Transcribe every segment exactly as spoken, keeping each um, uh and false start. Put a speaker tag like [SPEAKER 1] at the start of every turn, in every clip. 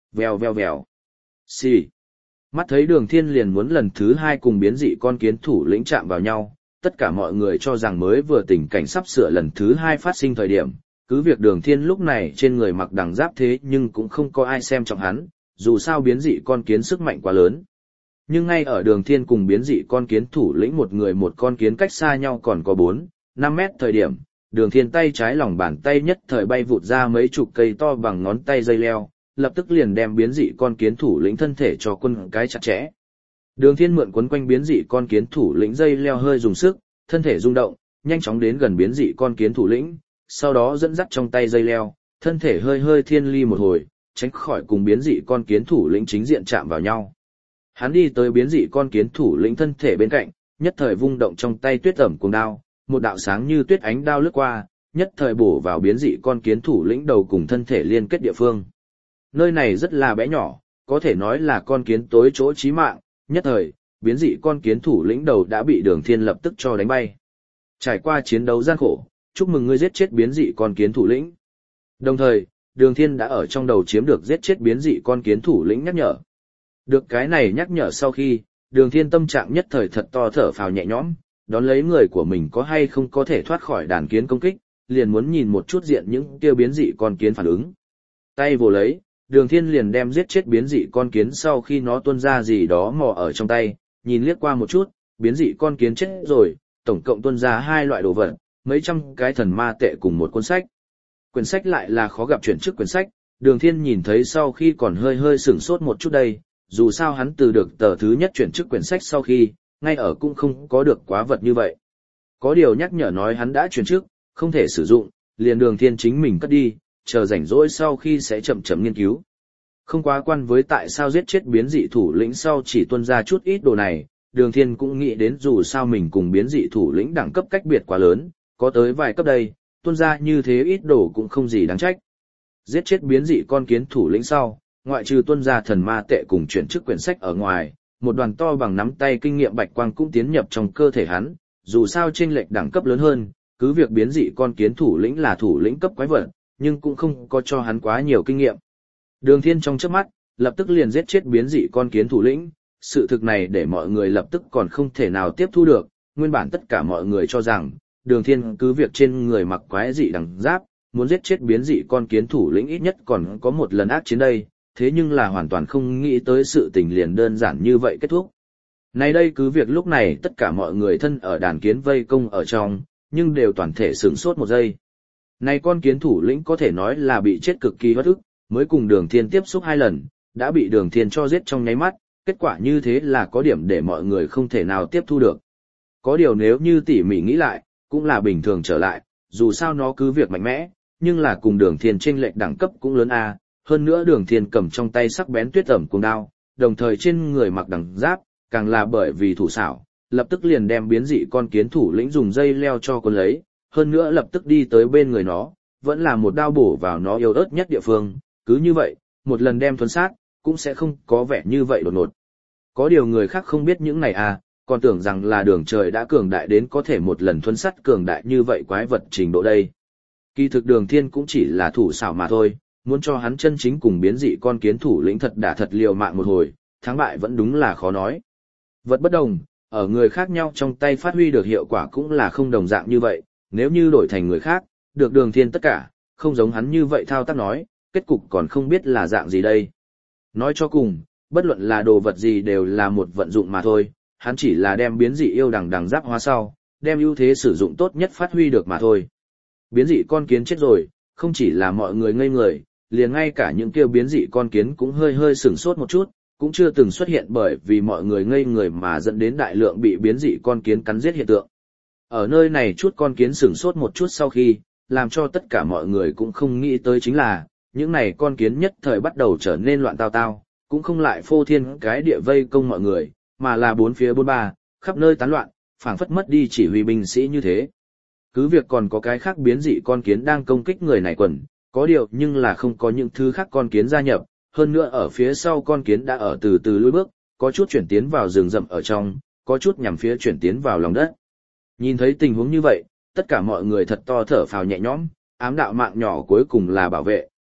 [SPEAKER 1] Vèo vèo vèo. Xì. Mắt thấy Đường Thiên liền muốn lần thứ hai cùng biến dị con kiến thủ lĩnh chạm vào nhau, tất cả mọi người cho rằng mới vừa tình cảnh sắp sửa lần thứ hai phát sinh thời điểm, cứ việc Đường Thiên lúc này trên người mặc đằng giáp thế nhưng cũng không có ai xem trọng hắn, dù sao biến dị con kiến sức mạnh quá lớn. Nhưng ngay ở Đường Thiên cùng biến dị con kiến thủ lĩnh một người một con kiến cách xa nhau còn có bốn, năm mét thời điểm, Đường Thiên tay trái lòng bàn tay nhất thời bay vụt ra mấy chục cây to bằng ngón tay dây leo, lập tức liền đem biến dị con kiến thủ lĩnh thân thể cho quân cái chặt chẽ. Đường Thiên mượn quấn quanh biến dị con kiến thủ lĩnh dây leo hơi dùng sức, thân thể rung động, nhanh chóng đến gần biến dị con kiến thủ lĩnh, sau đó dẫn dắt trong tay dây leo, thân thể hơi hơi thiên ly một hồi, tránh khỏi cùng biến dị con kiến thủ lĩnh chính diện chạm vào nhau. Hắn đi tới biến dị con kiến thủ lĩnh thân thể bên cạnh, nhất thời vung động trong tay tuyết ẩm cuồng đao, một đạo sáng như tuyết ánh đao lướt qua, nhất thời bổ vào biến dị con kiến thủ lĩnh đầu cùng thân thể liên kết địa phương. Nơi này rất là bé nhỏ, có thể nói là con kiến tối chỗ chí mạng, nhất thời, biến dị con kiến thủ lĩnh đầu đã bị Đường Thiên lập tức cho đánh bay. Trải qua chiến đấu gian khổ, chúc mừng ngươi giết chết biến dị con kiến thủ lĩnh. Đồng thời, Đường Thiên đã ở trong đầu chiếm được giết chết biến dị con kiến thủ lĩnh nhắc nhở. Được cái này nhắc nhở sau khi, Đường Thiên tâm trạng nhất thời thật to thở phào nhẹ nhõm, đón lấy người của mình có hay không có thể thoát khỏi đàn kiến công kích, liền muốn nhìn một chút diện những kia biến dị con kiến phản ứng. Tay vồ lấy, Đường Thiên liền đem giết chết biến dị con kiến sau khi nó tuôn ra gì đó mò ở trong tay, nhìn liếc qua một chút, biến dị con kiến chết rồi, tổng cộng tuôn ra hai loại đồ vật, mấy trăm cái thần ma tệ cùng một cuốn sách. Quyển sách lại là khó gặp chuyển chức quyển sách, Đường Thiên nhìn thấy sau khi còn hơi hơi sửng sốt một chút đây, dù sao hắn từ được tờ thứ nhất chuyển chức quyển sách sau khi, ngay ở cũng không có được quá vật như vậy. Có điều nhắc nhở nói hắn đã chuyển chức, không thể sử dụng, liền Đường Thiên chính mình cất đi, chờ rảnh rỗi sau khi sẽ chậm chậm nghiên cứu. Không quá quan với tại sao giết chết biến dị thủ lĩnh sau chỉ tuôn ra chút ít đồ này, Đường Thiên cũng nghĩ đến dù sao mình cùng biến dị thủ lĩnh đẳng cấp cách biệt quá lớn, có tới vài cấp đây, tuôn ra như thế ít đồ cũng không gì đáng trách. Giết chết biến dị con kiến thủ lĩnh sau, ngoại trừ tuôn ra thần ma tệ cùng chuyển chức quyển sách ở ngoài, một đoàn to bằng nắm tay kinh nghiệm bạch quang cũng tiến nhập trong cơ thể hắn, dù sao chênh lệch đẳng cấp lớn hơn, cứ việc biến dị con kiến thủ lĩnh là thủ lĩnh cấp quái vật, nhưng cũng không có cho hắn quá nhiều kinh nghiệm. Đường Thiên trong chớp mắt, lập tức liền giết chết biến dị con kiến thủ lĩnh, sự thực này để mọi người lập tức còn không thể nào tiếp thu được, nguyên bản tất cả mọi người cho rằng, Đường Thiên cứ việc trên người mặc quái dị đằng giáp, muốn giết chết biến dị con kiến thủ lĩnh ít nhất còn có một lần ác chiến đây, thế nhưng là hoàn toàn không nghĩ tới sự tình liền đơn giản như vậy kết thúc. Nay đây cứ việc lúc này tất cả mọi người thân ở đàn kiến vây công ở trong, nhưng đều toàn thể sửng sốt một giây. Này con kiến thủ lĩnh có thể nói là bị chết cực kỳ bất ức, mới cùng Đường Thiên tiếp xúc hai lần, đã bị Đường Thiên cho giết trong nháy mắt, kết quả như thế là có điểm để mọi người không thể nào tiếp thu được. Có điều nếu như tỉ mỉ nghĩ lại, cũng là bình thường trở lại, dù sao nó cứ việc mạnh mẽ, nhưng là cùng Đường Thiên chênh lệch đẳng cấp cũng lớn a, hơn nữa Đường Thiên cầm trong tay sắc bén tuyết ẩm cuồng đao, đồng thời trên người mặc đằng giáp, càng là bởi vì thủ xảo, lập tức liền đem biến dị con kiến thủ lĩnh dùng dây leo cho cuốn lấy, hơn nữa lập tức đi tới bên người nó, vẫn là một đao bổ vào nó yếu ớt nhất địa phương, cứ như vậy, một lần đem thuấn sát, cũng sẽ không có vẻ như vậy đột ngột. Có điều người khác không biết những này à, còn tưởng rằng là Đường Trời đã cường đại đến có thể một lần thuấn sát cường đại như vậy quái vật trình độ đây. Kỳ thực Đường Thiên cũng chỉ là thủ xảo mà thôi, muốn cho hắn chân chính cùng biến dị con kiến thủ lĩnh thật đả thật liều mạng một hồi, thắng bại vẫn đúng là khó nói. Vật bất đồng, ở người khác nhau trong tay phát huy được hiệu quả cũng là không đồng dạng như vậy, nếu như đổi thành người khác, được Đường Thiên tất cả, không giống hắn như vậy thao tác nói, kết cục còn không biết là dạng gì đây. Nói cho cùng, bất luận là đồ vật gì đều là một vận dụng mà thôi, hắn chỉ là đem biến dị yêu đằng đằng giáp hóa sau, đem ưu thế sử dụng tốt nhất phát huy được mà thôi. Biến dị con kiến chết rồi, không chỉ là mọi người ngây người, liền ngay cả những kêu biến dị con kiến cũng hơi hơi sửng sốt một chút, cũng chưa từng xuất hiện bởi vì mọi người ngây người mà dẫn đến đại lượng bị biến dị con kiến cắn giết hiện tượng. Ở nơi này chút con kiến sửng sốt một chút sau khi, làm cho tất cả mọi người cũng không nghĩ tới chính là, những này con kiến nhất thời bắt đầu trở nên loạn tao tao, cũng không lại phô thiên cái địa vây công mọi người, mà là bốn phía bốn ba, khắp nơi tán loạn, phảng phất mất đi chỉ huy binh sĩ như thế. Cứ việc còn có cái khác biến dị con kiến đang công kích người này quần, có điều nhưng là không có những thứ khác con kiến gia nhập, hơn nữa ở phía sau con kiến đã ở từ từ lùi bước, có chút chuyển tiến vào rừng rậm ở trong, có chút nhằm phía chuyển tiến vào lòng đất. Nhìn thấy tình huống như vậy, tất cả mọi người thật to thở phào nhẹ nhõm, ám đạo mạng nhỏ cuối cùng là bảo vệ,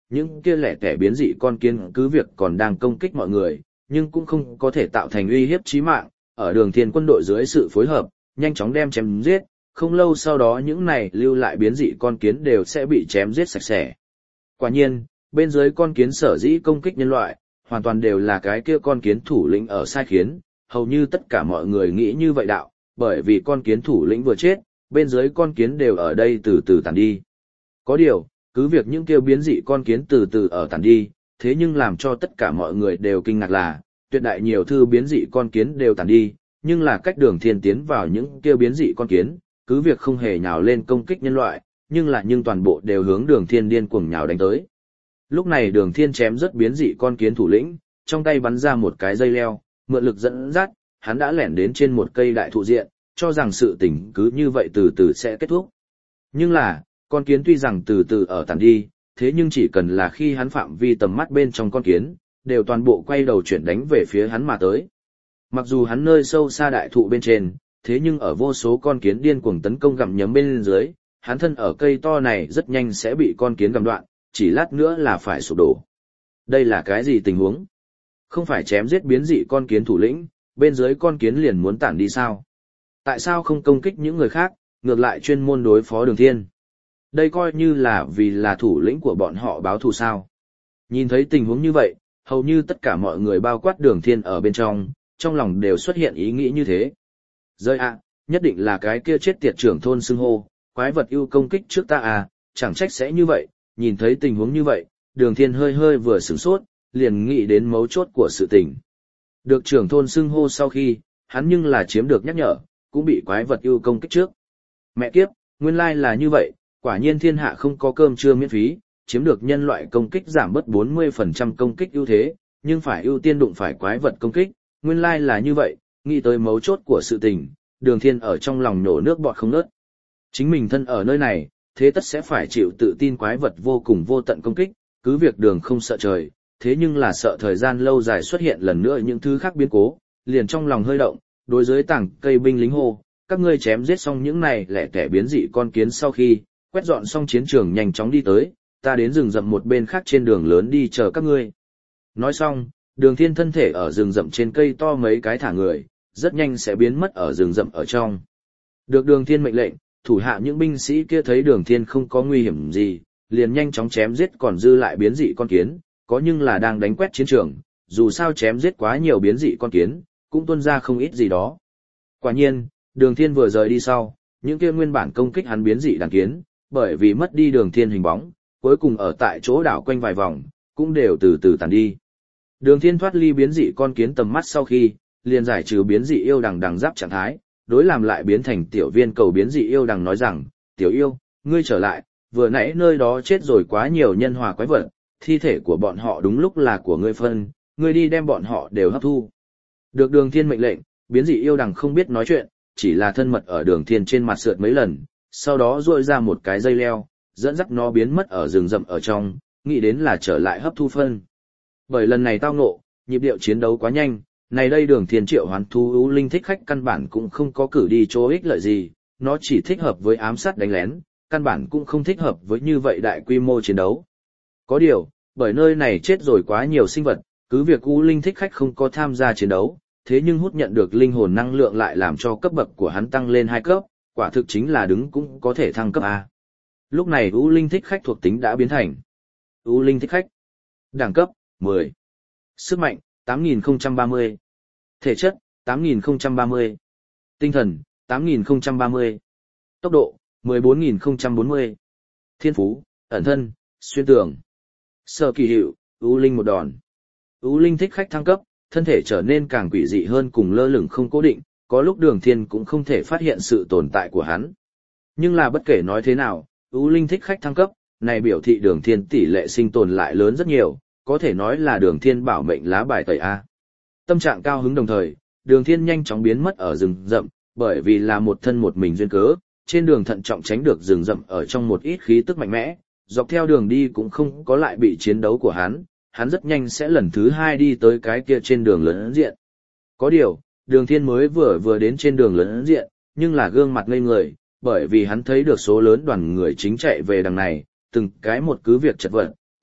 [SPEAKER 1] những kia lẻ tẻ biến dị con kiến cứ việc còn đang công kích mọi người, nhưng cũng không có thể tạo thành uy hiếp chí mạng, ở Đường Thiên quân đội dưới sự phối hợp, nhanh chóng đem chém giết, không lâu sau đó những này lưu lại biến dị con kiến đều sẽ bị chém giết sạch sẽ. Quả nhiên, bên dưới con kiến sở dĩ công kích nhân loại, hoàn toàn đều là cái kia con kiến thủ lĩnh ở sai khiến, hầu như tất cả mọi người nghĩ như vậy đạo, bởi vì con kiến thủ lĩnh vừa chết, bên dưới con kiến đều ở đây từ từ tàn đi. Có điều, cứ việc những kêu biến dị con kiến từ từ ở tàn đi, thế nhưng làm cho tất cả mọi người đều kinh ngạc là, tuyệt đại nhiều thư biến dị con kiến đều tàn đi, nhưng là cách Đường Thiên tiến vào những kêu biến dị con kiến, cứ việc không hề nhào lên công kích nhân loại, nhưng là nhưng toàn bộ đều hướng Đường Thiên điên cuồng nhào đánh tới. Lúc này Đường Thiên chém rất biến dị con kiến thủ lĩnh, trong tay bắn ra một cái dây leo, mượn lực dẫn dắt, hắn đã lẻn đến trên một cây đại thụ diện, cho rằng sự tình cứ như vậy từ từ sẽ kết thúc. Nhưng là, con kiến tuy rằng từ từ ở tàn đi, thế nhưng chỉ cần là khi hắn phạm vi tầm mắt bên trong con kiến, đều toàn bộ quay đầu chuyển đánh về phía hắn mà tới. Mặc dù hắn nơi sâu xa đại thụ bên trên, thế nhưng ở vô số con kiến điên cuồng tấn công gặm nhấm bên dưới, hắn thân ở cây to này rất nhanh sẽ bị con kiến gặm đoạn, chỉ lát nữa là phải sụp đổ. Đây là cái gì tình huống? Không phải chém giết biến dị con kiến thủ lĩnh, bên dưới con kiến liền muốn tản đi sao? Tại sao không công kích những người khác, ngược lại chuyên môn đối phó Đường Thiên? Đây coi như là vì là thủ lĩnh của bọn họ báo thù sao? Nhìn thấy tình huống như vậy, hầu như tất cả mọi người bao quát Đường Thiên ở bên trong, trong lòng đều xuất hiện ý nghĩ như thế. Rơi ạ, nhất định là cái kia chết tiệt trưởng thôn xưng hô, quái vật ưu công kích trước ta à, chẳng trách sẽ như vậy. Nhìn thấy tình huống như vậy, Đường Thiên hơi hơi vừa sửng sốt, liền nghĩ đến mấu chốt của sự tình. Được trưởng thôn xưng hô sau khi, hắn nhưng là chiếm được nhắc nhở, cũng bị quái vật ưu công kích trước. Mẹ kiếp, nguyên lai là như vậy, quả nhiên thiên hạ không có cơm trưa miễn phí, chiếm được nhân loại công kích giảm bớt bốn mươi phần trăm công kích ưu thế, nhưng phải ưu tiên đụng phải quái vật công kích, nguyên lai là như vậy, nghĩ tới mấu chốt của sự tình, Đường Thiên ở trong lòng nổ nước bọt không ngớt. Chính mình thân ở nơi này, thế tất sẽ phải chịu tự tin quái vật vô cùng vô tận công kích, cứ việc Đường không sợ trời, thế nhưng là sợ thời gian lâu dài xuất hiện lần nữa những thứ khác biến cố, liền trong lòng hơi động, đối dưới tảng cây binh lính hô, các ngươi chém giết xong những này lẻ tẻ biến dị con kiến sau khi, quét dọn xong chiến trường nhanh chóng đi tới, ta đến rừng rậm một bên khác trên đường lớn đi chờ các ngươi. Nói xong, Đường Thiên thân thể ở rừng rậm trên cây to mấy cái thả người, rất nhanh sẽ biến mất ở rừng rậm ở trong. Được Đường Thiên mệnh lệnh, thủ hạ những binh sĩ kia thấy Đường Thiên không có nguy hiểm gì, liền nhanh chóng chém giết còn dư lại biến dị con kiến, có nhưng là đang đánh quét chiến trường, dù sao chém giết quá nhiều biến dị con kiến, cũng tuôn ra không ít gì đó. Quả nhiên, Đường Thiên vừa rời đi sau, những kia nguyên bản công kích hắn biến dị đàn kiến, bởi vì mất đi Đường Thiên hình bóng, cuối cùng ở tại chỗ đảo quanh vài vòng, cũng đều từ từ tàn đi. Đường Thiên thoát ly biến dị con kiến tầm mắt sau khi, liền giải trừ biến dị yêu đằng đằng giáp trạng thái, đối làm lại biến thành tiểu viên cầu biến dị yêu đằng nói rằng, tiểu yêu, ngươi trở lại, vừa nãy nơi đó chết rồi quá nhiều nhân hòa quái vật, thi thể của bọn họ đúng lúc là của ngươi phân, ngươi đi đem bọn họ đều hấp thu. Được Đường Thiên mệnh lệnh, biến dị yêu đằng không biết nói chuyện, chỉ là thân mật ở Đường Thiên trên mặt sượt mấy lần, sau đó duỗi ra một cái dây leo, dẫn dắt nó biến mất ở rừng rậm ở trong, nghĩ đến là trở lại hấp thu phân. Bởi lần này tao ngộ, nhịp điệu chiến đấu quá nhanh, này đây Đường Thiên triệu hoán thú ưu linh thích khách căn bản cũng không có cử đi chỗ ích lợi gì, nó chỉ thích hợp với ám sát đánh lén, căn bản cũng không thích hợp với như vậy đại quy mô chiến đấu. Có điều, bởi nơi này chết rồi quá nhiều sinh vật, cứ việc ưu linh thích khách không có tham gia chiến đấu, thế nhưng hút nhận được linh hồn năng lượng lại làm cho cấp bậc của hắn tăng lên hai cấp, quả thực chính là đứng cũng có thể thăng cấp A. Lúc này ưu linh thích khách thuộc tính đã biến thành ưu linh thích khách, đẳng cấp mười, sức mạnh tám nghìn không trăm ba mươi, thể chất tám nghìn không trăm ba mươi, tinh thần tám nghìn không trăm ba mươi, tốc độ mười bốn nghìn không trăm bốn mươi, thiên phú ẩn thân, xuyên tường, sở kỳ hiệu ưu linh một đòn. Ưu linh thích khách thăng cấp, thân thể trở nên càng quỷ dị hơn cùng lơ lửng không cố định, có lúc Đường Thiên cũng không thể phát hiện sự tồn tại của hắn. Nhưng là bất kể nói thế nào, ưu linh thích khách thăng cấp, này biểu thị Đường Thiên tỷ lệ sinh tồn lại lớn rất nhiều, có thể nói là Đường Thiên bảo mệnh lá bài tẩy A. Tâm trạng cao hứng đồng thời, Đường Thiên nhanh chóng biến mất ở rừng rậm, bởi vì là một thân một mình duyên cớ, trên đường thận trọng tránh được rừng rậm ở trong một ít khí tức mạnh mẽ, dọc theo đường đi cũng không có lại bị chiến đấu của hắn, hắn rất nhanh sẽ lần thứ hai đi tới cái kia trên đường lớn diện. Có điều, Đường Thiên mới vừa vừa đến trên đường lớn diện, nhưng là gương mặt ngây người, bởi vì hắn thấy được số lớn đoàn người chính chạy về đằng này, từng cái một cứ việc chật vật,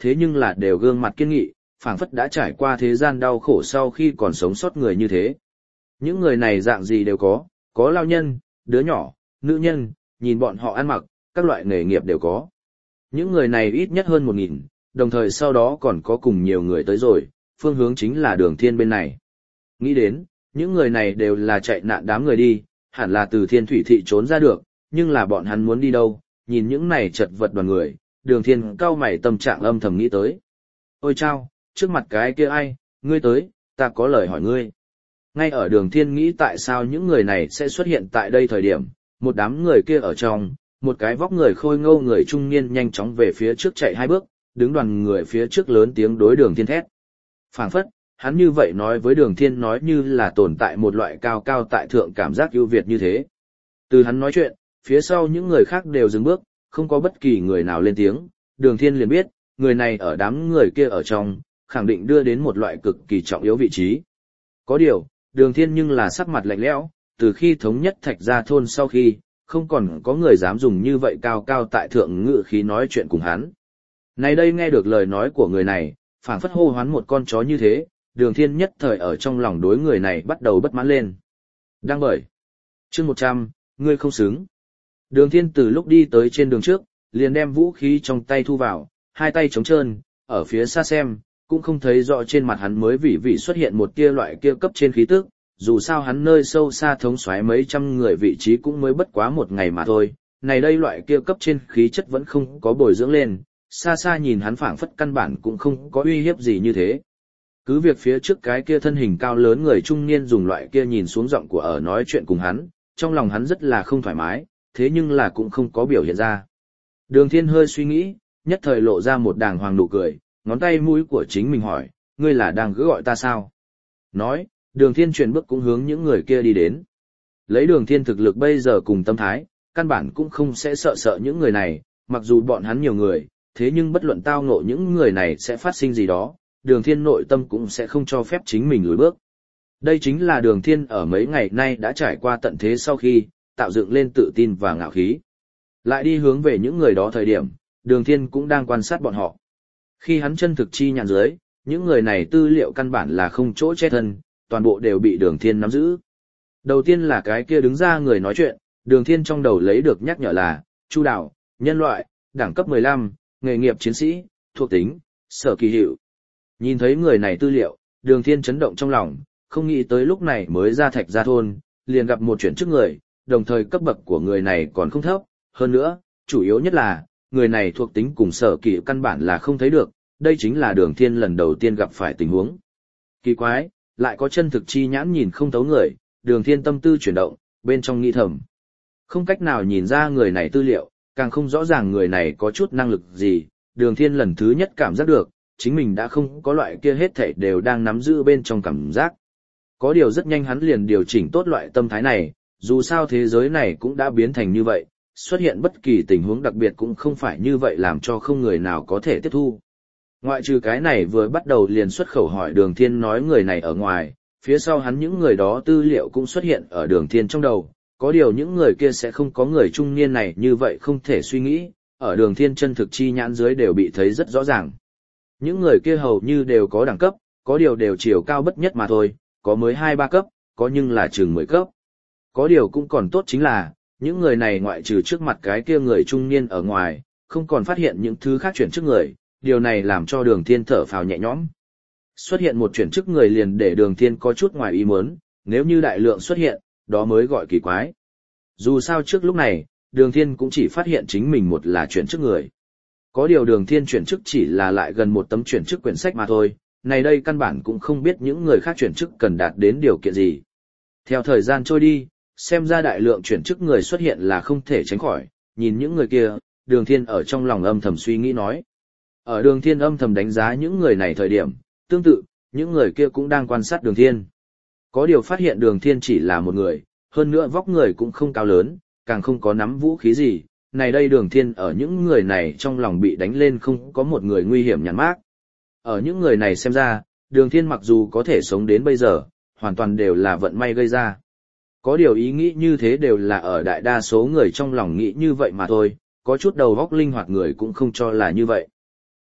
[SPEAKER 1] thế nhưng là đều gương mặt kiên nghị, phảng phất đã trải qua thế gian đau khổ sau khi còn sống sót người như thế. Những người này dạng gì đều có, có lao nhân, đứa nhỏ, nữ nhân, nhìn bọn họ ăn mặc, các loại nghề nghiệp đều có. Những người này ít nhất hơn một nghìn, đồng thời sau đó còn có cùng nhiều người tới rồi, phương hướng chính là Đường Thiên bên này. Nghĩ đến, những người này đều là chạy nạn đám người đi, hẳn là từ Thiên Thủy thị trốn ra được, nhưng là bọn hắn muốn đi đâu, nhìn những này chật vật đoàn người, Đường Thiên cau mày tâm trạng âm thầm nghĩ tới. Ôi chao, trước mặt cái kia ai, ngươi tới, ta có lời hỏi ngươi. Ngay ở Đường Thiên nghĩ tại sao những người này sẽ xuất hiện tại đây thời điểm, một đám người kia ở trong, một cái vóc người khôi ngô người trung niên nhanh chóng về phía trước chạy hai bước, đứng đoàn người phía trước lớn tiếng đối Đường Thiên thét. Phảng phất, hắn như vậy nói với Đường Thiên nói như là tồn tại một loại cao cao tại thượng cảm giác ưu việt như thế. Từ hắn nói chuyện, phía sau những người khác đều dừng bước, không có bất kỳ người nào lên tiếng, Đường Thiên liền biết, người này ở đám người kia ở trong, khẳng định đưa đến một loại cực kỳ trọng yếu vị trí. Có điều, Đường Thiên nhưng là sắc mặt lạnh lẽo, từ khi thống nhất Thạch Gia thôn sau khi, không còn có người dám dùng như vậy cao cao tại thượng ngữ khí nói chuyện cùng hắn. Này đây nghe được lời nói của người này, phảng phất hô hoán một con chó như thế, Đường Thiên nhất thời ở trong lòng đối người này bắt đầu bất mãn lên. Đang bởi. Chương một trăm, ngươi không xứng. Đường Thiên từ lúc đi tới trên đường trước, liền đem vũ khí trong tay thu vào, hai tay trống trơn, ở phía xa xem, cũng không thấy rõ trên mặt hắn mới vị vị xuất hiện một tia loại kia cấp trên khí tức, dù sao hắn nơi sâu xa thống soái mấy trăm người vị trí cũng mới bất quá một ngày mà thôi, này đây loại kia cấp trên khí chất vẫn không có bồi dưỡng lên, xa xa nhìn hắn phảng phất căn bản cũng không có uy hiếp gì như thế. Cứ việc phía trước cái kia thân hình cao lớn người trung niên dùng loại kia nhìn xuống giọng của ở nói chuyện cùng hắn, trong lòng hắn rất là không thoải mái, thế nhưng là cũng không có biểu hiện ra. Đường Thiên hơi suy nghĩ, nhất thời lộ ra một đàng hoàng nụ cười, ngón tay mũi của chính mình hỏi, ngươi là đang cứ gọi ta sao? Nói, Đường Thiên chuyển bước cũng hướng những người kia đi đến. Lấy Đường Thiên thực lực bây giờ cùng tâm thái, căn bản cũng không sẽ sợ sợ những người này, mặc dù bọn hắn nhiều người, thế nhưng bất luận tao ngộ những người này sẽ phát sinh gì đó, Đường Thiên nội tâm cũng sẽ không cho phép chính mình lùi bước. Đây chính là Đường Thiên ở mấy ngày nay đã trải qua tận thế sau khi, tạo dựng lên tự tin và ngạo khí. Lại đi hướng về những người đó thời điểm, Đường Thiên cũng đang quan sát bọn họ. Khi hắn chân thực chi nhãn dưới, những người này tư liệu căn bản là không chỗ che thân, toàn bộ đều bị Đường Thiên nắm giữ. Đầu tiên là cái kia đứng ra người nói chuyện, Đường Thiên trong đầu lấy được nhắc nhở là, Chu Đào, nhân loại, đẳng cấp mười lăm, nghề nghiệp chiến sĩ, thuộc tính, sở kỳ hiệu. Nhìn thấy người này tư liệu, Đường Thiên chấn động trong lòng, không nghĩ tới lúc này mới ra Thạch Gia thôn, liền gặp một chuyển chức người, đồng thời cấp bậc của người này còn không thấp, hơn nữa, chủ yếu nhất là, người này thuộc tính cùng sở kỳ căn bản là không thấy được, đây chính là Đường Thiên lần đầu tiên gặp phải tình huống. Kỳ quái, lại có chân thực chi nhãn nhìn không thấu người, Đường Thiên tâm tư chuyển động, bên trong nghĩ thầm. Không cách nào nhìn ra người này tư liệu, càng không rõ ràng người này có chút năng lực gì, Đường Thiên lần thứ nhất cảm giác được, chính mình đã không có loại kia hết thảy đều đang nắm giữ bên trong cảm giác. Có điều rất nhanh hắn liền điều chỉnh tốt loại tâm thái này, dù sao thế giới này cũng đã biến thành như vậy, xuất hiện bất kỳ tình huống đặc biệt cũng không phải như vậy làm cho không người nào có thể tiếp thu. Ngoại trừ cái này vừa bắt đầu liền xuất khẩu hỏi Đường Thiên nói người này ở ngoài, phía sau hắn những người đó tư liệu cũng xuất hiện ở Đường Thiên trong đầu, có điều những người kia sẽ không có người trung niên này như vậy không thể suy nghĩ, ở Đường Thiên chân thực chi nhãn dưới đều bị thấy rất rõ ràng. Những người kia hầu như đều có đẳng cấp, có điều đều chiều cao bất nhất mà thôi, có mới hai ba cấp, có nhưng là chừng mười cấp. Có điều cũng còn tốt chính là, những người này ngoại trừ trước mặt cái kia người trung niên ở ngoài, không còn phát hiện những thứ khác chuyển chức người, điều này làm cho Đường Thiên thở phào nhẹ nhõm. Xuất hiện một chuyển chức người liền để Đường Thiên có chút ngoài ý muốn, nếu như đại lượng xuất hiện, đó mới gọi kỳ quái. Dù sao trước lúc này, Đường Thiên cũng chỉ phát hiện chính mình một là chuyển chức người. Có điều Đường Thiên chuyển chức chỉ là lại gần một tấm chuyển chức quyển sách mà thôi, này đây căn bản cũng không biết những người khác chuyển chức cần đạt đến điều kiện gì. Theo thời gian trôi đi, xem ra đại lượng chuyển chức người xuất hiện là không thể tránh khỏi, nhìn những người kia, Đường Thiên ở trong lòng âm thầm suy nghĩ nói. Ở Đường Thiên âm thầm đánh giá những người này thời điểm, tương tự, những người kia cũng đang quan sát Đường Thiên. Có điều phát hiện Đường Thiên chỉ là một người, hơn nữa vóc người cũng không cao lớn, càng không có nắm vũ khí gì, này đây Đường Thiên ở những người này trong lòng bị đánh lên không có một người nguy hiểm nhàn mác. Ở những người này xem ra, Đường Thiên mặc dù có thể sống đến bây giờ, hoàn toàn đều là vận may gây ra. Có điều ý nghĩ như thế đều là ở đại đa số người trong lòng nghĩ như vậy mà thôi, có chút đầu óc linh hoạt người cũng không cho là như vậy.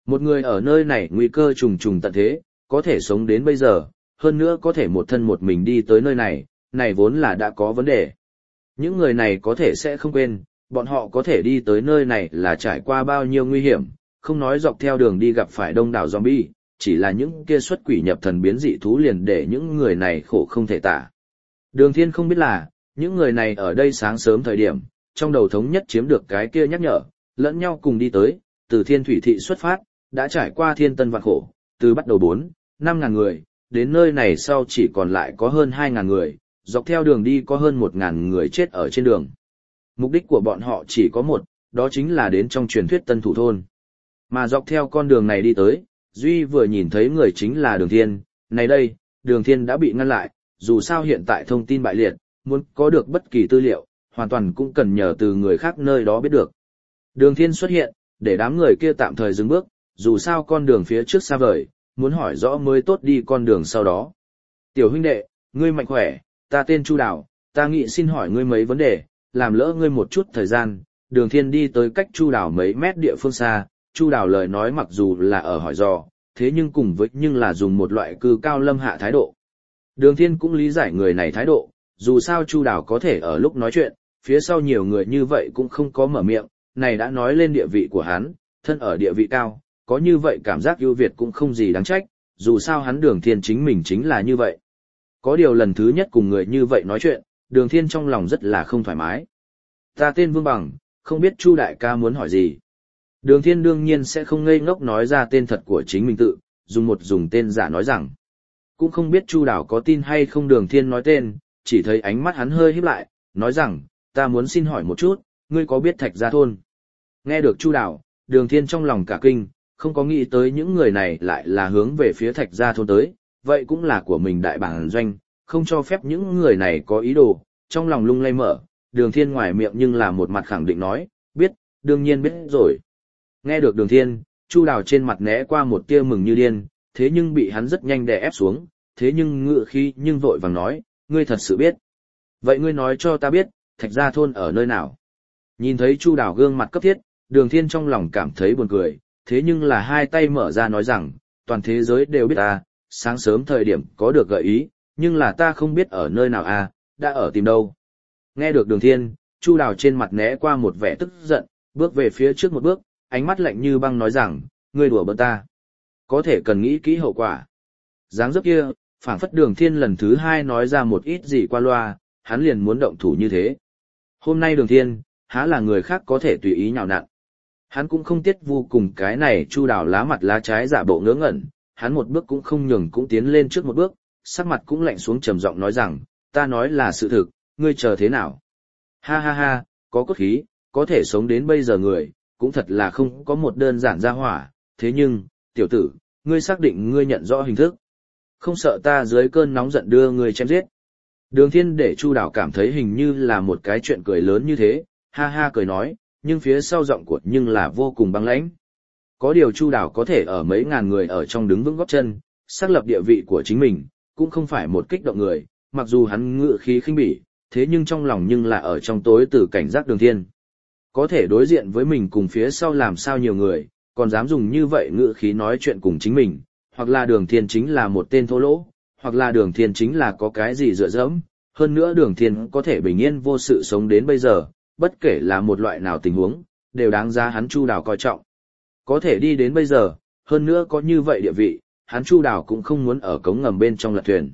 [SPEAKER 1] Một người ở nơi này nguy cơ trùng trùng tận thế, có thể sống đến bây giờ, hơn nữa có thể một thân một mình đi tới nơi này, này vốn là đã có vấn đề. Những người này có thể sẽ không quên, bọn họ có thể đi tới nơi này là trải qua bao nhiêu nguy hiểm, không nói dọc theo đường đi gặp phải đông đảo zombie, chỉ là những kia xuất quỷ nhập thần biến dị thú liền để những người này khổ không thể tả. Đường Thiên không biết là, những người này ở đây sáng sớm thời điểm, trong đầu thống nhất chiếm được cái kia nhắc nhở, lẫn nhau cùng đi tới, từ Thiên Thủy Thị xuất phát, đã trải qua thiên tân vạn khổ, từ bắt đầu bốn, năm ngàn người, đến nơi này sau chỉ còn lại có hơn hai ngàn người, dọc theo đường đi có hơn một ngàn người chết ở trên đường. Mục đích của bọn họ chỉ có một, đó chính là đến trong truyền thuyết Tân Thủ Thôn. Mà dọc theo con đường này đi tới, Duy vừa nhìn thấy người chính là Đường Thiên, này đây, Đường Thiên đã bị ngăn lại, dù sao hiện tại thông tin bại liệt, muốn có được bất kỳ tư liệu, hoàn toàn cũng cần nhờ từ người khác nơi đó biết được. Đường Thiên xuất hiện, để đám người kia tạm thời dừng bước, dù sao con đường phía trước xa vời, muốn hỏi rõ mới tốt đi con đường sau đó. Tiểu huynh đệ, ngươi mạnh khỏe, ta tên Chu Đào, ta nghĩ xin hỏi ngươi mấy vấn đề, làm lỡ ngươi một chút thời gian. Đường Thiên đi tới cách Chu Đào mấy mét địa phương xa, Chu Đào lời nói mặc dù là ở hỏi dò, thế nhưng cùng với nhưng là dùng một loại cư cao lâm hạ thái độ. Đường Thiên cũng lý giải người này thái độ, dù sao Chu Đào có thể ở lúc nói chuyện, phía sau nhiều người như vậy cũng không có mở miệng, này đã nói lên địa vị của hắn, thân ở địa vị cao, có như vậy cảm giác ưu việt cũng không gì đáng trách, dù sao hắn Đường Thiên chính mình chính là như vậy. Có điều lần thứ nhất cùng người như vậy nói chuyện, Đường Thiên trong lòng rất là không thoải mái. Ta tên Vương Bằng, không biết Chu đại ca muốn hỏi gì. Đường Thiên đương nhiên sẽ không ngây ngốc nói ra tên thật của chính mình tự, dùng một dùng tên giả nói rằng. Cũng không biết Chu Đào có tin hay không. Đường Thiên nói tên, chỉ thấy ánh mắt hắn hơi híp lại, nói rằng, ta muốn xin hỏi một chút, ngươi có biết Thạch Gia Thôn? Nghe được Chu Đào, Đường Thiên trong lòng cả kinh, không có nghĩ tới những người này lại là hướng về phía Thạch Gia Thôn tới, vậy cũng là của mình đại bản doanh, không cho phép những người này có ý đồ, trong lòng lung lay mở, Đường Thiên ngoài miệng nhưng là một mặt khẳng định nói, biết, đương nhiên biết rồi. Nghe được Đường Thiên, Chu Đào trên mặt né qua một tia mừng như điên, thế nhưng bị hắn rất nhanh đè ép xuống, thế nhưng ngựa khí nhưng vội vàng nói, ngươi thật sự biết. Vậy ngươi nói cho ta biết, Thạch Gia Thôn ở nơi nào? Nhìn thấy Chu Đào gương mặt cấp thiết, Đường Thiên trong lòng cảm thấy buồn cười, thế nhưng là hai tay mở ra nói rằng, toàn thế giới đều biết ta, sáng sớm thời điểm có được gợi ý, nhưng là ta không biết ở nơi nào à, đã ở tìm đâu. Nghe được Đường Thiên, Chu Đào trên mặt né qua một vẻ tức giận, bước về phía trước một bước, ánh mắt lạnh như băng nói rằng, ngươi đùa bỡn ta. Có thể cần nghĩ kỹ hậu quả. Dáng dấp kia, phảng phất Đường Thiên lần thứ hai nói ra một ít gì qua loa, hắn liền muốn động thủ như thế. Hôm nay Đường Thiên, há là người khác có thể tùy ý nhào nặn. Hắn cũng không tiếc vu cùng cái này Chu Đào lá mặt lá trái giả bộ ngớ ngẩn, hắn một bước cũng không nhường cũng tiến lên trước một bước, sắc mặt cũng lạnh xuống trầm giọng nói rằng, ta nói là sự thực, ngươi chờ thế nào? Ha ha ha, có cốt khí, có thể sống đến bây giờ người, cũng thật là không có một đơn giản gia hỏa, thế nhưng, tiểu tử, ngươi xác định ngươi nhận rõ hình thức. Không sợ ta dưới cơn nóng giận đưa ngươi chém giết. Đường Thiên để Chu Đào cảm thấy hình như là một cái chuyện cười lớn như thế, ha ha cười nói, nhưng phía sau giọng của nhưng là vô cùng băng lãnh. Có điều Chu Đào có thể ở mấy ngàn người ở trong đứng vững gót chân, xác lập địa vị của chính mình, cũng không phải một kích động người, mặc dù hắn ngự khí khinh bỉ, thế nhưng trong lòng nhưng là ở trong tối từ cảnh giác Đường Thiên. Có thể đối diện với mình cùng phía sau làm sao nhiều người, còn dám dùng như vậy ngự khí nói chuyện cùng chính mình, hoặc là Đường Thiên chính là một tên thô lỗ, hoặc là Đường Thiên chính là có cái gì dựa dẫm, hơn nữa Đường Thiên có thể bình yên vô sự sống đến bây giờ, bất kể là một loại nào tình huống, đều đáng giá hắn Chu Đào coi trọng. Có thể đi đến bây giờ, hơn nữa có như vậy địa vị, hắn Chu Đào cũng không muốn ở cống ngầm bên trong lật thuyền.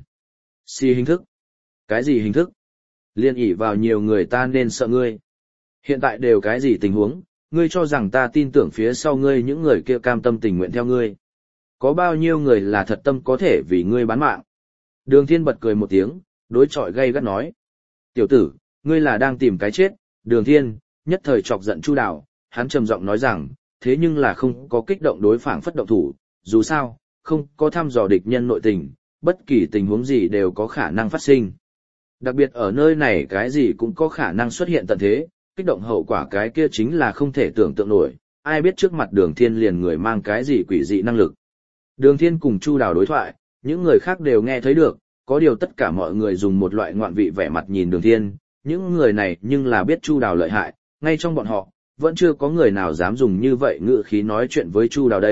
[SPEAKER 1] Xì hình thức. Cái gì hình thức? Liên ỷ vào nhiều người ta nên sợ ngươi. Hiện tại đều cái gì tình huống, ngươi cho rằng ta tin tưởng phía sau ngươi những người kia cam tâm tình nguyện theo ngươi. Có bao nhiêu người là thật tâm có thể vì ngươi bán mạng. Đường Thiên bật cười một tiếng, đối chọi gay gắt nói. Tiểu tử, ngươi là đang tìm cái chết. Đường Thiên, nhất thời chọc giận Chu Đào, hắn trầm giọng nói rằng, thế nhưng là không có kích động đối phản phất động thủ, dù sao, không có thăm dò địch nhân nội tình, bất kỳ tình huống gì đều có khả năng phát sinh. Đặc biệt ở nơi này cái gì cũng có khả năng xuất hiện tận thế, kích động hậu quả cái kia chính là không thể tưởng tượng nổi, ai biết trước mặt Đường Thiên liền người mang cái gì quỷ dị năng lực. Đường Thiên cùng Chu Đào đối thoại, những người khác đều nghe thấy được, có điều tất cả mọi người dùng một loại ngoạn vị vẻ mặt nhìn Đường Thiên, những người này nhưng là biết Chu Đào lợi hại, ngay trong bọn họ, vẫn chưa có người nào dám dùng như vậy ngữ khí nói chuyện với Chu Đào đây,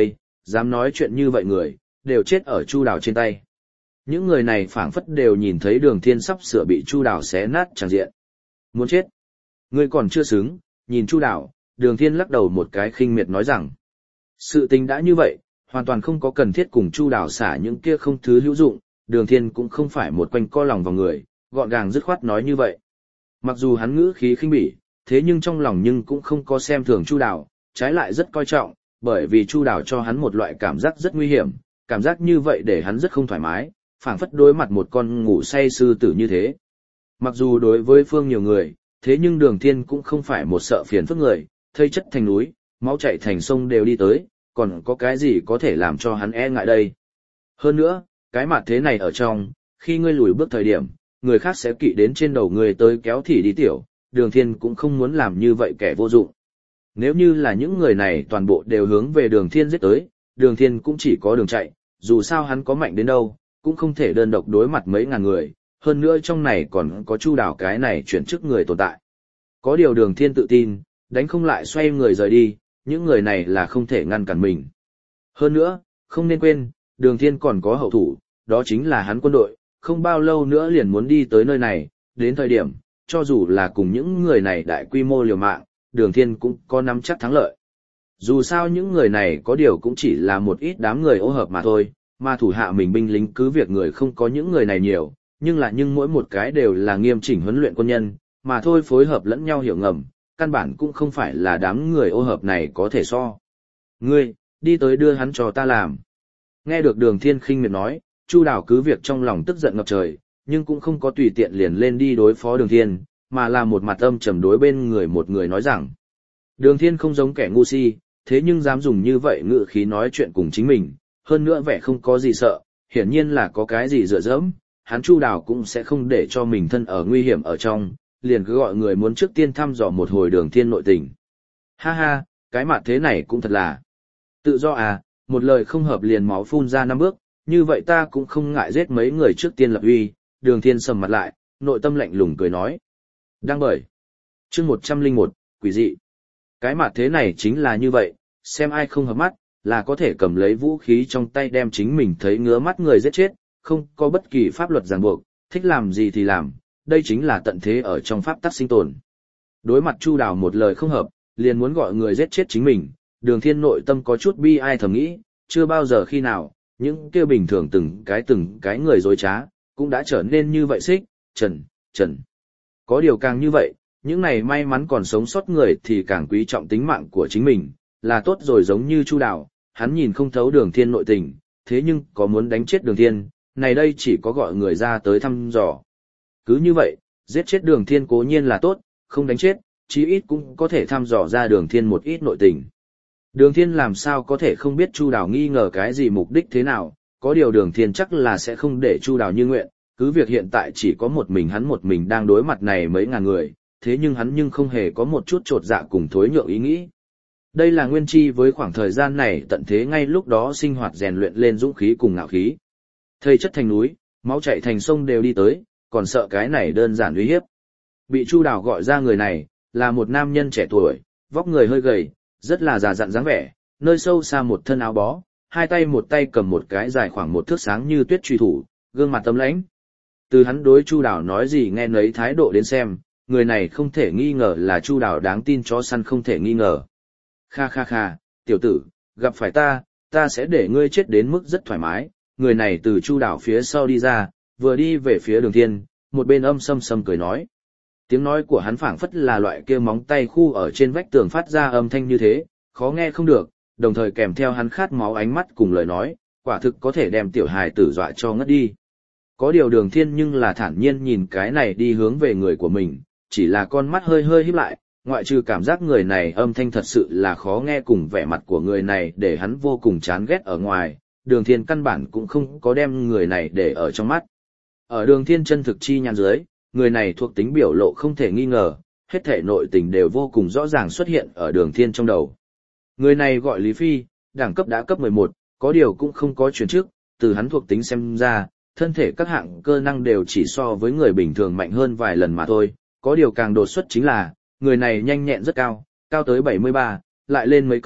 [SPEAKER 1] dám nói chuyện như vậy người, đều chết ở Chu Đào trên tay. Những người này phảng phất đều nhìn thấy Đường Thiên sắp sửa bị Chu Đào xé nát chẳng diện. Muốn chết. Ngươi còn chưa xứng, nhìn Chu Đào, Đường Thiên lắc đầu một cái khinh miệt nói rằng. Sự tình đã như vậy, hoàn toàn không có cần thiết cùng Chu Đào xả những kia không thứ hữu dụng, Đường Thiên cũng không phải một quanh co lòng vào người, gọn gàng dứt khoát nói như vậy. Mặc dù hắn ngữ khí khinh bỉ, thế nhưng trong lòng nhưng cũng không có xem thường Chu Đào, trái lại rất coi trọng, bởi vì Chu Đào cho hắn một loại cảm giác rất nguy hiểm, cảm giác như vậy để hắn rất không thoải mái, phảng phất đối mặt một con ngủ say sư tử như thế. Mặc dù đối với Phương nhiều người, thế nhưng Đường Thiên cũng không phải một sợ phiền phức người, thây chất thành núi, máu chảy thành sông đều đi tới, còn có cái gì có thể làm cho hắn e ngại đây. Hơn nữa, cái mặt thế này ở trong, khi ngươi lùi bước thời điểm, người khác sẽ kỵ đến trên đầu người tới kéo thì đi tiểu, Đường Thiên cũng không muốn làm như vậy kẻ vô dụng. Nếu như là những người này toàn bộ đều hướng về Đường Thiên giết tới, Đường Thiên cũng chỉ có đường chạy, dù sao hắn có mạnh đến đâu, cũng không thể đơn độc đối mặt mấy ngàn người, hơn nữa trong này còn có Chu Đào cái này chuyển chức người tồn tại. Có điều Đường Thiên tự tin, đánh không lại xoay người rời đi, những người này là không thể ngăn cản mình. Hơn nữa, không nên quên, Đường Thiên còn có hậu thủ, đó chính là hắn quân đội, không bao lâu nữa liền muốn đi tới nơi này, đến thời điểm, cho dù là cùng những người này đại quy mô liều mạng, Đường Thiên cũng có nắm chắc thắng lợi. Dù sao những người này có điều cũng chỉ là một ít đám người ô hợp mà thôi, mà thủ hạ mình binh lính cứ việc người không có những người này nhiều, nhưng là nhưng mỗi một cái đều là nghiêm chỉnh huấn luyện quân nhân, mà thôi phối hợp lẫn nhau hiểu ngầm, căn bản cũng không phải là đám người ô hợp này có thể so. Ngươi, đi tới đưa hắn cho ta làm. Nghe được Đường Thiên khinh miệt nói, Chu Đào cứ việc trong lòng tức giận ngập trời, nhưng cũng không có tùy tiện liền lên đi đối phó Đường Thiên, mà là một mặt âm trầm đối bên người một người nói rằng. Đường Thiên không giống kẻ ngu si, thế nhưng dám dùng như vậy ngữ khí nói chuyện cùng chính mình, hơn nữa vẻ không có gì sợ, hiển nhiên là có cái gì dựa dẫm, hắn Chu Đào cũng sẽ không để cho mình thân ở nguy hiểm ở trong, liền cứ gọi người muốn trước tiên thăm dò một hồi Đường Thiên nội tình. Ha ha, cái mặt thế này cũng thật là tự do à, một lời không hợp liền máu phun ra năm bước, như vậy ta cũng không ngại giết mấy người trước tiên lập uy. Đường Thiên sầm mặt lại, nội tâm lạnh lùng cười nói. Đang bởi. Chương một trăm lẻ một, quỷ dị. Cái mặt thế này chính là như vậy, xem ai không hợp mắt, là có thể cầm lấy vũ khí trong tay đem chính mình thấy ngứa mắt người giết chết, không có bất kỳ pháp luật ràng buộc, thích làm gì thì làm, đây chính là tận thế ở trong pháp tắc sinh tồn. Đối mặt Chu Đào một lời không hợp, liền muốn gọi người giết chết chính mình, Đường Thiên nội tâm có chút bi ai thầm nghĩ, chưa bao giờ khi nào, những kia bình thường từng cái từng cái người dối trá, cũng đã trở nên như vậy xích, trần, trần. Có điều càng như vậy, những này may mắn còn sống sót người thì càng quý trọng tính mạng của chính mình, là tốt rồi. Giống như Chu Đào, hắn nhìn không thấu Đường Thiên nội tình, thế nhưng có muốn đánh chết Đường Thiên, này đây chỉ có gọi người ra tới thăm dò. Cứ như vậy, giết chết Đường Thiên cố nhiên là tốt, không đánh chết, chí ít cũng có thể thăm dò ra Đường Thiên một ít nội tình. Đường Thiên làm sao có thể không biết Chu Đào nghi ngờ cái gì mục đích thế nào, có điều Đường Thiên chắc là sẽ không để Chu Đào như nguyện, cứ việc hiện tại chỉ có một mình hắn một mình đang đối mặt này mấy ngàn người, thế nhưng hắn nhưng không hề có một chút trột dạ cùng thối nhượng ý nghĩ. Đây là nguyên chi với khoảng thời gian này tận thế ngay lúc đó sinh hoạt rèn luyện lên dũng khí cùng ngạo khí. Thây chất thành núi, máu chảy thành sông đều đi tới, còn sợ cái này đơn giản uy hiếp. Bị Chu Đào gọi ra người này, là một nam nhân trẻ tuổi, vóc người hơi gầy, rất là già dặn dáng vẻ, nơi sâu xa một thân áo bó, hai tay một tay cầm một cái dài khoảng một thước sáng như tuyết truy thủ, gương mặt tấm lãnh. Từ hắn đối Chu Đào nói gì nghe nấy thái độ đến xem, người này không thể nghi ngờ là Chu Đào đáng tin chó săn không thể nghi ngờ. Kha kha kha, tiểu tử, gặp phải ta, ta sẽ để ngươi chết đến mức rất thoải mái. Người này từ Chu Đào phía sau đi ra, vừa đi về phía Đường Thiên, một bên âm sâm sâm cười nói. Tiếng nói của hắn phảng phất là loại kia móng tay khu ở trên vách tường phát ra âm thanh như thế, khó nghe không được, đồng thời kèm theo hắn khát máu ánh mắt cùng lời nói, quả thực có thể đem tiểu hài tử dọa cho ngất đi. Có điều Đường Thiên nhưng là thản nhiên nhìn cái này đi hướng về người của mình, chỉ là con mắt hơi hơi híp lại, ngoại trừ cảm giác người này âm thanh thật sự là khó nghe cùng vẻ mặt của người này để hắn vô cùng chán ghét ở ngoài, Đường Thiên căn bản cũng không có đem người này để ở trong mắt. Ở Đường Thiên chân thực chi nhãn dưới, người này thuộc tính biểu lộ không thể nghi ngờ, hết thể nội tình đều vô cùng rõ ràng xuất hiện ở Đường Thiên trong đầu. Người này gọi Lý Phi, đẳng cấp đã cấp mười một, có điều cũng không có chuyển chức, từ hắn thuộc tính xem ra, thân thể các hạng cơ năng đều chỉ so với người bình thường mạnh hơn vài lần mà thôi, có điều càng đột xuất chính là, người này nhanh nhẹn rất cao, cao tới bảy mươi ba, lại lên mấy cấp,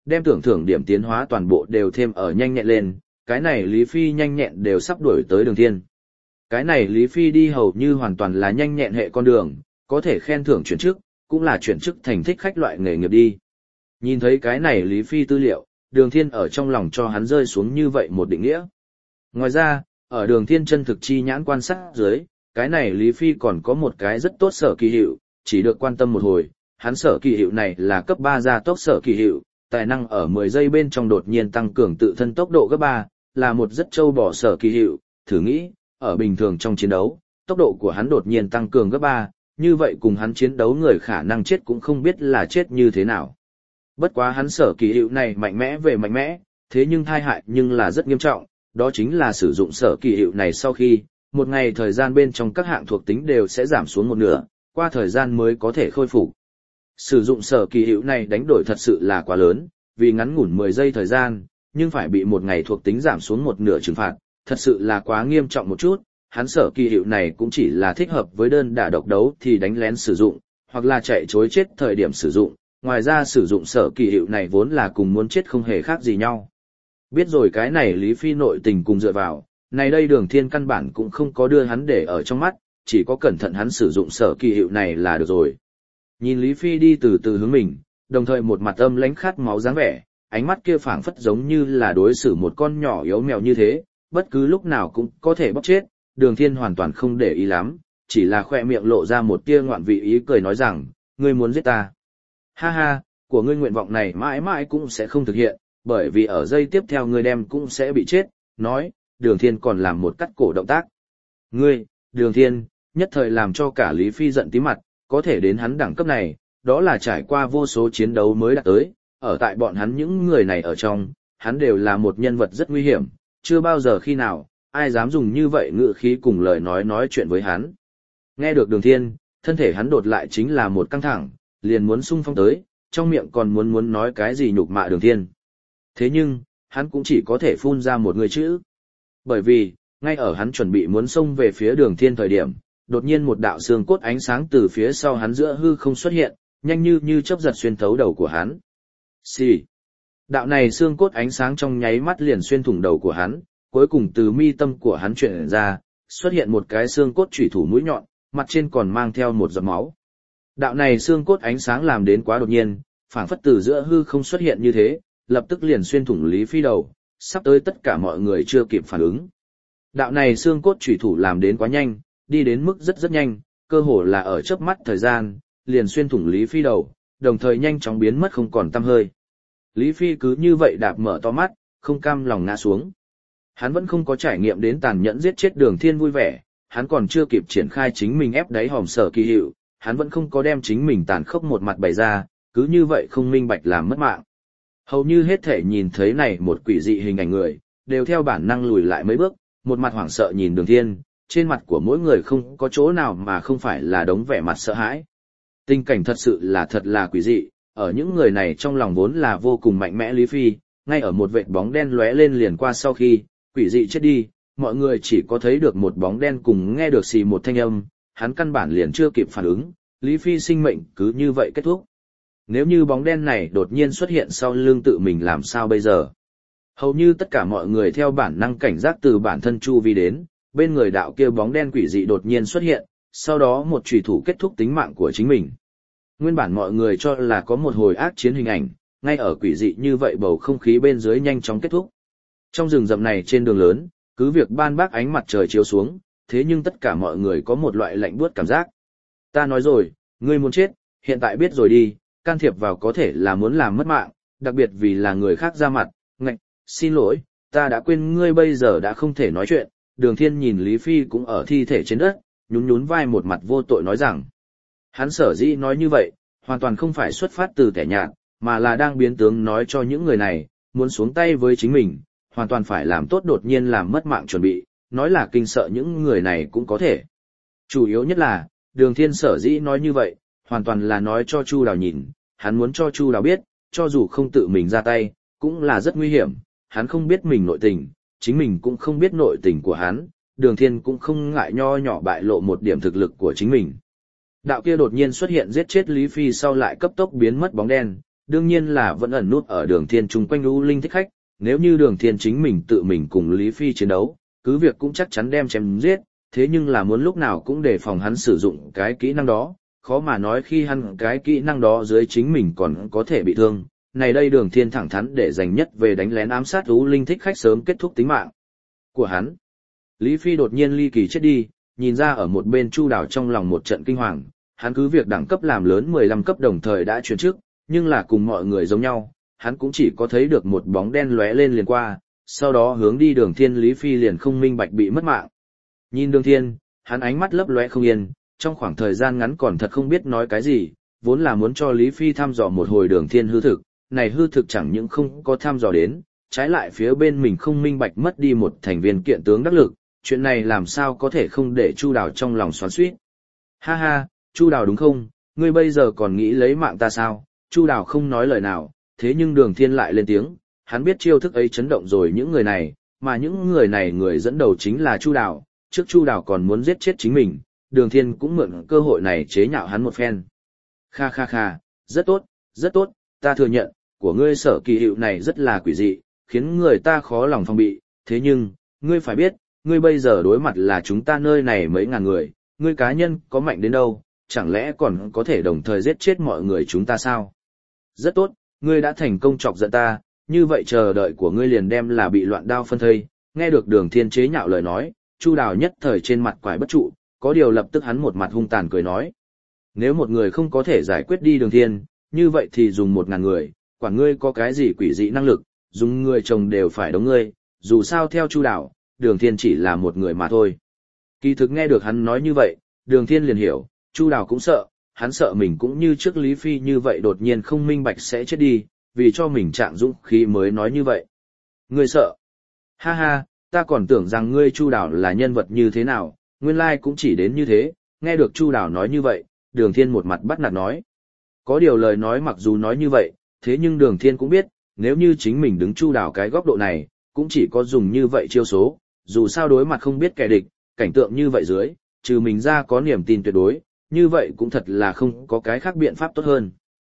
[SPEAKER 1] đem tưởng thưởng điểm tiến hóa toàn bộ đều thêm ở nhanh nhẹn lên, cái này Lý Phi nhanh nhẹn đều sắp đuổi tới Đường Thiên. Cái này Lý Phi đi hầu như hoàn toàn là nhanh nhẹn hệ con đường, có thể khen thưởng chuyển chức, cũng là chuyển chức thành thích khách loại nghề nghiệp đi. Nhìn thấy cái này Lý Phi tư liệu, Đường Thiên ở trong lòng cho hắn rơi xuống như vậy một định nghĩa. Ngoài ra, ở Đường Thiên chân thực chi nhãn quan sát dưới, cái này Lý Phi còn có một cái rất tốt sở kỳ hiệu, chỉ được quan tâm một hồi, hắn sở kỳ hiệu này là cấp ba gia tốc sở kỳ hiệu, tài năng ở mười giây bên trong đột nhiên tăng cường tự thân tốc độ gấp ba, là một rất trâu bỏ sở kỳ hiệu, thử nghĩ, ở bình thường trong chiến đấu, tốc độ của hắn đột nhiên tăng cường gấp ba, như vậy cùng hắn chiến đấu người khả năng chết cũng không biết là chết như thế nào. Bất quá hắn sở kỳ hiệu này mạnh mẽ về mạnh mẽ, thế nhưng thai hại nhưng là rất nghiêm trọng, đó chính là sử dụng sở kỳ hiệu này sau khi, một ngày thời gian bên trong các hạng thuộc tính đều sẽ giảm xuống một nửa, qua thời gian mới có thể khôi phục. Sử dụng sở kỳ hiệu này đánh đổi thật sự là quá lớn, vì ngắn ngủn mười giây thời gian, nhưng phải bị một ngày thuộc tính giảm xuống một nửa trừng phạt, thật sự là quá nghiêm trọng một chút. Hắn sở kỳ hiệu này cũng chỉ là thích hợp với đơn đả độc đấu thì đánh lén sử dụng, hoặc là chạy chối chết thời điểm sử dụng, ngoài ra sử dụng sở kỳ hiệu này vốn là cùng muốn chết không hề khác gì nhau. Biết rồi cái này Lý Phi nội tình cùng dựa vào, này đây Đường Thiên căn bản cũng không có đưa hắn để ở trong mắt, chỉ có cẩn thận hắn sử dụng sở kỳ hiệu này là được rồi. Nhìn Lý Phi đi từ từ hướng mình, đồng thời một mặt âm lãnh khát máu dáng vẻ, ánh mắt kia phảng phất giống như là đối xử một con nhỏ yếu mèo như thế, bất cứ lúc nào cũng có thể bóp chết. Đường Thiên hoàn toàn không để ý lắm, chỉ là khoe miệng lộ ra một tia ngoạn vị ý cười nói rằng, ngươi muốn giết ta. Ha ha, của ngươi nguyện vọng này mãi mãi cũng sẽ không thực hiện, bởi vì ở giây tiếp theo ngươi đem cũng sẽ bị chết. Nói, Đường Thiên còn làm một cắt cổ động tác. Ngươi, Đường Thiên, nhất thời làm cho cả Lý Phi giận tím mặt, có thể đến hắn đẳng cấp này, đó là trải qua vô số chiến đấu mới đạt tới, ở tại bọn hắn những người này ở trong, hắn đều là một nhân vật rất nguy hiểm, chưa bao giờ khi nào, ai dám dùng như vậy ngữ khí cùng lời nói nói chuyện với hắn. Nghe được Đường Thiên, thân thể hắn đột lại chính là một căng thẳng, liền muốn xung phong tới, trong miệng còn muốn muốn nói cái gì nhục mạ Đường Thiên. Thế nhưng, hắn cũng chỉ có thể phun ra một người chữ. Bởi vì, ngay ở hắn chuẩn bị muốn xông về phía Đường Thiên thời điểm, đột nhiên một đạo xương cốt ánh sáng từ phía sau hắn giữa hư không xuất hiện, nhanh như như chớp giật xuyên thấu đầu của hắn. Xì. Đạo này xương cốt ánh sáng trong nháy mắt liền xuyên thủng đầu của hắn, cuối cùng từ mi tâm của hắn chuyển ra, xuất hiện một cái xương cốt chủy thủ mũi nhọn, mặt trên còn mang theo một giọt máu. Đạo này xương cốt ánh sáng làm đến quá đột nhiên, phảng phất từ giữa hư không xuất hiện như thế, lập tức liền xuyên thủng Lý Phi đầu, sắp tới tất cả mọi người chưa kịp phản ứng. Đạo này xương cốt chủy thủ làm đến quá nhanh, đi đến mức rất rất nhanh, cơ hồ là ở chớp mắt thời gian, liền xuyên thủng Lý Phi đầu, đồng thời nhanh chóng biến mất không còn tăm hơi. Lý Phi cứ như vậy đạp mở to mắt, không cam lòng ngã xuống. Hắn vẫn không có trải nghiệm đến tàn nhẫn giết chết Đường Thiên vui vẻ, hắn còn chưa kịp triển khai chính mình ép đáy hòm sở kỳ hiệu, hắn vẫn không có đem chính mình tàn khốc một mặt bày ra, cứ như vậy không minh bạch làm mất mạng. Hầu như hết thể nhìn thấy này một quỷ dị hình ảnh người, đều theo bản năng lùi lại mấy bước, một mặt hoảng sợ nhìn Đường Thiên, trên mặt của mỗi người không có chỗ nào mà không phải là đống vẻ mặt sợ hãi. Tình cảnh thật sự là thật là quỷ dị, ở những người này trong lòng vốn là vô cùng mạnh mẽ Lý Phi, ngay ở một vệt bóng đen lóe lên liền qua sau khi, quỷ dị chết đi, mọi người chỉ có thấy được một bóng đen cùng nghe được xì một thanh âm, hắn căn bản liền chưa kịp phản ứng, Lý Phi sinh mệnh cứ như vậy kết thúc. Nếu như bóng đen này đột nhiên xuất hiện sau lưng tự mình làm sao bây giờ? Hầu như tất cả mọi người theo bản năng cảnh giác từ bản thân chu vi đến, bên người đạo kia bóng đen quỷ dị đột nhiên xuất hiện, sau đó một chủy thủ kết thúc tính mạng của chính mình. Nguyên bản mọi người cho là có một hồi ác chiến hình ảnh, ngay ở quỷ dị như vậy bầu không khí bên dưới nhanh chóng kết thúc. Trong rừng rậm này trên đường lớn, cứ việc ban bác ánh mặt trời chiếu xuống, thế nhưng tất cả mọi người có một loại lạnh buốt cảm giác. Ta nói rồi, ngươi muốn chết, hiện tại biết rồi đi, can thiệp vào có thể là muốn làm mất mạng, đặc biệt vì là người khác ra mặt, ngạch, xin lỗi, ta đã quên ngươi bây giờ đã không thể nói chuyện. Đường Thiên nhìn Lý Phi cũng ở thi thể trên đất, nhún nhún vai một mặt vô tội nói rằng, hắn sở dĩ nói như vậy, hoàn toàn không phải xuất phát từ tẻ nhạt, mà là đang biến tướng nói cho những người này, muốn xuống tay với chính mình, hoàn toàn phải làm tốt đột nhiên làm mất mạng chuẩn bị, nói là kinh sợ những người này cũng có thể. Chủ yếu nhất là, Đường Thiên sở dĩ nói như vậy, hoàn toàn là nói cho Chu Đào nhìn, hắn muốn cho Chu Đào biết, cho dù không tự mình ra tay, cũng là rất nguy hiểm, hắn không biết mình nội tình, chính mình cũng không biết nội tình của hắn, Đường Thiên cũng không ngại nho nhỏ bại lộ một điểm thực lực của chính mình. Đạo kia đột nhiên xuất hiện giết chết Lý Phi sau lại cấp tốc biến mất bóng đen, đương nhiên là vẫn ẩn nút ở đường thiên chung quanh U Linh thích khách, nếu như đường thiên chính mình tự mình cùng Lý Phi chiến đấu, cứ việc cũng chắc chắn đem chém giết, thế nhưng là muốn lúc nào cũng đề phòng hắn sử dụng cái kỹ năng đó, khó mà nói khi hắn cái kỹ năng đó dưới chính mình còn có thể bị thương. Này đây đường thiên thẳng thắn để dành nhất về đánh lén ám sát U Linh thích khách sớm kết thúc tính mạng của hắn. Lý Phi đột nhiên ly kỳ chết đi, nhìn ra ở một bên Chu Đào trong lòng một trận kinh hoàng, hắn cứ việc đẳng cấp làm lớn mười lăm cấp đồng thời đã chuyển trước, nhưng là cùng mọi người giống nhau, hắn cũng chỉ có thấy được một bóng đen lóe lên liền qua, sau đó hướng đi đường thiên. Lý Phi liền không minh bạch bị mất mạng. Nhìn đường thiên, hắn ánh mắt lấp lóe không yên, trong khoảng thời gian ngắn còn thật không biết nói cái gì, vốn là muốn cho Lý Phi thăm dò một hồi đường thiên hư thực, này hư thực chẳng những không có thăm dò đến, trái lại phía bên mình không minh bạch mất đi một thành viên kiện tướng đắc lực, chuyện này làm sao có thể không để Chu Đào trong lòng xoắn xuýt. Ha ha, Chu Đào đúng không, ngươi bây giờ còn nghĩ lấy mạng ta sao? Chu Đào không nói lời nào, thế nhưng đường thiên lại lên tiếng, hắn biết chiêu thức ấy chấn động rồi những người này, mà những người này người dẫn đầu chính là Chu Đào, trước Chu Đào còn muốn giết chết chính mình, đường thiên cũng mượn cơ hội này chế nhạo hắn một phen. Kha kha kha, rất tốt, rất tốt, ta thừa nhận, của ngươi sở kỳ hiệu này rất là quỷ dị, khiến người ta khó lòng phòng bị, thế nhưng, ngươi phải biết, ngươi bây giờ đối mặt là chúng ta nơi này mấy ngàn người, ngươi cá nhân có mạnh đến đâu, chẳng lẽ còn có thể đồng thời giết chết mọi người chúng ta sao? Rất tốt, ngươi đã thành công chọc giận ta, như vậy chờ đợi của ngươi liền đem là bị loạn đao phân thây. Nghe được đường thiên chế nhạo lời nói, Chu Đào nhất thời trên mặt quải bất trụ, có điều lập tức hắn một mặt hung tàn cười nói. Nếu một người không có thể giải quyết đi đường thiên, như vậy thì dùng một ngàn người, quả ngươi có cái gì quỷ dị năng lực, dùng người chồng đều phải đóng ngươi, dù sao theo Chu Đào, đường thiên chỉ là một người mà thôi. Kỳ thực nghe được hắn nói như vậy, đường thiên liền hiểu, Chu Đào cũng sợ, hắn sợ mình cũng như trước Lý Phi như vậy đột nhiên không minh bạch sẽ chết đi, vì cho mình trạng dũng khí mới nói như vậy. Ngươi sợ? Ha ha, ta còn tưởng rằng ngươi Chu Đào là nhân vật như thế nào, nguyên lai cũng chỉ đến như thế. Nghe được Chu Đào nói như vậy, đường thiên một mặt bắt nạt nói. Có điều lời nói mặc dù nói như vậy, thế nhưng đường thiên cũng biết, nếu như chính mình đứng Chu Đào cái góc độ này, cũng chỉ có dùng như vậy chiêu số, dù sao đối mặt không biết kẻ địch, cảnh tượng như vậy dưới, trừ mình ra có niềm tin tuyệt đối, như vậy cũng thật là không có cái khác biện pháp tốt hơn.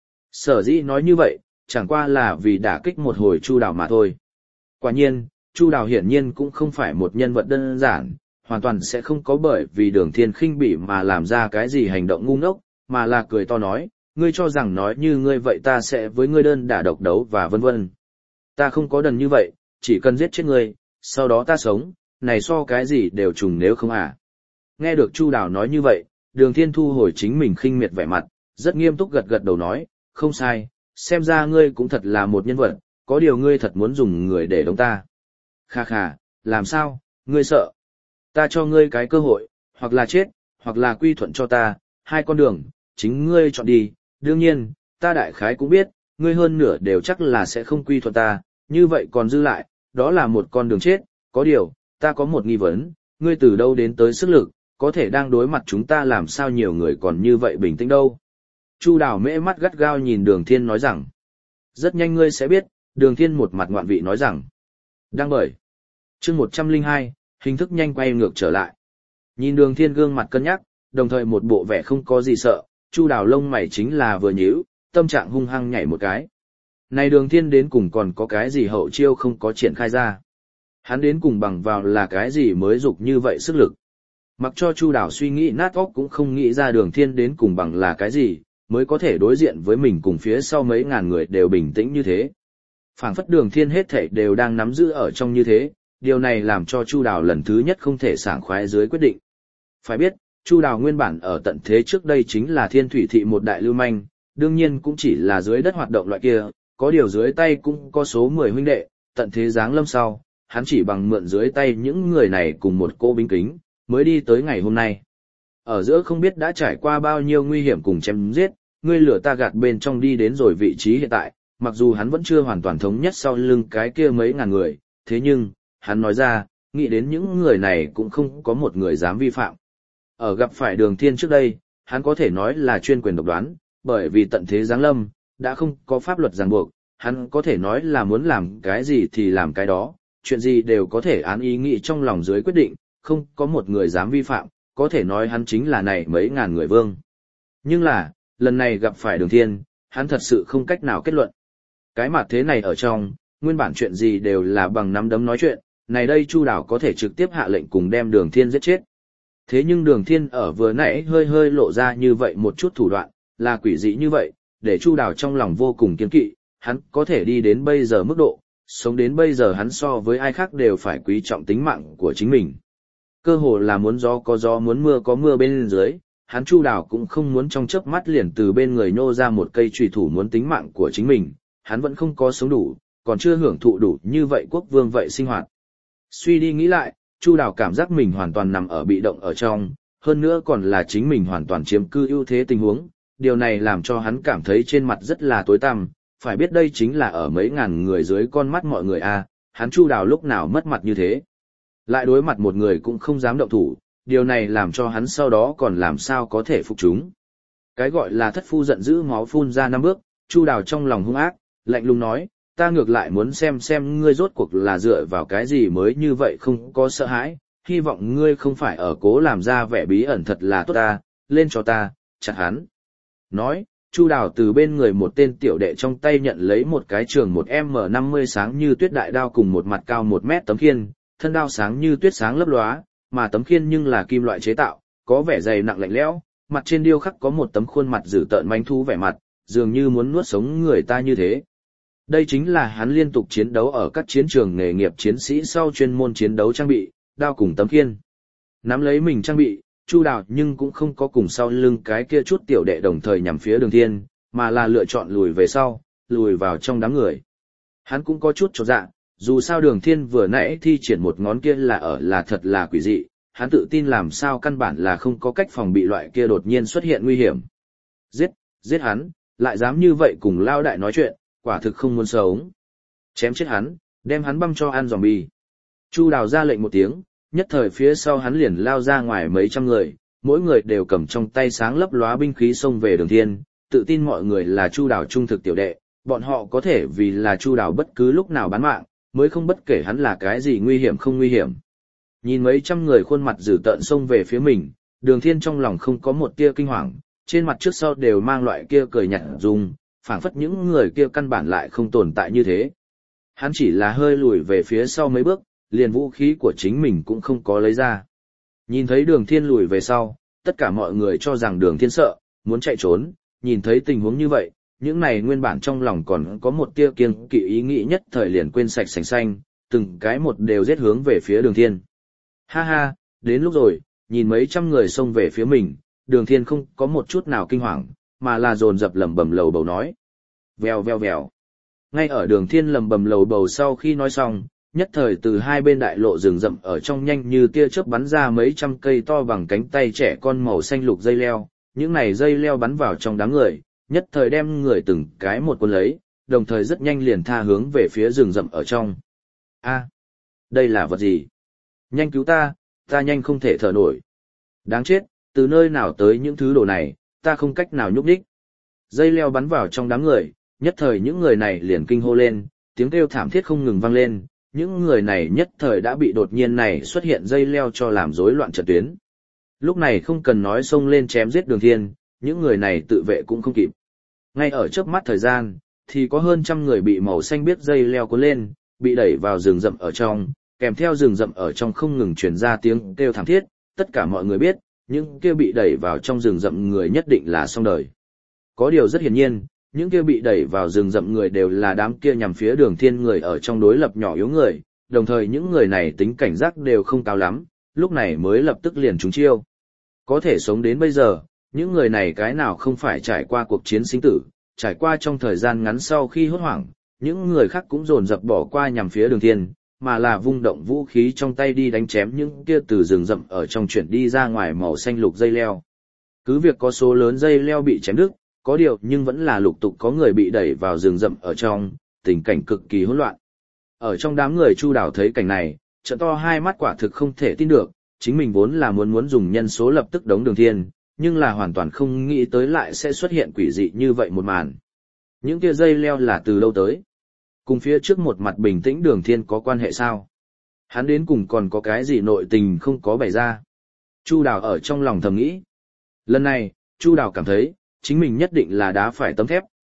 [SPEAKER 1] Sở dĩ nói như vậy, chẳng qua là vì đả kích một hồi Chu Đào mà thôi. Quả nhiên, Chu Đào hiển nhiên cũng không phải một nhân vật đơn giản, hoàn toàn sẽ không có bởi vì đường thiên khinh bỉ mà làm ra cái gì hành động ngu ngốc, mà là cười to nói, ngươi cho rằng nói như ngươi vậy ta sẽ với ngươi đơn đả độc đấu và vân vân. Ta không có đần như vậy, chỉ cần giết chết ngươi, sau đó ta sống, này so cái gì đều trùng nếu không à. Nghe được Chu Đào nói như vậy, đường thiên thu hồi chính mình khinh miệt vẻ mặt, rất nghiêm túc gật gật đầu nói, không sai, xem ra ngươi cũng thật là một nhân vật, có điều ngươi thật muốn dùng người để đóng ta. Kha kha, làm sao, ngươi sợ? Ta cho ngươi cái cơ hội, hoặc là chết, hoặc là quy thuận cho ta, hai con đường, chính ngươi chọn đi, đương nhiên, ta đại khái cũng biết, ngươi hơn nửa đều chắc là sẽ không quy thuận ta, như vậy còn dư lại, đó là một con đường chết, có điều, ta có một nghi vấn, ngươi từ đâu đến tới sức lực, có thể đang đối mặt chúng ta làm sao nhiều người còn như vậy bình tĩnh đâu. Chu Đào mễ mắt gắt gao nhìn đường thiên nói rằng, rất nhanh ngươi sẽ biết, đường thiên một mặt ngoạn vị nói rằng, đang bởi, chương một trăm lẻ hai, hình thức nhanh quay ngược trở lại. Nhìn đường thiên gương mặt cân nhắc, đồng thời một bộ vẻ không có gì sợ, Chu Đào lông mày chính là vừa nhíu, tâm trạng hung hăng nhảy một cái. Này đường thiên đến cùng còn có cái gì hậu chiêu không có triển khai ra. Hắn đến cùng bằng vào là cái gì mới dục như vậy sức lực. Mặc cho Chu Đào suy nghĩ nát óc cũng không nghĩ ra đường thiên đến cùng bằng là cái gì, mới có thể đối diện với mình cùng phía sau mấy ngàn người đều bình tĩnh như thế. Phảng phất đường thiên hết thảy đều đang nắm giữ ở trong như thế, điều này làm cho Chu Đào lần thứ nhất không thể sảng khoái dưới quyết định. Phải biết, Chu Đào nguyên bản ở tận thế trước đây chính là Thiên Thủy Thị một đại lưu manh, đương nhiên cũng chỉ là dưới đất hoạt động loại kia, có điều dưới tay cũng có số mười huynh đệ, tận thế giáng lâm sau, hắn chỉ bằng mượn dưới tay những người này cùng một cô binh kính, mới đi tới ngày hôm nay. Ở giữa không biết đã trải qua bao nhiêu nguy hiểm cùng chém giết, ngươi lửa ta gạt bên trong đi đến rồi vị trí hiện tại, mặc dù hắn vẫn chưa hoàn toàn thống nhất sau lưng cái kia mấy ngàn người, thế nhưng, hắn nói ra, nghĩ đến những người này cũng không có một người dám vi phạm. Ở gặp phải đường thiên trước đây, hắn có thể nói là chuyên quyền độc đoán, bởi vì tận thế giáng lâm, đã không có pháp luật ràng buộc, hắn có thể nói là muốn làm cái gì thì làm cái đó, chuyện gì đều có thể án ý nghĩ trong lòng dưới quyết định, không có một người dám vi phạm, có thể nói hắn chính là này mấy ngàn người vương. Nhưng là, lần này gặp phải đường thiên, hắn thật sự không cách nào kết luận. Cái mặt thế này ở trong, nguyên bản chuyện gì đều là bằng nắm đấm nói chuyện, này đây Chu Đào có thể trực tiếp hạ lệnh cùng đem Đường Thiên giết chết. Thế nhưng Đường Thiên ở vừa nãy hơi hơi lộ ra như vậy một chút thủ đoạn, là quỷ dị như vậy, để Chu Đào trong lòng vô cùng kiêng kỵ, hắn có thể đi đến bây giờ mức độ, sống đến bây giờ hắn so với ai khác đều phải quý trọng tính mạng của chính mình. Cơ hồ là muốn gió có gió muốn mưa có mưa bên dưới, hắn Chu Đào cũng không muốn trong chớp mắt liền từ bên người nhô ra một cây chùy thủ muốn tính mạng của chính mình, hắn vẫn không có sống đủ, còn chưa hưởng thụ đủ như vậy quốc vương vậy sinh hoạt. Suy đi nghĩ lại, Chu Đào cảm giác mình hoàn toàn nằm ở bị động ở trong, hơn nữa còn là chính mình hoàn toàn chiếm cư ưu thế tình huống, điều này làm cho hắn cảm thấy trên mặt rất là tối tăm, phải biết đây chính là ở mấy ngàn người dưới con mắt mọi người a, hắn Chu Đào lúc nào mất mặt như thế. Lại đối mặt một người cũng không dám động thủ, điều này làm cho hắn sau đó còn làm sao có thể phục chúng. Cái gọi là thất phu giận dữ máu phun ra năm bước, Chu Đào trong lòng hung ác, lạnh lùng nói, ta ngược lại muốn xem xem ngươi rốt cuộc là dựa vào cái gì mới như vậy không có sợ hãi, hy vọng ngươi không phải ở cố làm ra vẻ bí ẩn thật là tốt ta, lên cho ta, chặt hắn. Nói, Chu Đào từ bên người một tên tiểu đệ trong tay nhận lấy một cái trường một M năm mươi sáng như tuyết đại đao cùng một mặt cao một mét tấm khiên, thân đao sáng như tuyết sáng lấp lóa, mà tấm khiên nhưng là kim loại chế tạo, có vẻ dày nặng lạnh lẽo, mặt trên điêu khắc có một tấm khuôn mặt dữ tợn manh thú vẻ mặt, dường như muốn nuốt sống người ta như thế. Đây chính là hắn liên tục chiến đấu ở các chiến trường nghề nghiệp chiến sĩ sau chuyên môn chiến đấu trang bị, đao cùng tấm khiên. Nắm lấy mình trang bị, Chu Đào nhưng cũng không có cùng sau lưng cái kia chút tiểu đệ đồng thời nhằm phía Đường Thiên, mà là lựa chọn lùi về sau, lùi vào trong đám người. Hắn cũng có chút chột dạ, dù sao Đường Thiên vừa nãy thi triển một ngón kia là ở là thật là quỷ dị, hắn tự tin làm sao căn bản là không có cách phòng bị loại kia đột nhiên xuất hiện nguy hiểm. Giết, giết hắn, lại dám như vậy cùng lao đại nói chuyện, quả thực không muốn sống. Chém chết hắn, đem hắn băm cho ăn zombie. Chu Đào ra lệnh một tiếng, nhất thời phía sau hắn liền lao ra ngoài mấy trăm người, mỗi người đều cầm trong tay sáng lấp lóa binh khí xông về Đường Thiên, tự tin mọi người là Chu Đào trung thực tiểu đệ, bọn họ có thể vì là Chu Đào bất cứ lúc nào bán mạng, mới không bất kể hắn là cái gì nguy hiểm không nguy hiểm. Nhìn mấy trăm người khuôn mặt dữ tợn xông về phía mình, Đường Thiên trong lòng không có một tia kinh hoàng, trên mặt trước sau đều mang loại kia cười nhạt dùng, phảng phất những người kia căn bản lại không tồn tại như thế. Hắn chỉ là hơi lùi về phía sau mấy bước, liền vũ khí của chính mình cũng không có lấy ra. Nhìn thấy Đường Thiên lùi về sau, tất cả mọi người cho rằng Đường Thiên sợ, muốn chạy trốn, nhìn thấy tình huống như vậy, những này nguyên bản trong lòng còn có một tia kiêng kỵ ý nghĩ nhất thời liền quên sạch sành xanh, từng cái một đều giết hướng về phía Đường Thiên. Ha ha, đến lúc rồi, nhìn mấy trăm người xông về phía mình, Đường Thiên không có một chút nào kinh hoàng, mà là dồn dập lẩm bẩm lầu bầu nói. Vèo vèo vèo. Ngay ở Đường Thiên lẩm bẩm lầu bầu sau khi nói xong, nhất thời từ hai bên đại lộ rừng rậm ở trong nhanh như tia chớp bắn ra mấy trăm cây to bằng cánh tay trẻ con màu xanh lục dây leo, những này dây leo bắn vào trong đám người, nhất thời đem người từng cái một cuốn lấy, đồng thời rất nhanh liền tha hướng về phía rừng rậm ở trong. A, đây là vật gì? Nhanh cứu ta, ta nhanh không thể thở nổi. Đáng chết, từ nơi nào tới những thứ đồ này, ta không cách nào nhúc nhích. Dây leo bắn vào trong đám người, nhất thời những người này liền kinh hô lên, tiếng kêu thảm thiết không ngừng vang lên, những người này nhất thời đã bị đột nhiên này xuất hiện dây leo cho làm rối loạn trận tuyến. Lúc này không cần nói xông lên chém giết Đường Thiên, những người này tự vệ cũng không kịp. Ngay ở chớp mắt thời gian, thì có hơn trăm người bị màu xanh biếc dây leo cuốn lên, bị đẩy vào rừng rậm ở trong, kèm theo rừng rậm ở trong không ngừng truyền ra tiếng kêu thảm thiết, tất cả mọi người biết, những kia bị đẩy vào trong rừng rậm người nhất định là xong đời. Có điều rất hiển nhiên, những kia bị đẩy vào rừng rậm người đều là đám kia nhằm phía Đường Thiên người ở trong đối lập nhỏ yếu người, đồng thời những người này tính cảnh giác đều không cao lắm, lúc này mới lập tức liền trúng chiêu. Có thể sống đến bây giờ, những người này cái nào không phải trải qua cuộc chiến sinh tử, trải qua trong thời gian ngắn sau khi hốt hoảng, những người khác cũng dồn dập bỏ qua nhằm phía Đường Thiên, mà là vung động vũ khí trong tay đi đánh chém những kia từ rừng rậm ở trong chuyển đi ra ngoài màu xanh lục dây leo. Cứ việc có số lớn dây leo bị chém đứt, có điều nhưng vẫn là lục tục có người bị đẩy vào rừng rậm ở trong, tình cảnh cực kỳ hỗn loạn. Ở trong đám người Chu Đào thấy cảnh này, trợn to hai mắt quả thực không thể tin được, chính mình vốn là muốn muốn dùng nhân số lập tức đống Đường Thiên, nhưng là hoàn toàn không nghĩ tới lại sẽ xuất hiện quỷ dị như vậy một màn. Những kia dây leo là từ lâu tới? Cùng phía trước một mặt bình tĩnh Đường Thiên có quan hệ sao? Hắn đến cùng còn có cái gì nội tình không có bày ra? Chu Đào ở trong lòng thầm nghĩ. Lần này, Chu Đào cảm thấy, chính mình nhất định là đá phải tấm thép,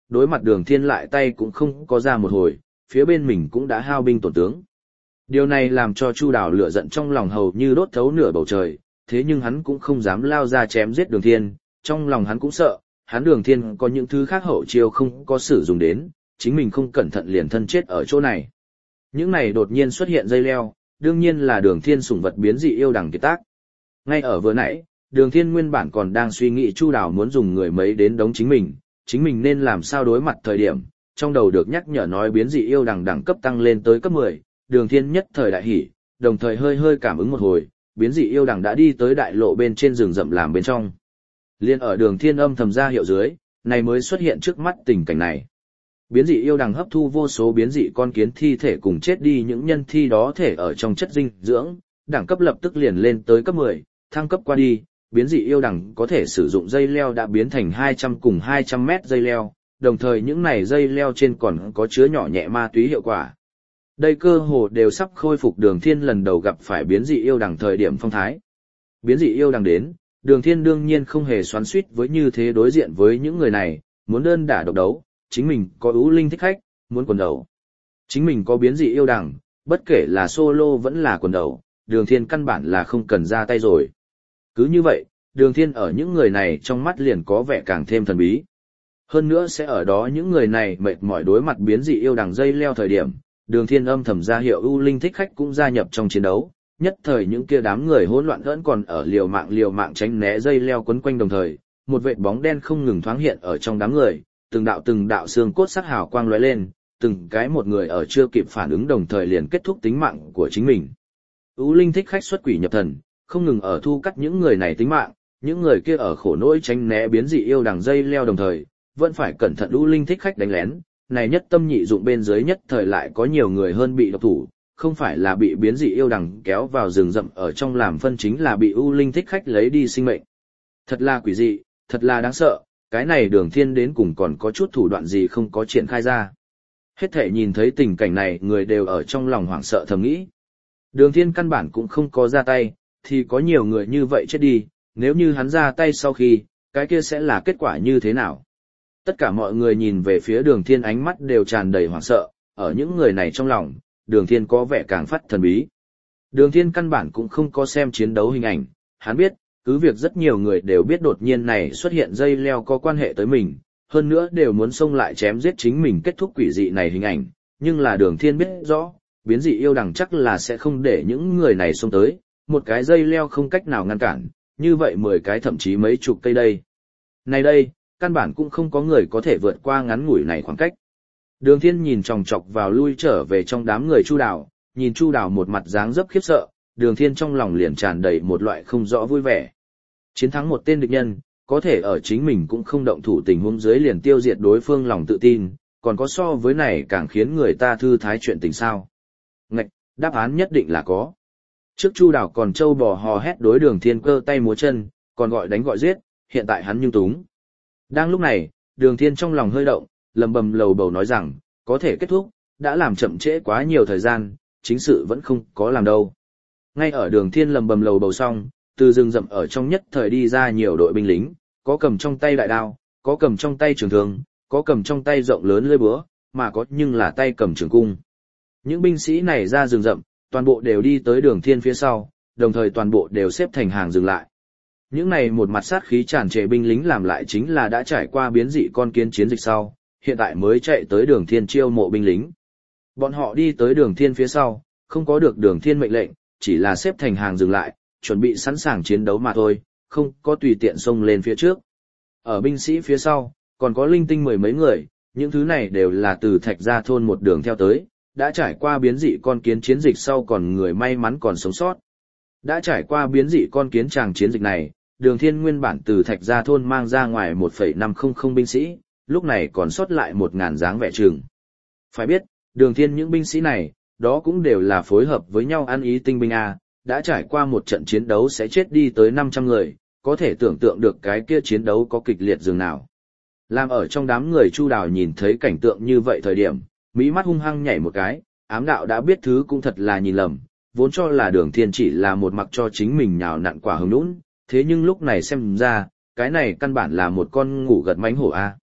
[SPEAKER 1] đối mặt đường thiên lại tay cũng không có ra một hồi, phía bên mình cũng đã hao binh tổn tướng. Điều này làm cho Chu Đào lửa giận trong lòng hầu như đốt thấu nửa bầu trời, thế nhưng hắn cũng không dám lao ra chém giết đường thiên, trong lòng hắn cũng sợ, hắn đường thiên có những thứ khác hậu chiêu không có sử dụng đến, chính mình không cẩn thận liền thân chết ở chỗ này. Những này đột nhiên xuất hiện dây leo, đương nhiên là đường thiên sủng vật biến dị yêu đằng kiệt tác. Ngay ở vừa nãy, đường thiên nguyên bản còn đang suy nghĩ Chu Đào muốn dùng người mấy đến đống chính mình, chính mình nên làm sao đối mặt thời điểm, trong đầu được nhắc nhở nói biến dị yêu đằng đẳng cấp tăng lên tới cấp mười, đường thiên nhất thời đại hỉ, đồng thời hơi hơi cảm ứng một hồi, biến dị yêu đằng đã đi tới đại lộ bên trên rừng rậm làm bên trong. Liên ở đường thiên âm thầm ra hiệu dưới, này mới xuất hiện trước mắt tình cảnh này. Biến dị yêu đằng hấp thu vô số biến dị con kiến thi thể cùng chết đi những nhân thi đó thể ở trong chất dinh dưỡng, đẳng cấp lập tức liền lên tới cấp mười, thăng cấp qua đi, biến dị yêu đằng có thể sử dụng dây leo đã biến thành hai trăm cùng hai trăm mét dây leo, đồng thời những này dây leo trên còn có chứa nhỏ nhẹ ma túy hiệu quả. Đây cơ hồ đều sắp khôi phục đường thiên lần đầu gặp phải biến dị yêu đằng thời điểm phong thái. Biến dị yêu đằng đến, đường thiên đương nhiên không hề xoắn xuýt với như thế đối diện với những người này, muốn đơn đả độc đấu, chính mình có ưu linh thích khách, muốn quần đầu. Chính mình có biến dị yêu đằng, bất kể là solo vẫn là quần đầu, đường thiên căn bản là không cần ra tay rồi. Cứ như vậy, đường thiên ở những người này trong mắt liền có vẻ càng thêm thần bí. Hơn nữa sẽ ở đó những người này mệt mỏi đối mặt biến dị yêu đằng dây leo thời điểm, đường thiên âm thầm ra hiệu ưu linh thích khách cũng gia nhập trong chiến đấu. Nhất thời những kia đám người hỗn loạn vẫn còn ở liều mạng liều mạng tránh né dây leo quấn quanh đồng thời, một vệt bóng đen không ngừng thoáng hiện ở trong đám người, từng đạo từng đạo xương cốt sắc hào quang lóe lên, từng cái một người ở chưa kịp phản ứng đồng thời liền kết thúc tính mạng của chính mình. Ưu linh thích khách xuất quỷ nhập thần, không ngừng ở thu cắt những người này tính mạng, những người kia ở khổ nỗi tránh né biến dị yêu đằng dây leo đồng thời, vẫn phải cẩn thận ưu linh thích khách đánh lén, này nhất tâm nhị dụng bên dưới nhất thời lại có nhiều người hơn bị độc thủ, không phải là bị biến dị yêu đằng kéo vào rừng rậm ở trong làm phân chính là bị ưu linh thích khách lấy đi sinh mệnh. Thật là quỷ dị, thật là đáng sợ, cái này đường thiên đến cùng còn có chút thủ đoạn gì không có triển khai ra. Hết thể nhìn thấy tình cảnh này người đều ở trong lòng hoảng sợ thầm nghĩ. Đường thiên căn bản cũng không có ra tay, thì có nhiều người như vậy chết đi, nếu như hắn ra tay sau khi, cái kia sẽ là kết quả như thế nào? Tất cả mọi người nhìn về phía đường thiên ánh mắt đều tràn đầy hoảng sợ, ở những người này trong lòng, đường thiên có vẻ càng phát thần bí. Đường thiên căn bản cũng không có xem chiến đấu hình ảnh, hắn biết, cứ việc rất nhiều người đều biết đột nhiên này xuất hiện dây leo có quan hệ tới mình, hơn nữa đều muốn xông lại chém giết chính mình kết thúc quỷ dị này hình ảnh, nhưng là đường thiên biết rõ, biến dị yêu đằng chắc là sẽ không để những người này xông tới, một cái dây leo không cách nào ngăn cản, như vậy mười cái thậm chí mấy chục cây đây. Này đây, căn bản cũng không có người có thể vượt qua ngắn ngủi này khoảng cách. Đường thiên nhìn chòng chọc vào lui trở về trong đám người Chu Đào, nhìn Chu Đào một mặt dáng dấp khiếp sợ, đường thiên trong lòng liền tràn đầy một loại không rõ vui vẻ. Chiến thắng một tên địch nhân, có thể ở chính mình cũng không động thủ tình huống dưới liền tiêu diệt đối phương lòng tự tin, còn có so với này càng khiến người ta thư thái chuyện tình sao. Ngạch, đáp án nhất định là có. Trước Chu Đào còn trâu bò hò hét đối đường thiên cơ tay múa chân, còn gọi đánh gọi giết, hiện tại hắn nhưng túng. Đang lúc này, đường thiên trong lòng hơi động, lầm bầm lầu bầu nói rằng, có thể kết thúc, đã làm chậm trễ quá nhiều thời gian, chính sự vẫn không có làm đâu. Ngay ở đường thiên lầm bầm lầu bầu xong, từ rừng rậm ở trong nhất thời đi ra nhiều đội binh lính, có cầm trong tay đại đao, có cầm trong tay trường thương, có cầm trong tay rộng lớn lưỡi búa, mà có nhưng là tay cầm trường cung. Những binh sĩ này ra rừng rậm, toàn bộ đều đi tới đường thiên phía sau, đồng thời toàn bộ đều xếp thành hàng dừng lại. Những này một mặt sát khí tràn trề binh lính làm lại chính là đã trải qua biến dị con kiến chiến dịch sau, hiện tại mới chạy tới đường thiên chiêu mộ binh lính. Bọn họ đi tới đường thiên phía sau, không có được đường thiên mệnh lệnh, chỉ là xếp thành hàng dừng lại, chuẩn bị sẵn sàng chiến đấu mà thôi, không có tùy tiện xông lên phía trước. Ở binh sĩ phía sau, còn có linh tinh mười mấy người, những thứ này đều là từ Thạch Gia thôn một đường theo tới, đã trải qua biến dị con kiến chiến dịch sau còn người may mắn còn sống sót. Đã trải qua biến dị con kiến tràng chiến dịch này, đường thiên nguyên bản từ Thạch Gia thôn mang ra ngoài một phẩy năm không không binh sĩ, lúc này còn sót lại một ngàn dáng vẻ trường. Phải biết, đường thiên những binh sĩ này, đó cũng đều là phối hợp với nhau ăn ý tinh binh A, đã trải qua một trận chiến đấu sẽ chết đi tới năm trăm người, có thể tưởng tượng được cái kia chiến đấu có kịch liệt dường nào. Làm ở trong đám người Chu Đào nhìn thấy cảnh tượng như vậy thời điểm, mỹ mắt hung hăng nhảy một cái, ám đạo đã biết thứ cũng thật là nhìn lầm, vốn cho là đường thiên chỉ là một mặc cho chính mình nhào nặn quả hứng nũng, thế nhưng lúc này xem ra, cái này căn bản là một con ngủ gật mánh hổ A.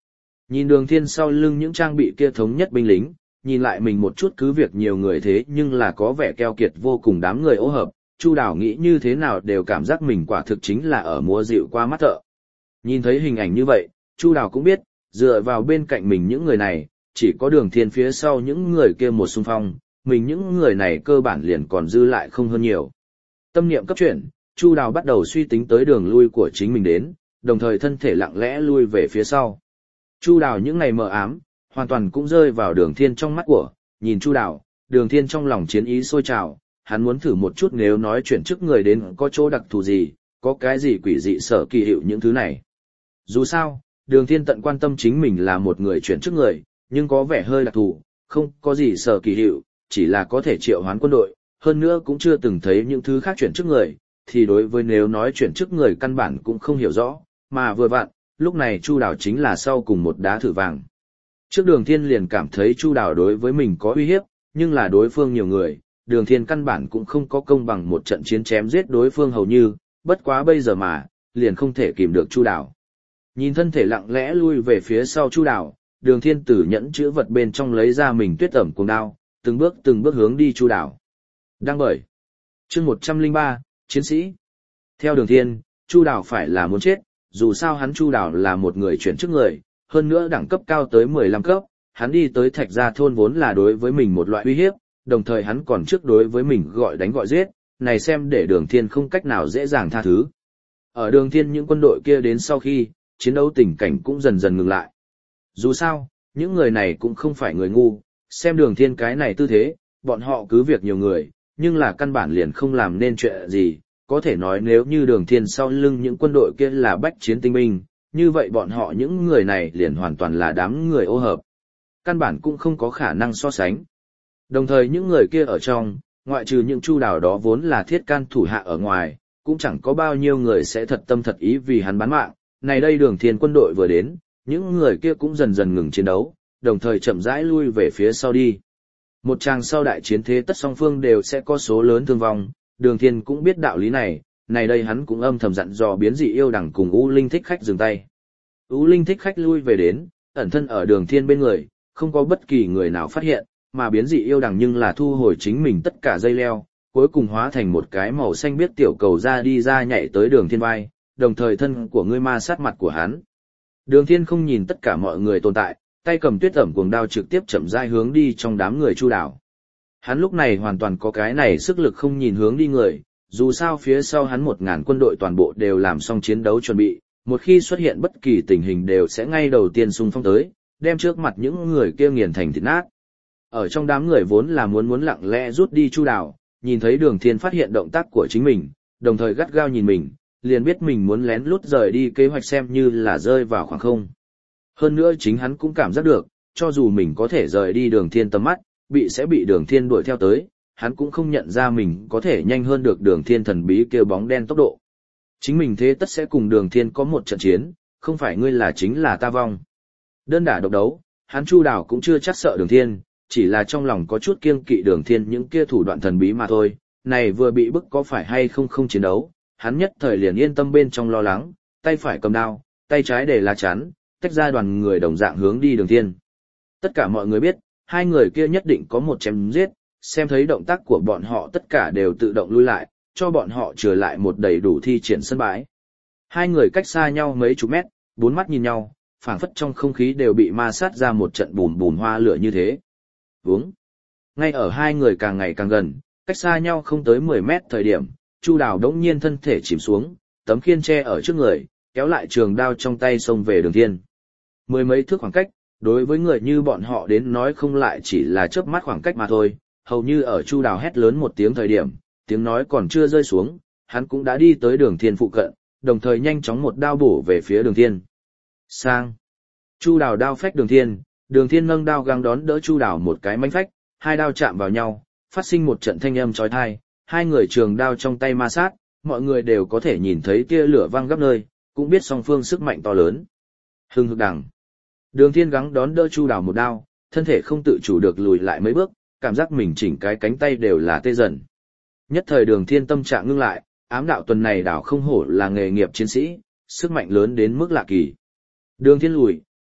[SPEAKER 1] Nhìn Đường Thiên sau lưng những trang bị kia thống nhất binh lính, nhìn lại mình một chút cứ việc nhiều người thế nhưng là có vẻ keo kiệt vô cùng đám người ô hợp, Chu Đào nghĩ như thế nào đều cảm giác mình quả thực chính là ở múa dịu qua mắt thợ. Nhìn thấy hình ảnh như vậy, Chu Đào cũng biết, dựa vào bên cạnh mình những người này, chỉ có Đường Thiên phía sau những người kia một xung phong, mình những người này cơ bản liền còn dư lại không hơn nhiều. Tâm niệm cấp chuyển, Chu Đào bắt đầu suy tính tới đường lui của chính mình đến, đồng thời thân thể lặng lẽ lui về phía sau. Chu Đào những ngày mờ ám, hoàn toàn cũng rơi vào Đường Thiên trong mắt của, nhìn Chu Đào, Đường Thiên trong lòng chiến ý sôi trào, hắn muốn thử một chút nếu nói chuyện trước người đến có chỗ đặc thù gì, có cái gì quỷ dị sở kỳ hiệu những thứ này. Dù sao, Đường Thiên tận quan tâm chính mình là một người chuyển trước người, nhưng có vẻ hơi đặc thù, không có gì sở kỳ hiệu, chỉ là có thể triệu hoán quân đội, hơn nữa cũng chưa từng thấy những thứ khác chuyển trước người, thì đối với nếu nói chuyển trước người căn bản cũng không hiểu rõ, mà vừa vặn, lúc này Chu Đào chính là sau cùng một đá thử vàng. Trước Đường Thiên liền cảm thấy Chu Đào đối với mình có uy hiếp, nhưng là đối phương nhiều người, Đường Thiên căn bản cũng không có công bằng một trận chiến chém giết đối phương hầu như, bất quá bây giờ mà, liền không thể kìm được Chu Đào. Nhìn thân thể lặng lẽ lui về phía sau Chu Đào, Đường Thiên từ nhẫn chữ vật bên trong lấy ra mình tuyết ẩm cuồng đao, từng bước từng bước hướng đi Chu Đào. Đang bởi. Chương một trăm lẻ ba, chiến sĩ. Theo Đường Thiên, Chu Đào phải là muốn chết, dù sao hắn Chu Đào là một người chuyển chức người, hơn nữa đẳng cấp cao tới mười lăm cấp, hắn đi tới Thạch Gia thôn vốn là đối với mình một loại uy hiếp, đồng thời hắn còn trước đối với mình gọi đánh gọi giết, này xem để Đường Thiên không cách nào dễ dàng tha thứ. Ở Đường Thiên những quân đội kia đến sau khi, chiến đấu tình cảnh cũng dần dần ngừng lại. Dù sao, những người này cũng không phải người ngu, xem Đường Thiên cái này tư thế, bọn họ cứ việc nhiều người, nhưng là căn bản liền không làm nên chuyện gì, có thể nói nếu như Đường Thiên sau lưng những quân đội kia là bách chiến tinh binh, như vậy bọn họ những người này liền hoàn toàn là đám người ô hợp. Căn bản cũng không có khả năng so sánh. Đồng thời những người kia ở trong, ngoại trừ những Chu Đào đó vốn là thiết can thủ hạ ở ngoài, cũng chẳng có bao nhiêu người sẽ thật tâm thật ý vì hắn bán mạng. Này đây Đường Thiên quân đội vừa đến, những người kia cũng dần dần ngừng chiến đấu, đồng thời chậm rãi lui về phía sau đi. Một tràng sau đại chiến thế tất song phương đều sẽ có số lớn thương vong, Đường Thiên cũng biết đạo lý này, này đây hắn cũng âm thầm dặn dò biến dị yêu đằng cùng U Linh thích khách dừng tay. U Linh thích khách lui về đến, ẩn thân ở Đường Thiên bên người, không có bất kỳ người nào phát hiện, mà biến dị yêu đằng nhưng là thu hồi chính mình tất cả dây leo, cuối cùng hóa thành một cái màu xanh biếc tiểu cầu ra đi ra nhảy tới Đường Thiên vai, đồng thời thân của ngươi ma sát mặt của hắn. Đường Thiên không nhìn tất cả mọi người tồn tại, tay cầm tuyết ẩm cuồng đao trực tiếp chậm rãi hướng đi trong đám người Chu Đào. Hắn lúc này hoàn toàn có cái này sức lực không nhìn hướng đi người, dù sao phía sau hắn một ngàn quân đội toàn bộ đều làm xong chiến đấu chuẩn bị, một khi xuất hiện bất kỳ tình hình đều sẽ ngay đầu tiên xung phong tới, đem trước mặt những người kia nghiền thành thịt nát. Ở trong đám người vốn là muốn muốn lặng lẽ rút đi Chu Đào, nhìn thấy Đường Thiên phát hiện động tác của chính mình, đồng thời gắt gao nhìn mình, liền biết mình muốn lén lút rời đi kế hoạch xem như là rơi vào khoảng không. Hơn nữa chính hắn cũng cảm giác được, cho dù mình có thể rời đi Đường Thiên tầm mắt, bị sẽ bị Đường Thiên đuổi theo tới, hắn cũng không nhận ra mình có thể nhanh hơn được Đường Thiên thần bí kêu bóng đen tốc độ. Chính mình thế tất sẽ cùng Đường Thiên có một trận chiến, không phải ngươi là chính là ta vong. Đơn đả độc đấu, hắn Chu Đào cũng chưa chắc sợ Đường Thiên, chỉ là trong lòng có chút kiêng kỵ Đường Thiên những kia thủ đoạn thần bí mà thôi, này vừa bị bức có phải hay không không chiến đấu, hắn nhất thời liền yên tâm bên trong lo lắng, tay phải cầm đao, tay trái để lá chắn, tách ra đoàn người đồng dạng hướng đi Đường Thiên. Tất cả mọi người biết, hai người kia nhất định có một chém giết, xem thấy động tác của bọn họ tất cả đều tự động lui lại, cho bọn họ trở lại một đầy đủ thi triển sân bãi. Hai người cách xa nhau mấy chục mét, bốn mắt nhìn nhau, phảng phất trong không khí đều bị ma sát ra một trận bùn bùn hoa lửa như thế. Vướng. Ngay ở hai người càng ngày càng gần, cách xa nhau không tới mười mét thời điểm, Chu Đào đống nhiên thân thể chìm xuống, tấm khiên tre ở trước người, kéo lại trường đao trong tay xông về Đường Thiên. Mười mấy thước khoảng cách, đối với người như bọn họ đến nói không lại chỉ là chớp mắt khoảng cách mà thôi, hầu như ở Chu Đào hét lớn một tiếng thời điểm, tiếng nói còn chưa rơi xuống, hắn cũng đã đi tới Đường Thiên phụ cận, đồng thời nhanh chóng một đao bổ về phía Đường Thiên. Sang. Chu Đào đao phách Đường Thiên, Đường Thiên nâng đao găng đón đỡ Chu Đào một cái mánh phách, hai đao chạm vào nhau, phát sinh một trận thanh âm chói tai, hai người trường đao trong tay ma sát, mọi người đều có thể nhìn thấy tia lửa văng khắp nơi, cũng biết song phương sức mạnh to lớn. Hưng hực đằng. Đường Thiên gắng đón đỡ Chu Đào một đao, thân thể không tự chủ được lùi lại mấy bước, cảm giác mình chỉnh cái cánh tay đều là tê dần. Nhất thời Đường Thiên tâm trạng ngưng lại, ám đạo tuần này đảo không hổ là nghề nghiệp chiến sĩ, sức mạnh lớn đến mức lạ kỳ. Đường Thiên lùi,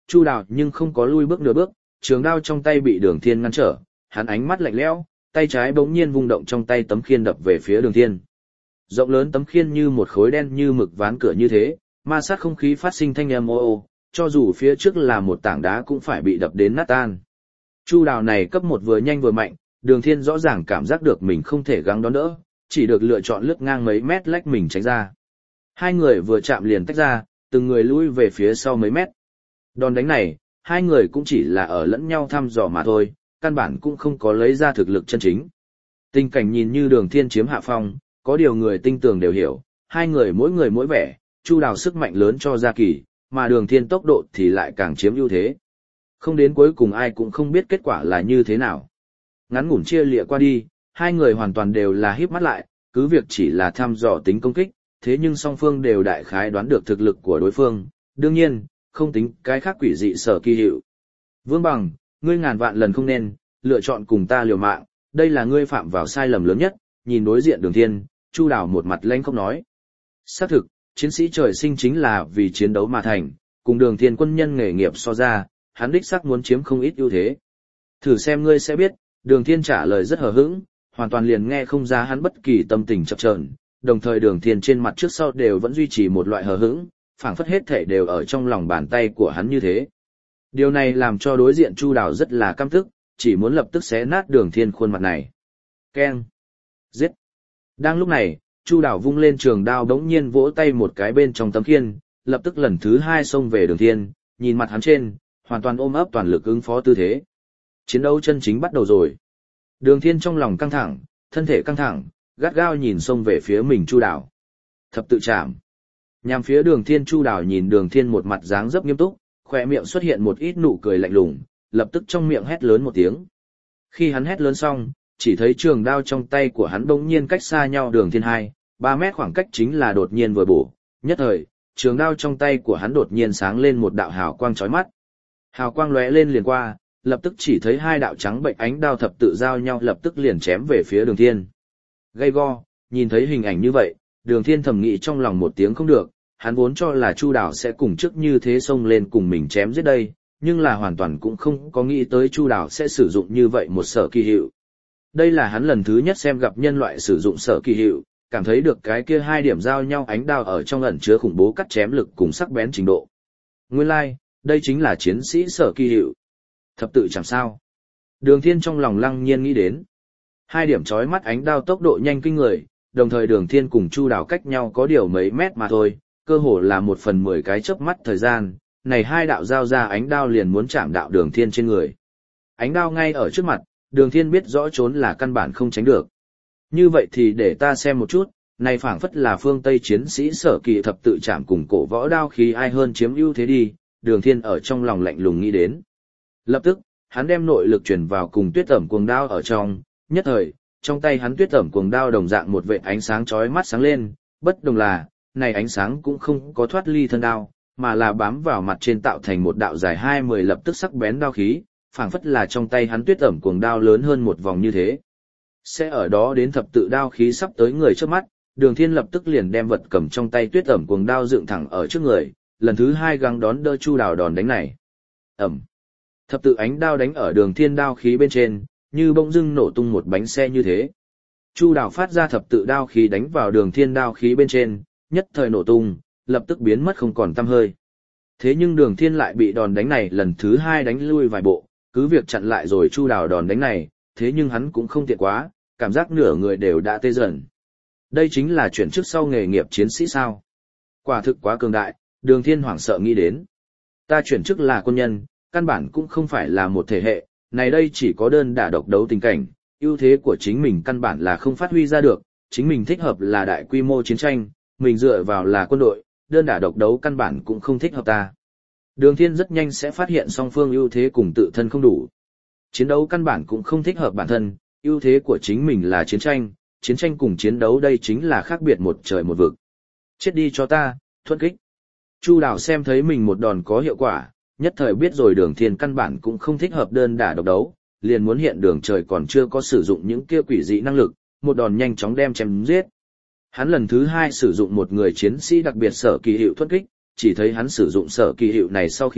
[SPEAKER 1] Chu Đào nhưng không có lui bước nửa bước, trường đao trong tay bị Đường Thiên ngăn trở, hắn ánh mắt lạnh lẽo, tay trái bỗng nhiên vung động trong tay tấm khiên đập về phía Đường Thiên. Rộng lớn tấm khiên như một khối đen như mực ván cửa như thế, ma sát không khí phát sinh thanh âm ô ô, cho dù phía trước là một tảng đá cũng phải bị đập đến nát tan. Chu Đào này cấp một vừa nhanh vừa mạnh, Đường Thiên rõ ràng cảm giác được mình không thể gắng đón đỡ, chỉ được lựa chọn lướt ngang mấy mét lách mình tránh ra. Hai người vừa chạm liền tách ra, từng người lui về phía sau mấy mét. Đòn đánh này, hai người cũng chỉ là ở lẫn nhau thăm dò mà thôi, căn bản cũng không có lấy ra thực lực chân chính. Tình cảnh nhìn như Đường Thiên chiếm hạ phong, có điều người tinh tường đều hiểu, hai người mỗi người mỗi vẻ, Chu Đào sức mạnh lớn cho Gia Kỳ, mà Đường Thiên tốc độ thì lại càng chiếm ưu thế. Không đến cuối cùng ai cũng không biết kết quả là như thế nào. Ngắn ngủn chia lịa qua đi, hai người hoàn toàn đều là híp mắt lại, cứ việc chỉ là thăm dò tính công kích, thế nhưng song phương đều đại khái đoán được thực lực của đối phương, đương nhiên, không tính cái khác quỷ dị sở kỳ hiệu. Vương Bằng, ngươi ngàn vạn lần không nên lựa chọn cùng ta liều mạng, đây là ngươi phạm vào sai lầm lớn nhất. Nhìn đối diện Đường Thiên, Chu Đào một mặt lanh không nói. Xác thực, chiến sĩ trời sinh chính là vì chiến đấu mà thành, cùng Đường Thiên quân nhân nghề nghiệp so ra, hắn đích xác muốn chiếm không ít ưu thế. Thử xem ngươi sẽ biết, Đường Thiên trả lời rất hờ hững, hoàn toàn liền nghe không ra hắn bất kỳ tâm tình chập chờn, đồng thời Đường Thiên trên mặt trước sau đều vẫn duy trì một loại hờ hững, phảng phất hết thể đều ở trong lòng bàn tay của hắn như thế. Điều này làm cho đối diện Chu Đào rất là căm tức, chỉ muốn lập tức xé nát Đường Thiên khuôn mặt này. Keng! Giết! Đang lúc này, Chu Đào vung lên trường đao đống nhiên vỗ tay một cái bên trong tấm khiên, lập tức lần thứ hai xông về Đường Thiên, nhìn mặt hắn trên, hoàn toàn ôm ấp toàn lực ứng phó tư thế. Chiến đấu chân chính bắt đầu rồi. Đường Thiên trong lòng căng thẳng, thân thể căng thẳng, gắt gao nhìn xông về phía mình Chu Đào. Thập tự chạm. Nhằm phía Đường Thiên, Chu Đào nhìn Đường Thiên một mặt dáng dấp nghiêm túc, khóe miệng xuất hiện một ít nụ cười lạnh lùng, lập tức trong miệng hét lớn một tiếng. Khi hắn hét lớn xong, chỉ thấy trường đao trong tay của hắn bỗng nhiên cách xa nhau Đường Thiên hai, ba mét khoảng cách chính là đột nhiên vừa bổ, nhất thời, trường đao trong tay của hắn đột nhiên sáng lên một đạo hào quang chói mắt. Hào quang lóe lên liền qua, lập tức chỉ thấy hai đạo trắng bệnh ánh đao thập tự giao nhau lập tức liền chém về phía Đường Thiên. Gay go, nhìn thấy hình ảnh như vậy, Đường Thiên thầm nghĩ trong lòng một tiếng không được, hắn vốn cho là Chu Đào sẽ cùng trước như thế xông lên cùng mình chém giết đây, nhưng là hoàn toàn cũng không có nghĩ tới Chu Đào sẽ sử dụng như vậy một sở kỳ hiệu. Đây là hắn lần thứ nhất xem gặp nhân loại sử dụng sở kỳ hiệu, cảm thấy được cái kia hai điểm giao nhau ánh đao ở trong ẩn chứa khủng bố cắt chém lực cùng sắc bén trình độ. Nguyên lai, like, đây chính là chiến sĩ sở kỳ hiệu. Thập tự chẳng sao. Đường Thiên trong lòng lăng nhiên nghĩ đến. Hai điểm chói mắt ánh đao tốc độ nhanh kinh người, đồng thời Đường Thiên cùng Chu Đào cách nhau có điều mấy mét mà thôi, cơ hồ là một phần mười cái chớp mắt thời gian, này hai đạo giao ra ánh đao liền muốn chạm đạo Đường Thiên trên người. Ánh đao ngay ở trước mặt, Đường Thiên biết rõ trốn là căn bản không tránh được. Như vậy thì để ta xem một chút, này phảng phất là phương Tây chiến sĩ sở kỳ thập tự chạm cùng cổ võ đao khí ai hơn chiếm ưu thế đi, Đường Thiên ở trong lòng lạnh lùng nghĩ đến. Lập tức, hắn đem nội lực truyền vào cùng tuyết tẩm cuồng đao ở trong, nhất thời, trong tay hắn tuyết tẩm cuồng đao đồng dạng một vệt ánh sáng chói mắt sáng lên, bất đồng là, này ánh sáng cũng không có thoát ly thân đao, mà là bám vào mặt trên tạo thành một đạo dài hai mươi lập tức sắc bén đao khí, phảng phất là trong tay hắn tuyết tẩm cuồng đao lớn hơn một vòng như thế. Sẽ ở đó đến thập tự đao khí sắp tới người trước mắt, Đường Thiên lập tức liền đem vật cầm trong tay tuyết tẩm cuồng đao dựng thẳng ở trước người, lần thứ hai gắng đón đỡ Chu Đào đòn đánh này. Ầm. Thập tự ánh đao đánh ở Đường Thiên đao khí bên trên, như bỗng dưng nổ tung một bánh xe như thế. Chu Đào phát ra thập tự đao khí đánh vào Đường Thiên đao khí bên trên, nhất thời nổ tung, lập tức biến mất không còn tăm hơi. Thế nhưng Đường Thiên lại bị đòn đánh này lần thứ hai đánh lui vài bộ, cứ việc chặn lại rồi Chu Đào đòn đánh này, thế nhưng hắn cũng không tiện quá, cảm giác nửa người đều đã tê dần. Đây chính là chuyển chức sau nghề nghiệp chiến sĩ sao? Quả thực quá cường đại, Đường Thiên hoảng sợ nghĩ đến. Ta chuyển chức là quân nhân, căn bản cũng không phải là một thể hệ, này đây chỉ có đơn đả độc đấu tình cảnh, ưu thế của chính mình căn bản là không phát huy ra được, chính mình thích hợp là đại quy mô chiến tranh, mình dựa vào là quân đội, đơn đả độc đấu căn bản cũng không thích hợp ta. Đường Thiên rất nhanh sẽ phát hiện song phương ưu thế cùng tự thân không đủ. Chiến đấu căn bản cũng không thích hợp bản thân, ưu thế của chính mình là chiến tranh, chiến tranh cùng chiến đấu đây chính là khác biệt một trời một vực. Chết đi cho ta, thuận kích. Chu Đào xem thấy mình một đòn có hiệu quả, nhất thời biết rồi Đường Thiên căn bản cũng không thích hợp đơn đả độc đấu, liền muốn hiện Đường Trời còn chưa có sử dụng những kia quỷ dị năng lực, một đòn nhanh chóng đem chém giết. Hắn lần thứ hai sử dụng một người chiến sĩ đặc biệt sở kỳ hiệu thuận kích, chỉ thấy hắn sử dụng sở kỳ hiệu này sau khi,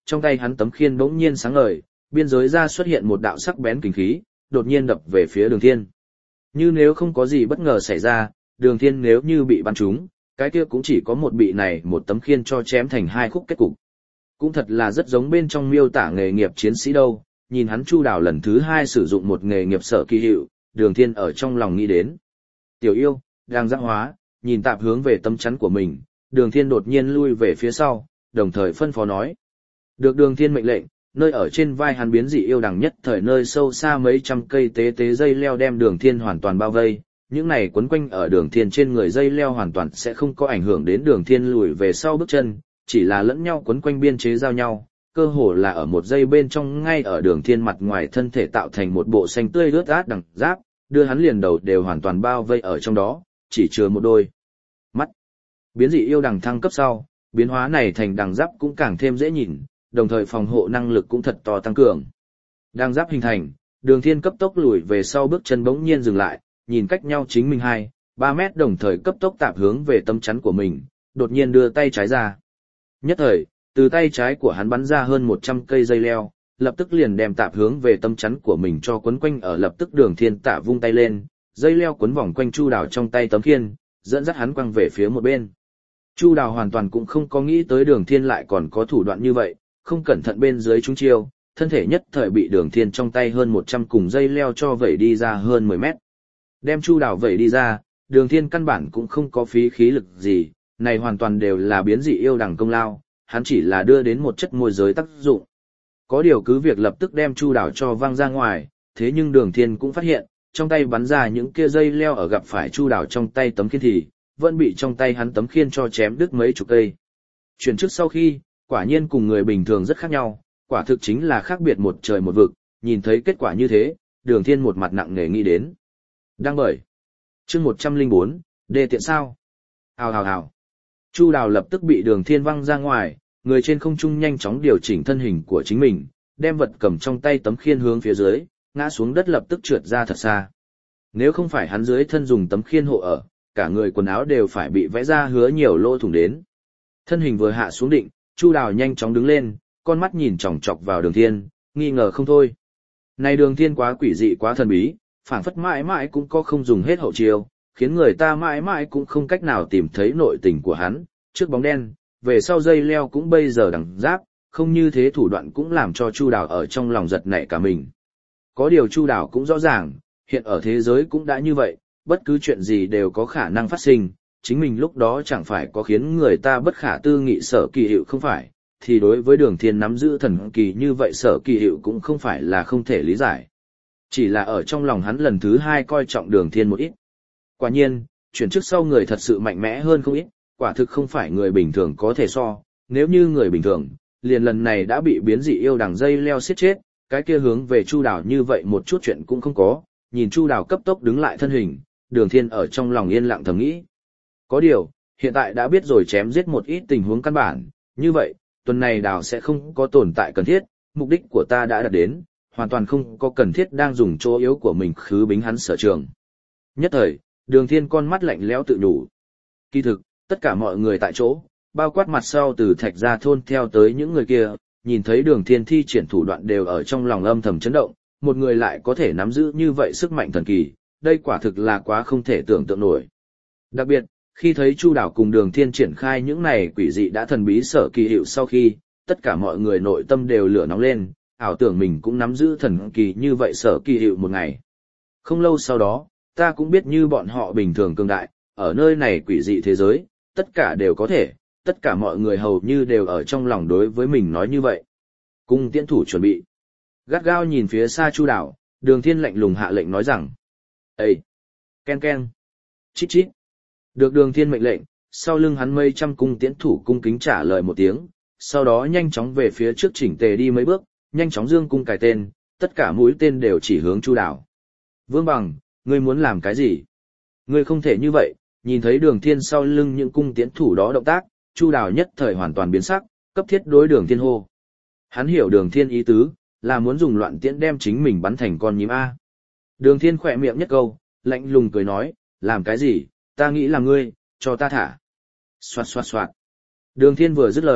[SPEAKER 1] trong tay hắn tấm khiên bỗng nhiên sáng ngời, biên giới ra xuất hiện một đạo sắc bén kình khí, đột nhiên đập về phía Đường Thiên. Như nếu không có gì bất ngờ xảy ra, Đường Thiên nếu như bị bắn trúng, cái kia cũng chỉ có một bị này một tấm khiên cho chém thành hai khúc kết cục. Cũng thật là rất giống bên trong miêu tả nghề nghiệp chiến sĩ đâu, nhìn hắn Chu Đào lần thứ hai sử dụng một nghề nghiệp sở kỳ hiệu, Đường Thiên ở trong lòng nghĩ đến. Tiểu yêu, đang giác hóa, nhìn tạp hướng về tấm chắn của mình, Đường Thiên đột nhiên lui về phía sau, đồng thời phân phó nói. Được Đường Thiên mệnh lệnh, nơi ở trên vai hắn biến dị yêu đằng nhất thời nơi sâu xa mấy trăm cây tế tế dây leo đem Đường Thiên hoàn toàn bao vây, những này quấn quanh ở Đường Thiên trên người dây leo hoàn toàn sẽ không có ảnh hưởng đến Đường Thiên lùi về sau bước chân, chỉ là lẫn nhau quấn quanh biên chế giao nhau, cơ hồ là ở một dây bên trong ngay ở Đường Thiên mặt ngoài thân thể tạo thành một bộ xanh tươi ướt át đằng giáp, đưa hắn liền đầu đều hoàn toàn bao vây ở trong đó, chỉ chứa một đôi mắt. Biến dị yêu đằng thăng cấp sau, biến hóa này thành đằng giáp cũng càng thêm dễ nhìn, đồng thời phòng hộ năng lực cũng thật to tăng cường. Đằng giáp hình thành, Đường Thiên cấp tốc lùi về sau bước chân bỗng nhiên dừng lại, nhìn cách nhau chính mình hai, ba mét đồng thời cấp tốc tạp hướng về tấm chắn của mình, đột nhiên đưa tay trái ra. Nhất thời, từ tay trái của hắn bắn ra hơn một trăm cây dây leo, lập tức liền đem tạp hướng về tấm chắn của mình cho quấn quanh ở lập tức Đường Thiên tạ vung tay lên, dây leo quấn vòng quanh Chu Đào trong tay tấm khiên, dẫn dắt hắn quăng về phía một bên. Chu Đào hoàn toàn cũng không có nghĩ tới Đường Thiên lại còn có thủ đoạn như vậy, không cẩn thận bên dưới trúng chiêu, thân thể nhất thời bị Đường Thiên trong tay hơn một trăm cùng dây leo cho vẩy đi ra hơn mười mét. Đem Chu Đào vẩy đi ra, Đường Thiên căn bản cũng không có phí khí lực gì, này hoàn toàn đều là biến dị yêu đằng công lao, hắn chỉ là đưa đến một chất môi giới tác dụng. Có điều cứ việc lập tức đem Chu Đào cho văng ra ngoài, thế nhưng Đường Thiên cũng phát hiện, trong tay bắn ra những kia dây leo ở gặp phải Chu Đào trong tay tấm khiên thì, vẫn bị trong tay hắn tấm khiên cho chém đứt mấy chục cây. Chuyển trước sau khi, quả nhiên cùng người bình thường rất khác nhau, quả thực chính là khác biệt một trời một vực, nhìn thấy kết quả như thế, Đường Thiên một mặt nặng nề nghĩ đến. Đang bởi. Chương một trăm lẻ bốn, đề tiện sao? Hào hào hào. Chu Đào lập tức bị Đường Thiên văng ra ngoài, người trên không trung nhanh chóng điều chỉnh thân hình của chính mình, đem vật cầm trong tay tấm khiên hướng phía dưới, ngã xuống đất lập tức trượt ra thật xa. Nếu không phải hắn dưới thân dùng tấm khiên hộ ở, cả người quần áo đều phải bị vẽ ra hứa nhiều lỗ thủng đến. Thân hình vừa hạ xuống định, Chu Đào nhanh chóng đứng lên, con mắt nhìn chòng chọc vào Đường Thiên, nghi ngờ không thôi. Này Đường Thiên quá quỷ dị quá thần bí, phảng phất mãi mãi cũng có không dùng hết hậu chiêu, khiến người ta mãi mãi cũng không cách nào tìm thấy nội tình của hắn, trước bóng đen, về sau dây leo cũng bây giờ đằng giáp, không như thế thủ đoạn cũng làm cho Chu Đào ở trong lòng giật nảy cả mình. Có điều Chu Đào cũng rõ ràng, hiện ở thế giới cũng đã như vậy, bất cứ chuyện gì đều có khả năng phát sinh, chính mình lúc đó chẳng phải có khiến người ta bất khả tư nghị sở kỳ hiệu không phải, thì đối với Đường Thiên nắm giữ thần kỳ như vậy sở kỳ hiệu cũng không phải là không thể lý giải. Chỉ là ở trong lòng hắn lần thứ hai coi trọng Đường Thiên một ít. Quả nhiên, chuyển trước sau người thật sự mạnh mẽ hơn không ít, quả thực không phải người bình thường có thể so, nếu như người bình thường, liền lần này đã bị biến dị yêu đằng dây leo xiết chết, cái kia hướng về Chu Đào như vậy một chút chuyện cũng không có, nhìn Chu Đào cấp tốc đứng lại thân hình, Đường Thiên ở trong lòng yên lặng thầm nghĩ. Có điều, hiện tại đã biết rồi chém giết một ít tình huống căn bản, như vậy, tuần này Đào sẽ không có tồn tại cần thiết, mục đích của ta đã đạt đến, hoàn toàn không có cần thiết đang dùng chỗ yếu của mình khứ bính hắn sở trường. Nhất thời, Đường Thiên con mắt lạnh lẽo tự nhủ. Kỳ thực, tất cả mọi người tại chỗ, bao quát mặt sau từ Thạch Gia thôn theo tới những người kia, nhìn thấy Đường Thiên thi triển thủ đoạn đều ở trong lòng âm thầm chấn động, một người lại có thể nắm giữ như vậy sức mạnh thần kỳ, đây quả thực là quá không thể tưởng tượng nổi. Đặc biệt, khi thấy Chu Đào cùng Đường Thiên triển khai những này quỷ dị đã thần bí sở kỳ hiệu sau khi, tất cả mọi người nội tâm đều lửa nóng lên, ảo tưởng mình cũng nắm giữ thần kỳ như vậy sở kỳ hiệu một ngày. Không lâu sau đó, ta cũng biết như bọn họ bình thường cường đại, ở nơi này quỷ dị thế giới, tất cả đều có thể, tất cả mọi người hầu như đều ở trong lòng đối với mình nói như vậy. Cung tiễn thủ chuẩn bị. Gắt gao nhìn phía xa Chu Đào, Đường Thiên lạnh lùng hạ lệnh nói rằng: "Ê! Ken ken! Chít chít!" Được Đường Thiên mệnh lệnh, sau lưng hắn mấy trăm cung tiễn thủ cung kính trả lời một tiếng, sau đó nhanh chóng về phía trước chỉnh tề đi mấy bước, nhanh chóng dương cung cài tên, tất cả mũi tên đều chỉ hướng Chu Đào. "Vương Bằng, ngươi muốn làm cái gì? Ngươi không thể như vậy." Nhìn thấy Đường Thiên sau lưng những cung tiễn thủ đó động tác, Chu Đào nhất thời hoàn toàn biến sắc, cấp thiết đối Đường Thiên hô. Hắn hiểu Đường Thiên ý tứ, là muốn dùng loạn tiễn đem chính mình bắn thành con nhím A. Đường Thiên khỏe miệng nhất câu, lạnh lùng cười nói, làm cái gì, ta nghĩ là ngươi, cho ta thả. Xoạt xoạt xoạt. Đường Thiên vừa dứt lời,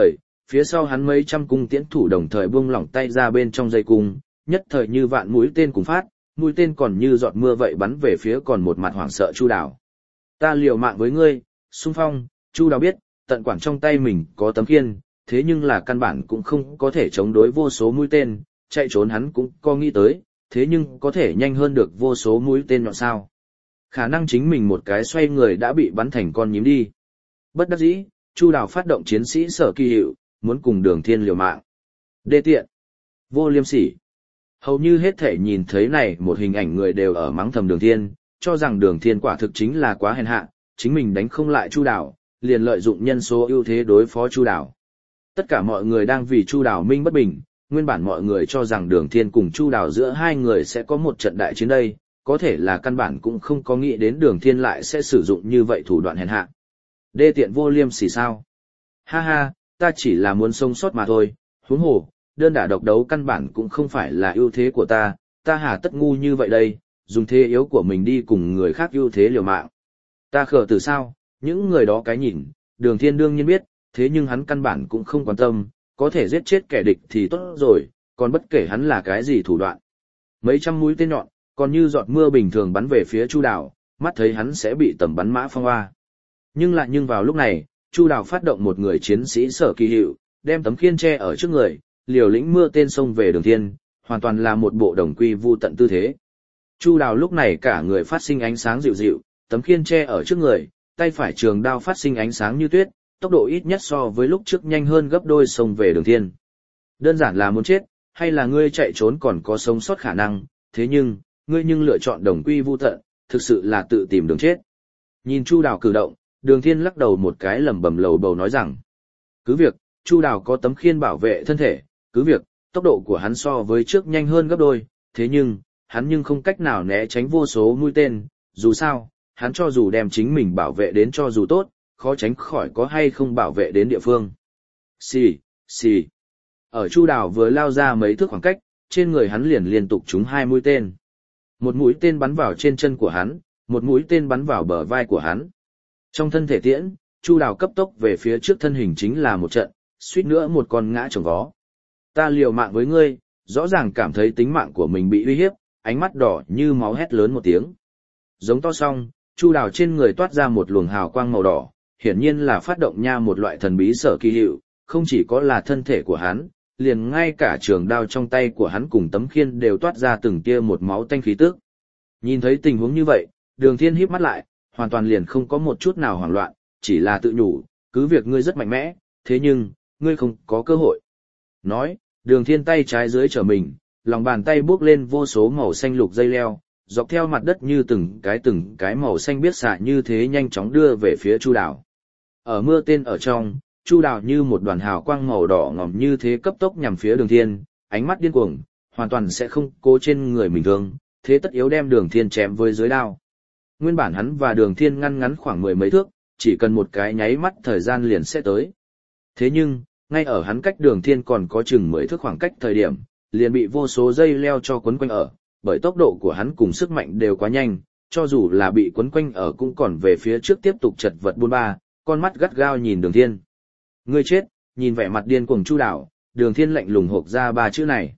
[SPEAKER 1] phía sau hắn mấy trăm cung tiễn thủ đồng thời buông lỏng tay ra bên trong dây cung, nhất thời như vạn mũi tên cùng phát, mũi tên còn như giọt mưa vậy bắn về phía còn một mặt hoảng sợ Chu Đào. Ta liều mạng với ngươi, xung phong. Chu Đào biết, tận quản trong tay mình có tấm khiên, thế nhưng là căn bản cũng không có thể chống đối vô số mũi tên, chạy trốn hắn cũng có nghĩ tới, thế nhưng có thể nhanh hơn được vô số mũi tên nhọn sao. Khả năng chính mình một cái xoay người đã bị bắn thành con nhím đi. Bất đắc dĩ, Chu Đào phát động chiến sĩ Sở Kỳ Hiệu, muốn cùng Đường Thiên liều mạng. Đê tiện, vô liêm sỉ. Hầu như hết thể nhìn thấy này một hình ảnh người đều ở mắng thầm Đường Thiên, cho rằng Đường Thiên quả thực chính là quá hèn hạ, chính mình đánh không lại Chu Đào, liền lợi dụng nhân số ưu thế đối phó Chu Đào. Tất cả mọi người đang vì Chu Đào minh bất bình, nguyên bản mọi người cho rằng Đường Thiên cùng Chu Đào giữa hai người sẽ có một trận đại chiến đây, có thể là căn bản cũng không có nghĩ đến Đường Thiên lại sẽ sử dụng như vậy thủ đoạn hèn hạ. Đê tiện vô liêm sỉ sao? Ha ha, ta chỉ là muốn sống sót mà thôi, huống hồ, đơn đả độc đấu căn bản cũng không phải là ưu thế của ta, ta hà tất ngu như vậy đây, dùng thế yếu của mình đi cùng người khác ưu thế liều mạng. Ta khờ từ sao, những người đó cái nhìn, Đường Thiên đương nhiên biết, thế nhưng hắn căn bản cũng không quan tâm, có thể giết chết kẻ địch thì tốt rồi, còn bất kể hắn là cái gì thủ đoạn. Mấy trăm mũi tên nhọn, còn như giọt mưa bình thường bắn về phía Chu Đào, mắt thấy hắn sẽ bị tầm bắn mã phong hoa. Nhưng lại nhưng vào lúc này, Chu Đào phát động một người chiến sĩ Sở Kỳ Hiệu, đem tấm khiên che ở trước người, liều lĩnh mưa tên xông về Đường Thiên, hoàn toàn là một bộ đồng quy vu tận tư thế. Chu Đào lúc này cả người phát sinh ánh sáng dịu dịu, tấm khiên che ở trước người, tay phải trường đao phát sinh ánh sáng như tuyết, tốc độ ít nhất so với lúc trước nhanh hơn gấp đôi xông về Đường Thiên. Đơn giản là muốn chết, hay là ngươi chạy trốn còn có sống sót khả năng, thế nhưng, ngươi nhưng lựa chọn đồng quy vu tận, thực sự là tự tìm đường chết. Nhìn Chu Đào cử động, Đường Thiên lắc đầu một cái lẩm bẩm lầu bầu nói rằng, cứ việc, Chu Đào có tấm khiên bảo vệ thân thể, cứ việc, tốc độ của hắn so với trước nhanh hơn gấp đôi, thế nhưng, hắn nhưng không cách nào né tránh vô số mũi tên, dù sao, hắn cho dù đem chính mình bảo vệ đến cho dù tốt, khó tránh khỏi có hay không bảo vệ đến địa phương. Xì, xì. Ở Chu Đào vừa lao ra mấy thước khoảng cách, trên người hắn liền liên tục trúng hai mũi tên. Một mũi tên bắn vào trên chân của hắn, một mũi tên bắn vào bờ vai của hắn. Trong thân thể tiễn, Chu Đào cấp tốc về phía trước thân hình chính là một trận, suýt nữa một con ngã chồng vó. Ta liều mạng với ngươi, rõ ràng cảm thấy tính mạng của mình bị uy hiếp, ánh mắt đỏ như máu hét lớn một tiếng. Giống to xong, Chu Đào trên người toát ra một luồng hào quang màu đỏ, hiển nhiên là phát động nha một loại thần bí Sở Kỳ Hiệu, không chỉ có là thân thể của hắn, liền ngay cả trường đao trong tay của hắn cùng tấm khiên đều toát ra từng tia một máu tanh khí tức. Nhìn thấy tình huống như vậy, Đường Thiên híp mắt lại, hoàn toàn liền không có một chút nào hoảng loạn, chỉ là tự nhủ, cứ việc ngươi rất mạnh mẽ, thế nhưng, ngươi không có cơ hội. Nói, Đường Thiên tay trái dưới trở mình, lòng bàn tay bước lên vô số màu xanh lục dây leo, dọc theo mặt đất như từng cái từng cái màu xanh biếc xạ như thế nhanh chóng đưa về phía Chu Đào. Ở mưa tên ở trong, Chu Đào như một đoàn hào quang màu đỏ ngòm như thế cấp tốc nhằm phía Đường Thiên, ánh mắt điên cuồng, hoàn toàn sẽ không cố trên người mình thương, thế tất yếu đem Đường Thiên chém với dưới đao. Nguyên bản hắn và Đường Thiên ngăn ngắn khoảng mười mấy thước, chỉ cần một cái nháy mắt thời gian liền sẽ tới. Thế nhưng, ngay ở hắn cách Đường Thiên còn có chừng mười thước khoảng cách thời điểm, liền bị vô số dây leo cho quấn quanh ở, bởi tốc độ của hắn cùng sức mạnh đều quá nhanh, cho dù là bị quấn quanh ở cũng còn về phía trước tiếp tục chật vật buôn ba, con mắt gắt gao nhìn Đường Thiên. Ngươi chết, nhìn vẻ mặt điên cuồng Chu Đào, Đường Thiên lạnh lùng hộc ra ba chữ này.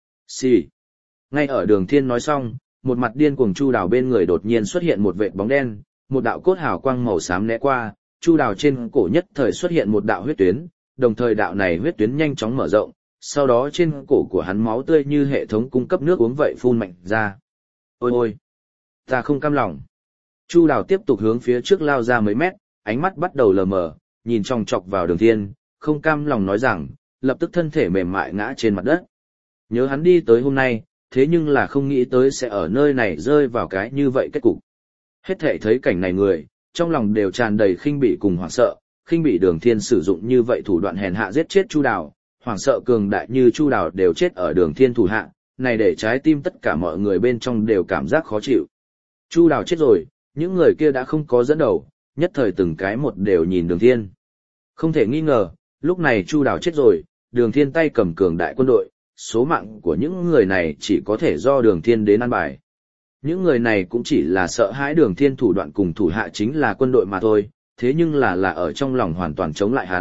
[SPEAKER 1] Xì. Ngay ở Đường Thiên nói xong, một mặt điên cuồng Chu Đào bên người đột nhiên xuất hiện một vệt bóng đen, một đạo cốt hào quang màu xám né qua, Chu Đào trên cổ nhất thời xuất hiện một đạo huyết tuyến, đồng thời đạo này huyết tuyến nhanh chóng mở rộng, sau đó trên cổ của hắn máu tươi như hệ thống cung cấp nước uống vậy phun mạnh ra. Ôi ôi, ta không cam lòng. Chu Đào tiếp tục hướng phía trước lao ra mấy mét, ánh mắt bắt đầu lờ mờ, nhìn chòng chọc vào Đường Thiên, không cam lòng nói rằng, lập tức thân thể mềm mại ngã trên mặt đất. Nhớ hắn đi tới hôm nay, thế nhưng là không nghĩ tới sẽ ở nơi này rơi vào cái như vậy kết cục. Hết thảy thấy cảnh này người, trong lòng đều tràn đầy khinh bỉ cùng hoảng sợ, khinh bỉ Đường Thiên sử dụng như vậy thủ đoạn hèn hạ giết chết Chu Đào, hoảng sợ cường đại như Chu Đào đều chết ở Đường Thiên thủ hạ, này để trái tim tất cả mọi người bên trong đều cảm giác khó chịu. Chu Đào chết rồi, những người kia đã không có dẫn đầu, nhất thời từng cái một đều nhìn Đường Thiên. Không thể nghi ngờ, lúc này Chu Đào chết rồi, Đường Thiên tay cầm cường đại quân đội, số mạng của những người này chỉ có thể do Đường Thiên đến an bài. Những người này cũng chỉ là sợ hãi Đường Thiên thủ đoạn cùng thủ hạ chính là quân đội mà thôi, thế nhưng là là ở trong lòng hoàn toàn chống lại hắn,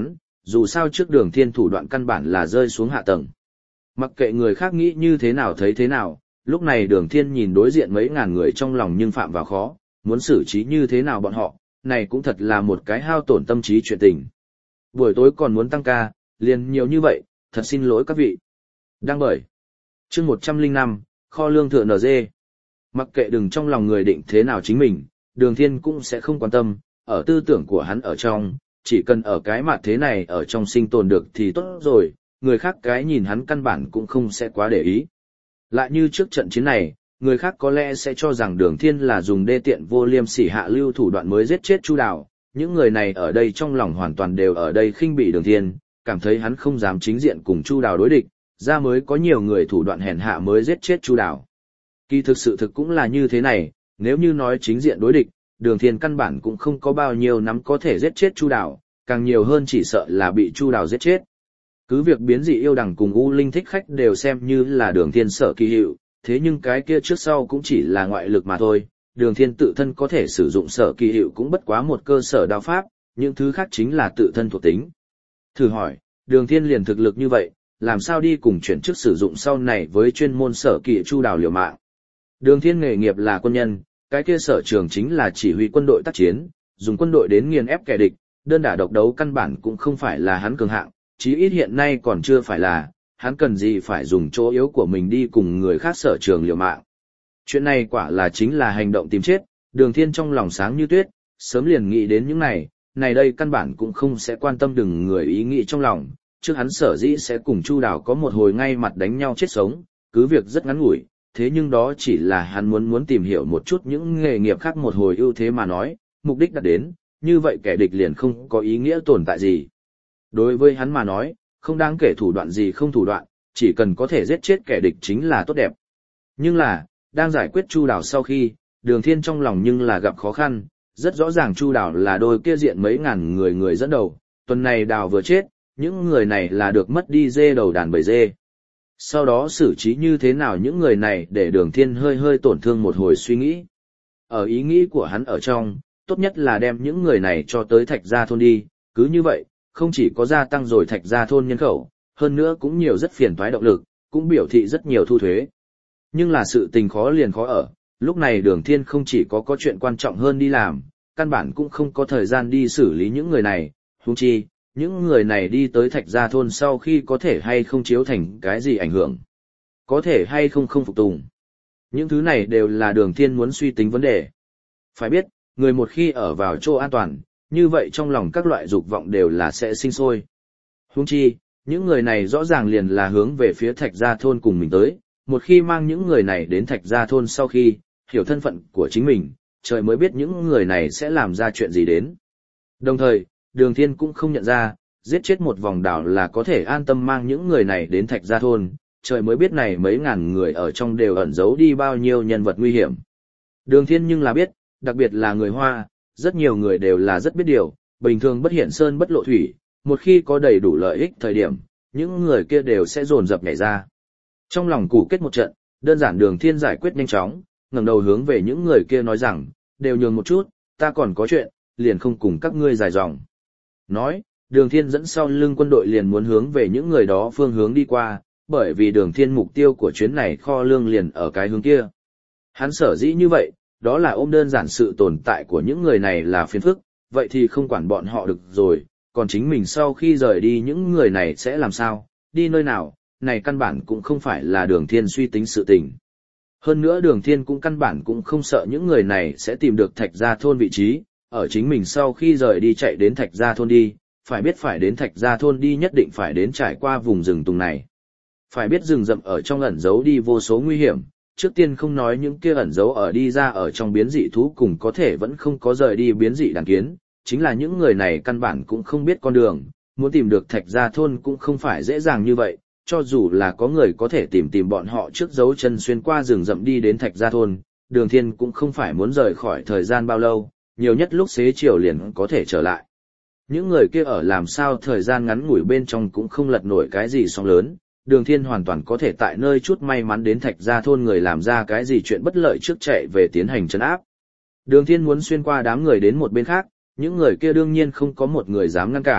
[SPEAKER 1] dù sao trước Đường Thiên thủ đoạn căn bản là rơi xuống hạ tầng. Mặc kệ người khác nghĩ như thế nào thấy thế nào, lúc này Đường Thiên nhìn đối diện mấy ngàn người trong lòng nhưng phạm vào khó, muốn xử trí như thế nào bọn họ, này cũng thật là một cái hao tổn tâm trí chuyện tình. Buổi tối còn muốn tăng ca, liền nhiều như vậy, thật xin lỗi các vị. Đăng bởi. Chương một trăm lẻ năm, kho lương thừa en giê. Mặc kệ đừng trong lòng người định thế nào chính mình, Đường Thiên cũng sẽ không quan tâm, ở tư tưởng của hắn ở trong, chỉ cần ở cái mặt thế này ở trong sinh tồn được thì tốt rồi, người khác cái nhìn hắn căn bản cũng không sẽ quá để ý. Lại như trước trận chiến này, người khác có lẽ sẽ cho rằng Đường Thiên là dùng đê tiện vô liêm sỉ hạ lưu thủ đoạn mới giết chết Chu Đào, những người này ở đây trong lòng hoàn toàn đều ở đây khinh bỉ Đường Thiên, cảm thấy hắn không dám chính diện cùng Chu Đào đối địch, ra mới có nhiều người thủ đoạn hèn hạ mới giết chết Chu Đào. Kỳ thực sự thực cũng là như thế này, nếu như nói chính diện đối địch, Đường Thiên căn bản cũng không có bao nhiêu nắm có thể giết chết Chu Đào, càng nhiều hơn chỉ sợ là bị Chu Đào giết chết. Cứ việc biến dị yêu đằng cùng U Linh thích khách đều xem như là Đường Thiên sở kỳ hiệu, thế nhưng cái kia trước sau cũng chỉ là ngoại lực mà thôi, Đường Thiên tự thân có thể sử dụng sở kỳ hiệu cũng bất quá một cơ sở đao pháp, những thứ khác chính là tự thân thuộc tính. Thử hỏi, Đường Thiên liền thực lực như vậy, làm sao đi cùng chuyển chức sử dụng sau này với chuyên môn sở kỳ Chu Đào liều mạng. Đường Thiên nghề nghiệp là quân nhân, cái kia sở trường chính là chỉ huy quân đội tác chiến, dùng quân đội đến nghiền ép kẻ địch, đơn đả độc đấu căn bản cũng không phải là hắn cường hạng, chí ít hiện nay còn chưa phải là, hắn cần gì phải dùng chỗ yếu của mình đi cùng người khác sở trường liều mạng. Chuyện này quả là chính là hành động tìm chết, Đường Thiên trong lòng sáng như tuyết, sớm liền nghĩ đến những này, này đây căn bản cũng không sẽ quan tâm đừng người ý nghĩ trong lòng, trước hắn sở dĩ sẽ cùng Chu Đào có một hồi ngay mặt đánh nhau chết sống, cứ việc rất ngắn ngủi, thế nhưng đó chỉ là hắn muốn muốn tìm hiểu một chút những nghề nghiệp khác một hồi ưu thế mà nói, mục đích đạt đến, như vậy kẻ địch liền không có ý nghĩa tồn tại gì. Đối với hắn mà nói, không đáng kể thủ đoạn gì không thủ đoạn, chỉ cần có thể giết chết kẻ địch chính là tốt đẹp. Nhưng là, đang giải quyết Chu Đào sau khi, Đường Thiên trong lòng nhưng là gặp khó khăn, rất rõ ràng Chu Đào là đôi kia diện mấy ngàn người người dẫn đầu, tuần này Đào vừa chết, những người này là được mất đi dê đầu đàn bầy dê. Sau đó xử trí như thế nào những người này để Đường Thiên hơi hơi tổn thương một hồi suy nghĩ. Ở ý nghĩ của hắn ở trong, tốt nhất là đem những người này cho tới Thạch Gia thôn đi, cứ như vậy, không chỉ có gia tăng rồi Thạch Gia thôn nhân khẩu, hơn nữa cũng nhiều rất phiền toái động lực, cũng biểu thị rất nhiều thu thuế. Nhưng là sự tình khó liền khó ở, lúc này Đường Thiên không chỉ có có chuyện quan trọng hơn đi làm, căn bản cũng không có thời gian đi xử lý những người này, huống chi, những người này đi tới Thạch Gia thôn sau khi có thể hay không chiếu thành cái gì ảnh hưởng, có thể hay không không phục tùng. Những thứ này đều là Đường Thiên muốn suy tính vấn đề. Phải biết, người một khi ở vào chỗ an toàn, như vậy trong lòng các loại dục vọng đều là sẽ sinh sôi. Huống chi, những người này rõ ràng liền là hướng về phía Thạch Gia thôn cùng mình tới, một khi mang những người này đến Thạch Gia thôn sau khi, hiểu thân phận của chính mình, trời mới biết những người này sẽ làm ra chuyện gì đến. Đồng thời, Đường Thiên cũng không nhận ra, giết chết một vòng đảo là có thể an tâm mang những người này đến Thạch Gia thôn, trời mới biết này mấy ngàn người ở trong đều ẩn giấu đi bao nhiêu nhân vật nguy hiểm. Đường Thiên nhưng là biết, đặc biệt là người Hoa, rất nhiều người đều là rất biết điều, bình thường bất hiện sơn bất lộ thủy, một khi có đầy đủ lợi ích thời điểm, những người kia đều sẽ dồn dập nhảy ra. Trong lòng củ kết một trận, đơn giản Đường Thiên giải quyết nhanh chóng, ngẩng đầu hướng về những người kia nói rằng, đều nhường một chút, ta còn có chuyện, liền không cùng các ngươi dài dòng. Nói, Đường Thiên dẫn sau lưng quân đội liền muốn hướng về những người đó phương hướng đi qua, bởi vì Đường Thiên mục tiêu của chuyến này kho lương liền ở cái hướng kia. Hắn sở dĩ như vậy, đó là ôm đơn giản sự tồn tại của những người này là phiền phức, vậy thì không quản bọn họ được rồi, còn chính mình sau khi rời đi những người này sẽ làm sao, đi nơi nào, này căn bản cũng không phải là Đường Thiên suy tính sự tình. Hơn nữa Đường Thiên cũng căn bản cũng không sợ những người này sẽ tìm được Thạch Gia thôn vị trí, ở chính mình sau khi rời đi chạy đến Thạch Gia thôn đi, phải biết phải đến Thạch Gia thôn đi nhất định phải đến trải qua vùng rừng tùng này. Phải biết rừng rậm ở trong ẩn giấu đi vô số nguy hiểm, trước tiên không nói những kia ẩn giấu ở đi ra ở trong biến dị thú cùng có thể vẫn không có rời đi biến dị đàn kiến, chính là những người này căn bản cũng không biết con đường, muốn tìm được Thạch Gia thôn cũng không phải dễ dàng như vậy, cho dù là có người có thể tìm tìm bọn họ trước dấu chân xuyên qua rừng rậm đi đến Thạch Gia thôn, Đường Thiên cũng không phải muốn rời khỏi thời gian bao lâu, nhiều nhất lúc xế chiều liền có thể trở lại. Những người kia ở làm sao thời gian ngắn ngủi bên trong cũng không lật nổi cái gì sóng lớn, Đường Thiên hoàn toàn có thể tại nơi chút may mắn đến Thạch Gia thôn người làm ra cái gì chuyện bất lợi trước chạy về tiến hành trấn áp. Đường Thiên muốn xuyên qua đám người đến một bên khác, những người kia đương nhiên không có một người dám ngăn cản,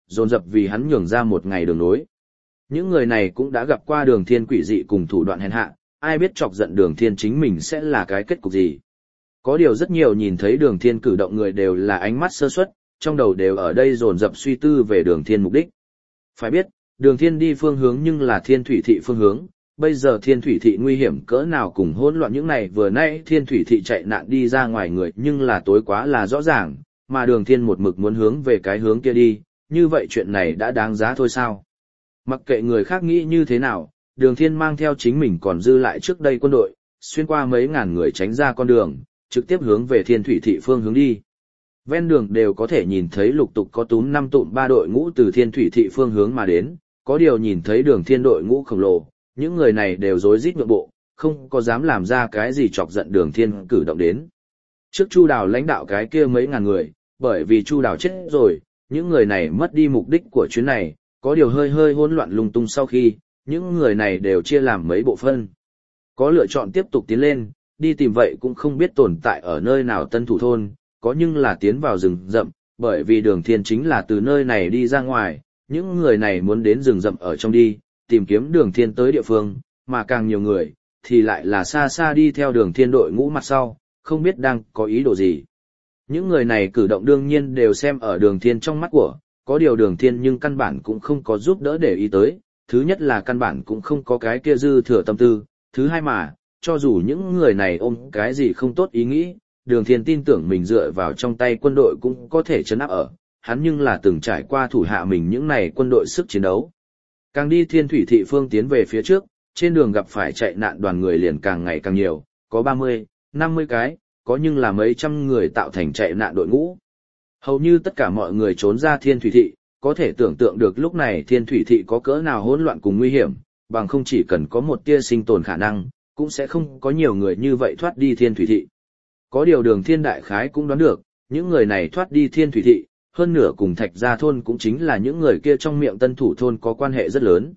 [SPEAKER 1] dồn dập vì hắn nhường ra một ngày đường nối. Những người này cũng đã gặp qua Đường Thiên quỷ dị cùng thủ đoạn hèn hạ, ai biết chọc giận Đường Thiên chính mình sẽ là cái kết cục gì. Có điều rất nhiều nhìn thấy Đường Thiên cử động người đều là ánh mắt sơ suất, trong đầu đều ở đây dồn dập suy tư về Đường Thiên mục đích. Phải biết, Đường Thiên đi phương hướng nhưng là Thiên Thủy Thị phương hướng, bây giờ Thiên Thủy Thị nguy hiểm cỡ nào cùng hỗn loạn những này vừa nãy Thiên Thủy Thị chạy nạn đi ra ngoài người nhưng là tối quá là rõ ràng, mà Đường Thiên một mực muốn hướng về cái hướng kia đi, như vậy chuyện này đã đáng giá thôi sao? Mặc kệ người khác nghĩ như thế nào, Đường Thiên mang theo chính mình còn dư lại trước đây quân đội, xuyên qua mấy ngàn người tránh ra con đường, trực tiếp hướng về Thiên Thủy Thị phương hướng đi. Ven đường đều có thể nhìn thấy lục tục có túm năm tụm ba đội ngũ từ Thiên Thủy Thị phương hướng mà đến, có điều nhìn thấy Đường Thiên đội ngũ khổng lồ, những người này đều rối rít nhượng bộ, không có dám làm ra cái gì chọc giận Đường Thiên cử động đến. Trước Chu Đào lãnh đạo cái kia mấy ngàn người, bởi vì Chu Đào chết rồi, những người này mất đi mục đích của chuyến này, có điều hơi hơi hỗn loạn lung tung sau khi, những người này đều chia làm mấy bộ phân. Có lựa chọn tiếp tục tiến lên, đi tìm vậy cũng không biết tồn tại ở nơi nào tân thủ thôn, có nhưng là tiến vào rừng rậm, bởi vì Đường Thiên chính là từ nơi này đi ra ngoài, những người này muốn đến rừng rậm ở trong đi, tìm kiếm Đường Thiên tới địa phương, mà càng nhiều người, thì lại là xa xa đi theo Đường Thiên đội ngũ mặt sau, không biết đang có ý đồ gì. Những người này cử động đương nhiên đều xem ở Đường Thiên trong mắt của, có điều Đường Thiên nhưng căn bản cũng không có giúp đỡ để ý tới, thứ nhất là căn bản cũng không có cái kia dư thừa tâm tư, thứ hai mà, cho dù những người này ôm cái gì không tốt ý nghĩ, Đường Thiên tin tưởng mình dựa vào trong tay quân đội cũng có thể chấn áp ở, hắn nhưng là từng trải qua thủ hạ mình những này quân đội sức chiến đấu. Càng đi Thiên Thủy Thị phương tiến về phía trước, trên đường gặp phải chạy nạn đoàn người liền càng ngày càng nhiều, có ba mươi, năm mươi cái, có nhưng là mấy trăm người tạo thành chạy nạn đội ngũ. Hầu như tất cả mọi người trốn ra Thiên Thủy Thị, có thể tưởng tượng được lúc này Thiên Thủy Thị có cỡ nào hỗn loạn cùng nguy hiểm, bằng không chỉ cần có một tia sinh tồn khả năng, cũng sẽ không có nhiều người như vậy thoát đi Thiên Thủy Thị. Có điều Đường Thiên đại khái cũng đoán được, những người này thoát đi Thiên Thủy Thị, hơn nửa cùng Thạch Gia thôn cũng chính là những người kia trong miệng Tân Thủ thôn có quan hệ rất lớn.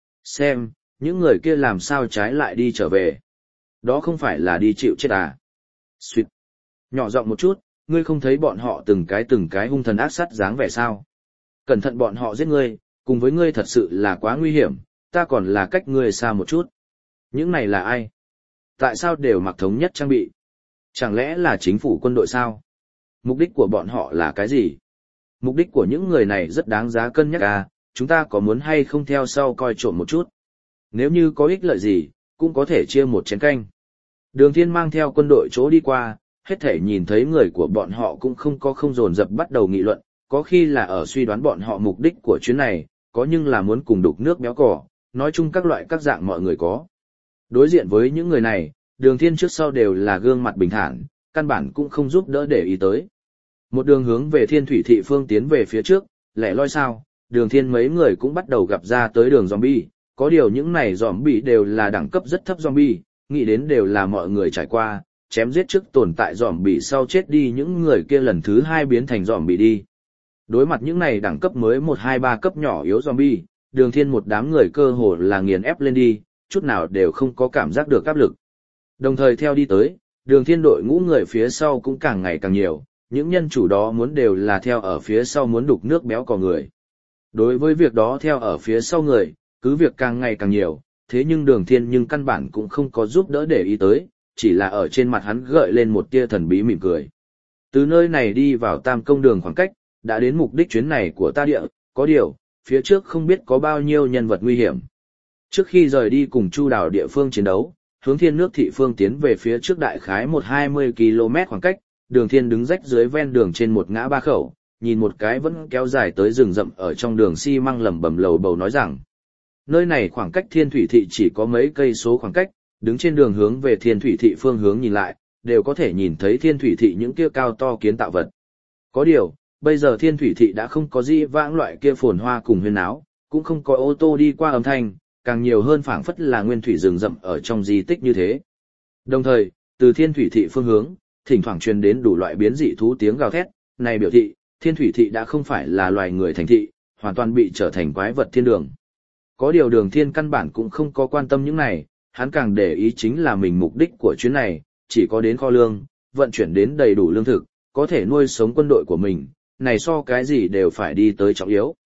[SPEAKER 1] Xem, những người kia làm sao trái lại đi trở về. Đó không phải là đi chịu chết à. Xuyệt. Nhỏ giọng một chút, ngươi không thấy bọn họ từng cái từng cái hung thần ác sát dáng vẻ sao. Cẩn thận bọn họ giết ngươi, cùng với ngươi thật sự là quá nguy hiểm, ta còn là cách ngươi xa một chút. Những này là ai? Tại sao đều mặc thống nhất trang bị? Chẳng lẽ là chính phủ quân đội sao? Mục đích của bọn họ là cái gì? Mục đích của những người này rất đáng giá cân nhắc à, chúng ta có muốn hay không theo sau coi trộm một chút? Nếu như có ích lợi gì, cũng có thể chia một chén canh. Đường Thiên mang theo quân đội chỗ đi qua, hết thể nhìn thấy người của bọn họ cũng không có không dồn dập bắt đầu nghị luận, có khi là ở suy đoán bọn họ mục đích của chuyến này, có nhưng là muốn cùng đục nước béo cỏ, nói chung các loại các dạng mọi người có. Đối diện với những người này, Đường Thiên trước sau đều là gương mặt bình thản, căn bản cũng không giúp đỡ để ý tới. Một đường hướng về Thiên Thủy Thị phương tiến về phía trước, lẻ loi sao, Đường Thiên mấy người cũng bắt đầu gặp ra tới đường zombie, có điều những này zombie đều là đẳng cấp rất thấp zombie, nghĩ đến đều là mọi người trải qua, chém giết trước tồn tại zombie sau chết đi những người kia lần thứ hai biến thành zombie đi. Đối mặt những này đẳng cấp mới một hai ba cấp nhỏ yếu zombie, Đường Thiên một đám người cơ hồ là nghiền ép lên đi, chút nào đều không có cảm giác được áp lực. Đồng thời theo đi tới, Đường Thiên đội ngũ người phía sau cũng càng ngày càng nhiều, những nhân chủ đó muốn đều là theo ở phía sau muốn đục nước béo cò người. Đối với việc đó theo ở phía sau người, cứ việc càng ngày càng nhiều, thế nhưng Đường Thiên nhưng căn bản cũng không có giúp đỡ để ý tới, chỉ là ở trên mặt hắn gợi lên một tia thần bí mỉm cười. Từ nơi này đi vào Tam Công đường khoảng cách, đã đến mục đích chuyến này của ta địa, có điều, phía trước không biết có bao nhiêu nhân vật nguy hiểm. Trước khi rời đi cùng Chu Đào địa phương chiến đấu, hướng Thiên Nước Thị phương tiến về phía trước đại khái một hai mươi ki lô mét khoảng cách, Đường Thiên đứng rách dưới ven đường trên một ngã ba khẩu, nhìn một cái vẫn kéo dài tới rừng rậm ở trong đường xi măng lẩm bẩm lầu bầu nói rằng, nơi này khoảng cách Thiên Thủy Thị chỉ có mấy cây số khoảng cách, đứng trên đường hướng về Thiên Thủy Thị phương hướng nhìn lại, đều có thể nhìn thấy Thiên Thủy Thị những kia cao to kiến tạo vật. Có điều, bây giờ Thiên Thủy Thị đã không có gì vãng loại kia phồn hoa cùng huyên náo, cũng không có ô tô đi qua âm thanh, càng nhiều hơn phảng phất là nguyên thủy rừng rậm ở trong di tích như thế. Đồng thời, từ Thiên Thủy Thị phương hướng, thỉnh thoảng truyền đến đủ loại biến dị thú tiếng gào thét, này biểu thị, Thiên Thủy Thị đã không phải là loài người thành thị, hoàn toàn bị trở thành quái vật thiên đường. Có điều Đường Thiên căn bản cũng không có quan tâm những này, hắn càng để ý chính là mình mục đích của chuyến này, chỉ có đến kho lương, vận chuyển đến đầy đủ lương thực, có thể nuôi sống quân đội của mình, này so cái gì đều phải đi tới trọng yếu.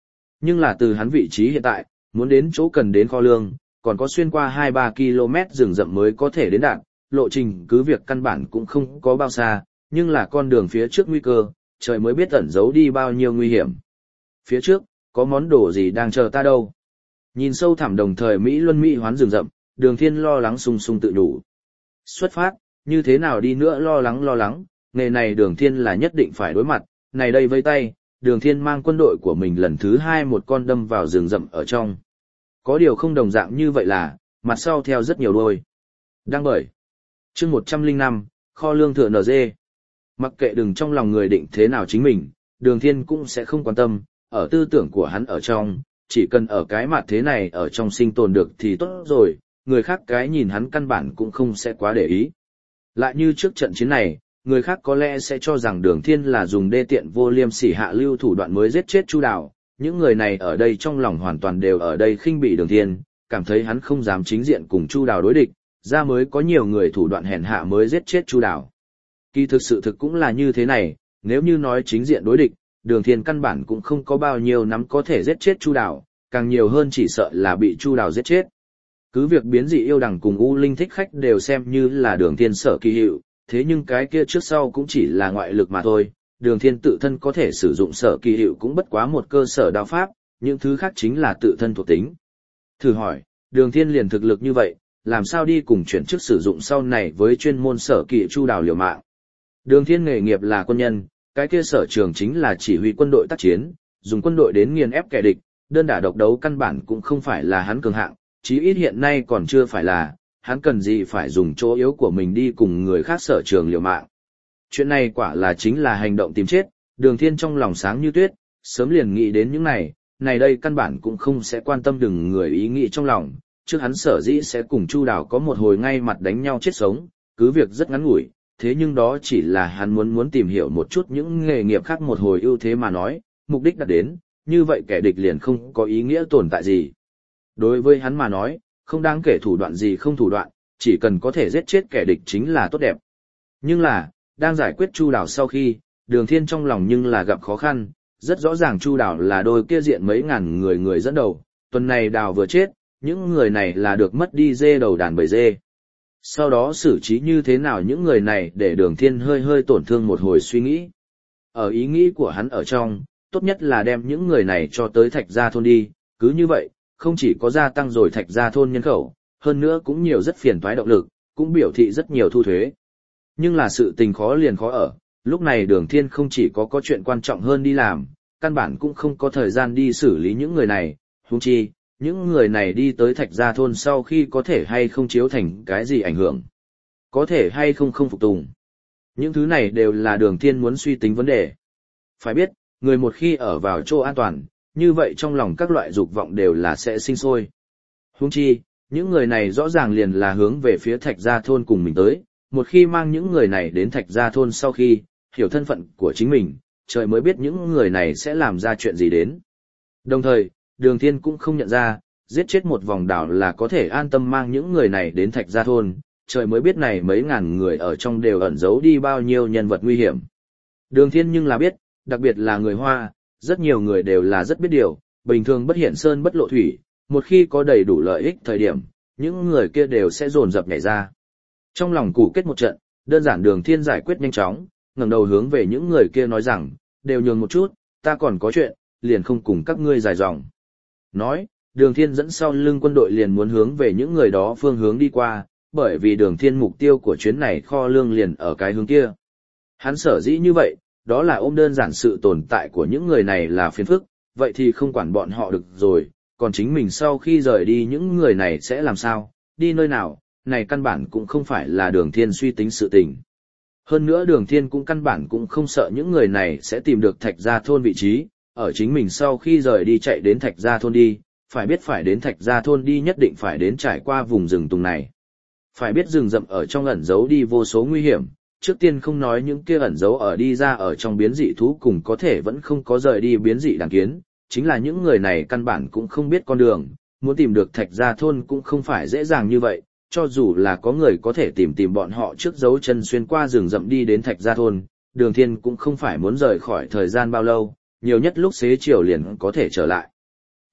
[SPEAKER 1] Nhưng là từ hắn vị trí hiện tại, muốn đến chỗ cần đến kho lương, còn có xuyên qua hai ba ki lô mét rừng rậm mới có thể đến đạt, lộ trình cứ việc căn bản cũng không có bao xa, nhưng là con đường phía trước nguy cơ, trời mới biết ẩn giấu đi bao nhiêu nguy hiểm. Phía trước, có món đồ gì đang chờ ta đâu? Nhìn sâu thẳm đồng thời Mỹ Luân Mỹ hoán rừng rậm, Đường Thiên lo lắng sung sung tự đủ. Xuất phát, như thế nào đi nữa lo lắng lo lắng, nghề này Đường Thiên là nhất định phải đối mặt, này đây vây tay, Đường Thiên mang quân đội của mình lần thứ hai một con đâm vào rừng rậm ở trong. Có điều không đồng dạng như vậy là, mặt sau theo rất nhiều đôi. Đang bởi. Chương một trăm lẻ năm, kho lương thừa en giê. Mặc kệ đừng trong lòng người định thế nào chính mình, Đường Thiên cũng sẽ không quan tâm, ở tư tưởng của hắn ở trong, chỉ cần ở cái mặt thế này ở trong sinh tồn được thì tốt rồi, người khác cái nhìn hắn căn bản cũng không sẽ quá để ý. Lại như trước trận chiến này, người khác có lẽ sẽ cho rằng Đường Thiên là dùng đê tiện vô liêm sỉ hạ lưu thủ đoạn mới giết chết Chu Đào, những người này ở đây trong lòng hoàn toàn đều ở đây khinh bỉ Đường Thiên, cảm thấy hắn không dám chính diện cùng Chu Đào đối địch, ra mới có nhiều người thủ đoạn hèn hạ mới giết chết Chu Đào. Kỳ thực sự thực cũng là như thế này, nếu như nói chính diện đối địch, Đường Thiên căn bản cũng không có bao nhiêu nắm có thể giết chết Chu Đào, càng nhiều hơn chỉ sợ là bị Chu Đào giết chết. Cứ việc biến dị yêu đằng cùng U Linh thích khách đều xem như là Đường Thiên sở kỳ hiệu, thế nhưng cái kia trước sau cũng chỉ là ngoại lực mà thôi, Đường Thiên tự thân có thể sử dụng sở kỳ hiệu cũng bất quá một cơ sở đao pháp, những thứ khác chính là tự thân thuộc tính. Thử hỏi, Đường Thiên liền thực lực như vậy, làm sao đi cùng chuyển chức sử dụng sau này với chuyên môn sở kỳ Chu Đào liều mạng. Đường Thiên nghề nghiệp là quân nhân, cái kia sở trường chính là chỉ huy quân đội tác chiến, dùng quân đội đến nghiền ép kẻ địch, đơn đả độc đấu căn bản cũng không phải là hắn cường hạng, chí ít hiện nay còn chưa phải là, hắn cần gì phải dùng chỗ yếu của mình đi cùng người khác sở trường liều mạng. Chuyện này quả là chính là hành động tìm chết, Đường Thiên trong lòng sáng như tuyết, sớm liền nghĩ đến những này, này đây căn bản cũng không sẽ quan tâm đừng người ý nghĩ trong lòng, trước hắn sở dĩ sẽ cùng Chu Đào có một hồi ngay mặt đánh nhau chết sống, cứ việc rất ngắn ngủi, thế nhưng đó chỉ là hắn muốn muốn tìm hiểu một chút những nghề nghiệp khác một hồi ưu thế mà nói, mục đích đạt đến, như vậy kẻ địch liền không có ý nghĩa tồn tại gì. Đối với hắn mà nói, không đáng kể thủ đoạn gì không thủ đoạn, chỉ cần có thể giết chết kẻ địch chính là tốt đẹp. Nhưng là, đang giải quyết Chu Đào sau khi, Đường Thiên trong lòng nhưng là gặp khó khăn, rất rõ ràng Chu Đào là đôi kia diện mấy ngàn người người dẫn đầu, tuần này Đào vừa chết, những người này là được mất đi dê đầu đàn bầy dê. Sau đó xử trí như thế nào những người này để Đường Thiên hơi hơi tổn thương một hồi suy nghĩ. Ở ý nghĩ của hắn ở trong, tốt nhất là đem những người này cho tới Thạch Gia thôn đi, cứ như vậy, không chỉ có gia tăng rồi Thạch Gia thôn nhân khẩu, hơn nữa cũng nhiều rất phiền toái động lực, cũng biểu thị rất nhiều thu thuế. Nhưng là sự tình khó liền khó ở, lúc này Đường Thiên không chỉ có có chuyện quan trọng hơn đi làm, căn bản cũng không có thời gian đi xử lý những người này, huống chi, những người này đi tới Thạch Gia thôn sau khi có thể hay không chiếu thành cái gì ảnh hưởng, có thể hay không không phục tùng. Những thứ này đều là Đường Thiên muốn suy tính vấn đề. Phải biết, người một khi ở vào chỗ an toàn, như vậy trong lòng các loại dục vọng đều là sẽ sinh sôi. Huống chi, những người này rõ ràng liền là hướng về phía Thạch Gia thôn cùng mình tới, một khi mang những người này đến Thạch Gia thôn sau khi hiểu thân phận của chính mình, trời mới biết những người này sẽ làm ra chuyện gì đến. Đồng thời, Đường Thiên cũng không nhận ra, giết chết một vòng đảo là có thể an tâm mang những người này đến Thạch Gia thôn, trời mới biết này mấy ngàn người ở trong đều ẩn giấu đi bao nhiêu nhân vật nguy hiểm. Đường Thiên nhưng là biết, đặc biệt là người Hoa, rất nhiều người đều là rất biết điều, bình thường bất hiện sơn bất lộ thủy, một khi có đầy đủ lợi ích thời điểm, những người kia đều sẽ dồn dập nhảy ra. Trong lòng củ kết một trận, đơn giản Đường Thiên giải quyết nhanh chóng, ngẩng đầu hướng về những người kia nói rằng, đều nhường một chút, ta còn có chuyện, liền không cùng các ngươi dài dòng. Nói, Đường Thiên dẫn sau lưng quân đội liền muốn hướng về những người đó phương hướng đi qua, bởi vì Đường Thiên mục tiêu của chuyến này kho lương liền ở cái hướng kia. Hắn sở dĩ như vậy, đó là ôm đơn giản sự tồn tại của những người này là phiền phức, vậy thì không quản bọn họ được rồi, còn chính mình sau khi rời đi những người này sẽ làm sao, đi nơi nào, này căn bản cũng không phải là Đường Thiên suy tính sự tình. Hơn nữa Đường Thiên cũng căn bản cũng không sợ những người này sẽ tìm được Thạch Gia thôn vị trí, ở chính mình sau khi rời đi chạy đến Thạch Gia thôn đi, phải biết phải đến Thạch Gia thôn đi nhất định phải đến trải qua vùng rừng tùng này. Phải biết rừng rậm ở trong ẩn giấu đi vô số nguy hiểm, trước tiên không nói những kia ẩn giấu ở đi ra ở trong biến dị thú cùng có thể vẫn không có rời đi biến dị đàn kiến, chính là những người này căn bản cũng không biết con đường, muốn tìm được Thạch Gia thôn cũng không phải dễ dàng như vậy, cho dù là có người có thể tìm tìm bọn họ trước dấu chân xuyên qua rừng rậm đi đến Thạch Gia thôn, Đường Thiên cũng không phải muốn rời khỏi thời gian bao lâu, nhiều nhất lúc xế chiều liền có thể trở lại.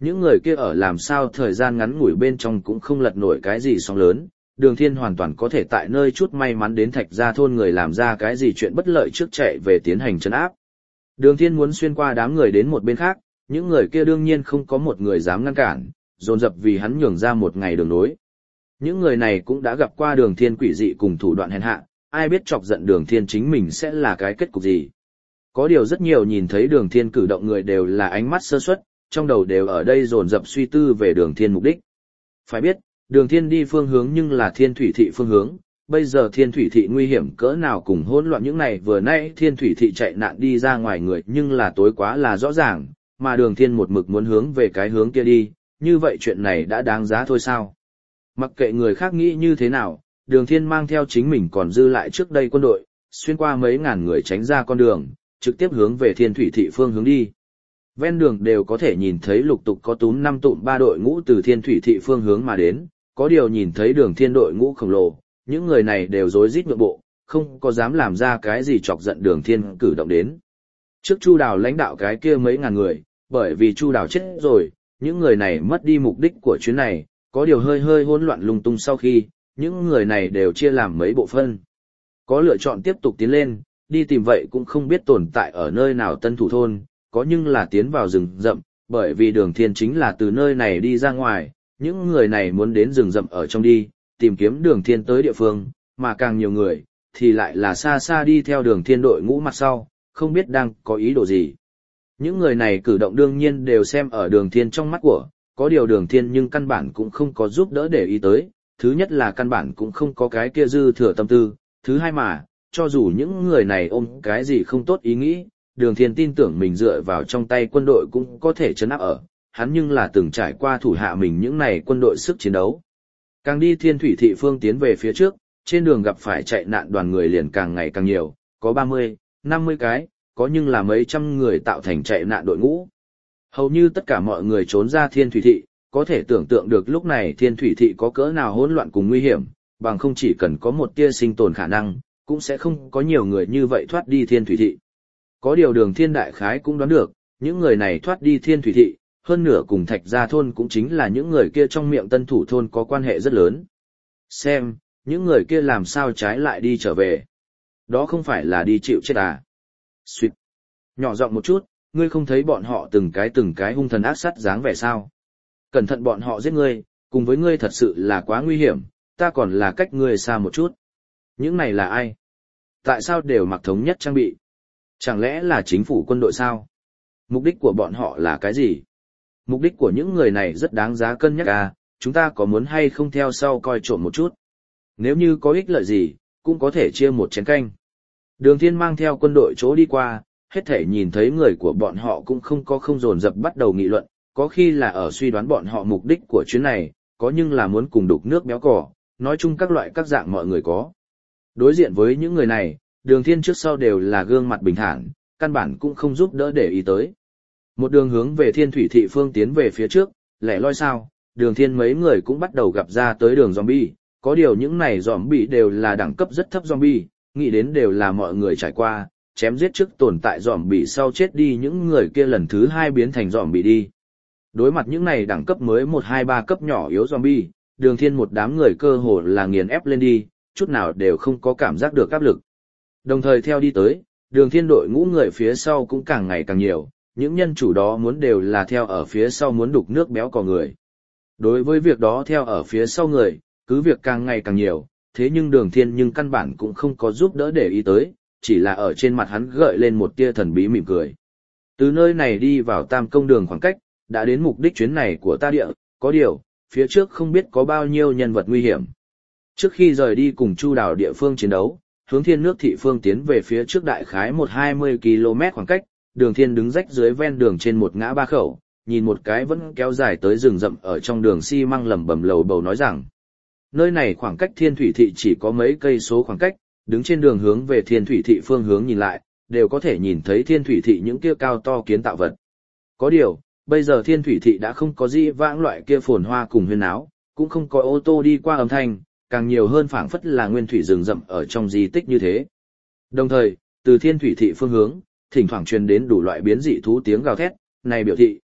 [SPEAKER 1] Những người kia ở làm sao thời gian ngắn ngủi bên trong cũng không lật nổi cái gì sóng lớn, Đường Thiên hoàn toàn có thể tại nơi chút may mắn đến Thạch Gia thôn người làm ra cái gì chuyện bất lợi trước chạy về tiến hành trấn áp. Đường Thiên muốn xuyên qua đám người đến một bên khác, những người kia đương nhiên không có một người dám ngăn cản, dồn dập vì hắn nhường ra một ngày đường nối. Những người này cũng đã gặp qua Đường Thiên quỷ dị cùng thủ đoạn hèn hạ, ai biết chọc giận Đường Thiên chính mình sẽ là cái kết cục gì. Có điều rất nhiều nhìn thấy Đường Thiên cử động người đều là ánh mắt sơ suất, trong đầu đều ở đây dồn dập suy tư về Đường Thiên mục đích. Phải biết, Đường Thiên đi phương hướng nhưng là Thiên Thủy thị phương hướng, bây giờ Thiên Thủy thị nguy hiểm cỡ nào cùng hỗn loạn những này vừa nãy Thiên Thủy thị chạy nạn đi ra ngoài người nhưng là tối quá là rõ ràng, mà Đường Thiên một mực muốn hướng về cái hướng kia đi, như vậy chuyện này đã đáng giá thôi sao? Mặc kệ người khác nghĩ như thế nào, Đường Thiên mang theo chính mình còn dư lại trước đây quân đội, xuyên qua mấy ngàn người tránh ra con đường, trực tiếp hướng về Thiên Thủy thị phương hướng đi. Ven đường đều có thể nhìn thấy lục tục có túm năm tụm ba đội ngũ từ Thiên Thủy thị phương hướng mà đến, có điều nhìn thấy Đường Thiên đội ngũ khổng lồ, những người này đều rối rít nhượng bộ, không có dám làm ra cái gì chọc giận Đường Thiên cử động đến. Trước Chu Đào lãnh đạo cái kia mấy ngàn người, bởi vì Chu Đào chết rồi, những người này mất đi mục đích của chuyến này, có điều hơi hơi hỗn loạn lung tung sau khi, những người này đều chia làm mấy bộ phân. Có lựa chọn tiếp tục tiến lên, đi tìm vậy cũng không biết tồn tại ở nơi nào Tân Thủ thôn, có nhưng là tiến vào rừng rậm, bởi vì Đường Thiên chính là từ nơi này đi ra ngoài, những người này muốn đến rừng rậm ở trong đi, tìm kiếm Đường Thiên tới địa phương, mà càng nhiều người, thì lại là xa xa đi theo Đường Thiên đội ngũ mặt sau, không biết đang có ý đồ gì. Những người này cử động đương nhiên đều xem ở Đường Thiên trong mắt của, có điều Đường Thiên nhưng căn bản cũng không có giúp đỡ để ý tới, thứ nhất là căn bản cũng không có cái kia dư thừa tâm tư, thứ hai mà, cho dù những người này ôm cái gì không tốt ý nghĩ, Đường Thiên tin tưởng mình dựa vào trong tay quân đội cũng có thể trấn áp ở, hắn nhưng là từng trải qua thủ hạ mình những này quân đội sức chiến đấu. Càng đi Thiên Thủy thị phương tiến về phía trước, trên đường gặp phải chạy nạn đoàn người liền càng ngày càng nhiều, có ba mươi, năm mươi cái, có nhưng là mấy trăm người tạo thành chạy nạn đội ngũ. Hầu như tất cả mọi người trốn ra Thiên Thủy thị, có thể tưởng tượng được lúc này Thiên Thủy thị có cỡ nào hỗn loạn cùng nguy hiểm, bằng không chỉ cần có một tia sinh tồn khả năng, cũng sẽ không có nhiều người như vậy thoát đi Thiên Thủy thị. Có điều Đường Thiên đại khái cũng đoán được, những người này thoát đi Thiên Thủy thị, hơn nửa cùng Thạch Gia thôn cũng chính là những người kia trong miệng Tân Thủ thôn có quan hệ rất lớn. Xem, những người kia làm sao trái lại đi trở về. Đó không phải là đi chịu chết à. Xuyệt. Nhỏ giọng một chút, ngươi không thấy bọn họ từng cái từng cái hung thần ác sát dáng vẻ sao. Cẩn thận bọn họ giết ngươi, cùng với ngươi thật sự là quá nguy hiểm, ta còn là cách ngươi xa một chút. Những này là ai? Tại sao đều mặc thống nhất trang bị? Chẳng lẽ là chính phủ quân đội sao? Mục đích của bọn họ là cái gì? Mục đích của những người này rất đáng giá cân nhắc à, chúng ta có muốn hay không theo sau coi trộm một chút? Nếu như có ích lợi gì, cũng có thể chia một chén canh. Đường Thiên mang theo quân đội chỗ đi qua, hết thể nhìn thấy người của bọn họ cũng không có không dồn dập bắt đầu nghị luận, có khi là ở suy đoán bọn họ mục đích của chuyến này, có nhưng là muốn cùng đục nước béo cỏ, nói chung các loại các dạng mọi người có. Đối diện với những người này, Đường Thiên trước sau đều là gương mặt bình thản, căn bản cũng không giúp đỡ để ý tới. Một đường hướng về Thiên Thủy thị phương tiến về phía trước, lẻ loi sao, Đường Thiên mấy người cũng bắt đầu gặp ra tới đường zombie, có điều những này zombie đều là đẳng cấp rất thấp zombie, nghĩ đến đều là mọi người trải qua, chém giết trước tồn tại zombie sau chết đi những người kia lần thứ hai biến thành zombie đi. Đối mặt những này đẳng cấp mới một hai ba cấp nhỏ yếu zombie, Đường Thiên một đám người cơ hồ là nghiền ép lên đi, chút nào đều không có cảm giác được áp lực. Đồng thời theo đi tới, Đường Thiên đội ngũ người phía sau cũng càng ngày càng nhiều, những nhân chủ đó muốn đều là theo ở phía sau muốn đục nước béo cò người. Đối với việc đó theo ở phía sau người, cứ việc càng ngày càng nhiều, thế nhưng Đường Thiên nhưng căn bản cũng không có giúp đỡ để ý tới, chỉ là ở trên mặt hắn gợi lên một tia thần bí mỉm cười. Từ nơi này đi vào Tam Công đường khoảng cách, đã đến mục đích chuyến này của ta địa, có điều, phía trước không biết có bao nhiêu nhân vật nguy hiểm. Trước khi rời đi cùng Chu Đào địa phương chiến đấu, hướng Thiên Nước thị phương tiến về phía trước đại khái một hai mươi ki lô mét khoảng cách, Đường Thiên đứng rách dưới ven đường trên một ngã ba khẩu, nhìn một cái vẫn kéo dài tới rừng rậm ở trong đường xi măng lẩm bẩm lầu bầu nói rằng, nơi này khoảng cách Thiên Thủy thị chỉ có mấy cây số khoảng cách, đứng trên đường hướng về Thiên Thủy thị phương hướng nhìn lại, đều có thể nhìn thấy Thiên Thủy thị những kia cao to kiến tạo vật. Có điều, bây giờ Thiên Thủy thị đã không có gì vãng loại kia phồn hoa cùng huyên áo, cũng không có ô tô đi qua âm thanh, càng nhiều hơn phảng phất là nguyên thủy rừng rậm ở trong di tích như thế. Đồng thời, từ Thiên Thủy thị phương hướng, thỉnh thoảng truyền đến đủ loại biến dị thú tiếng gào thét, này biểu thị,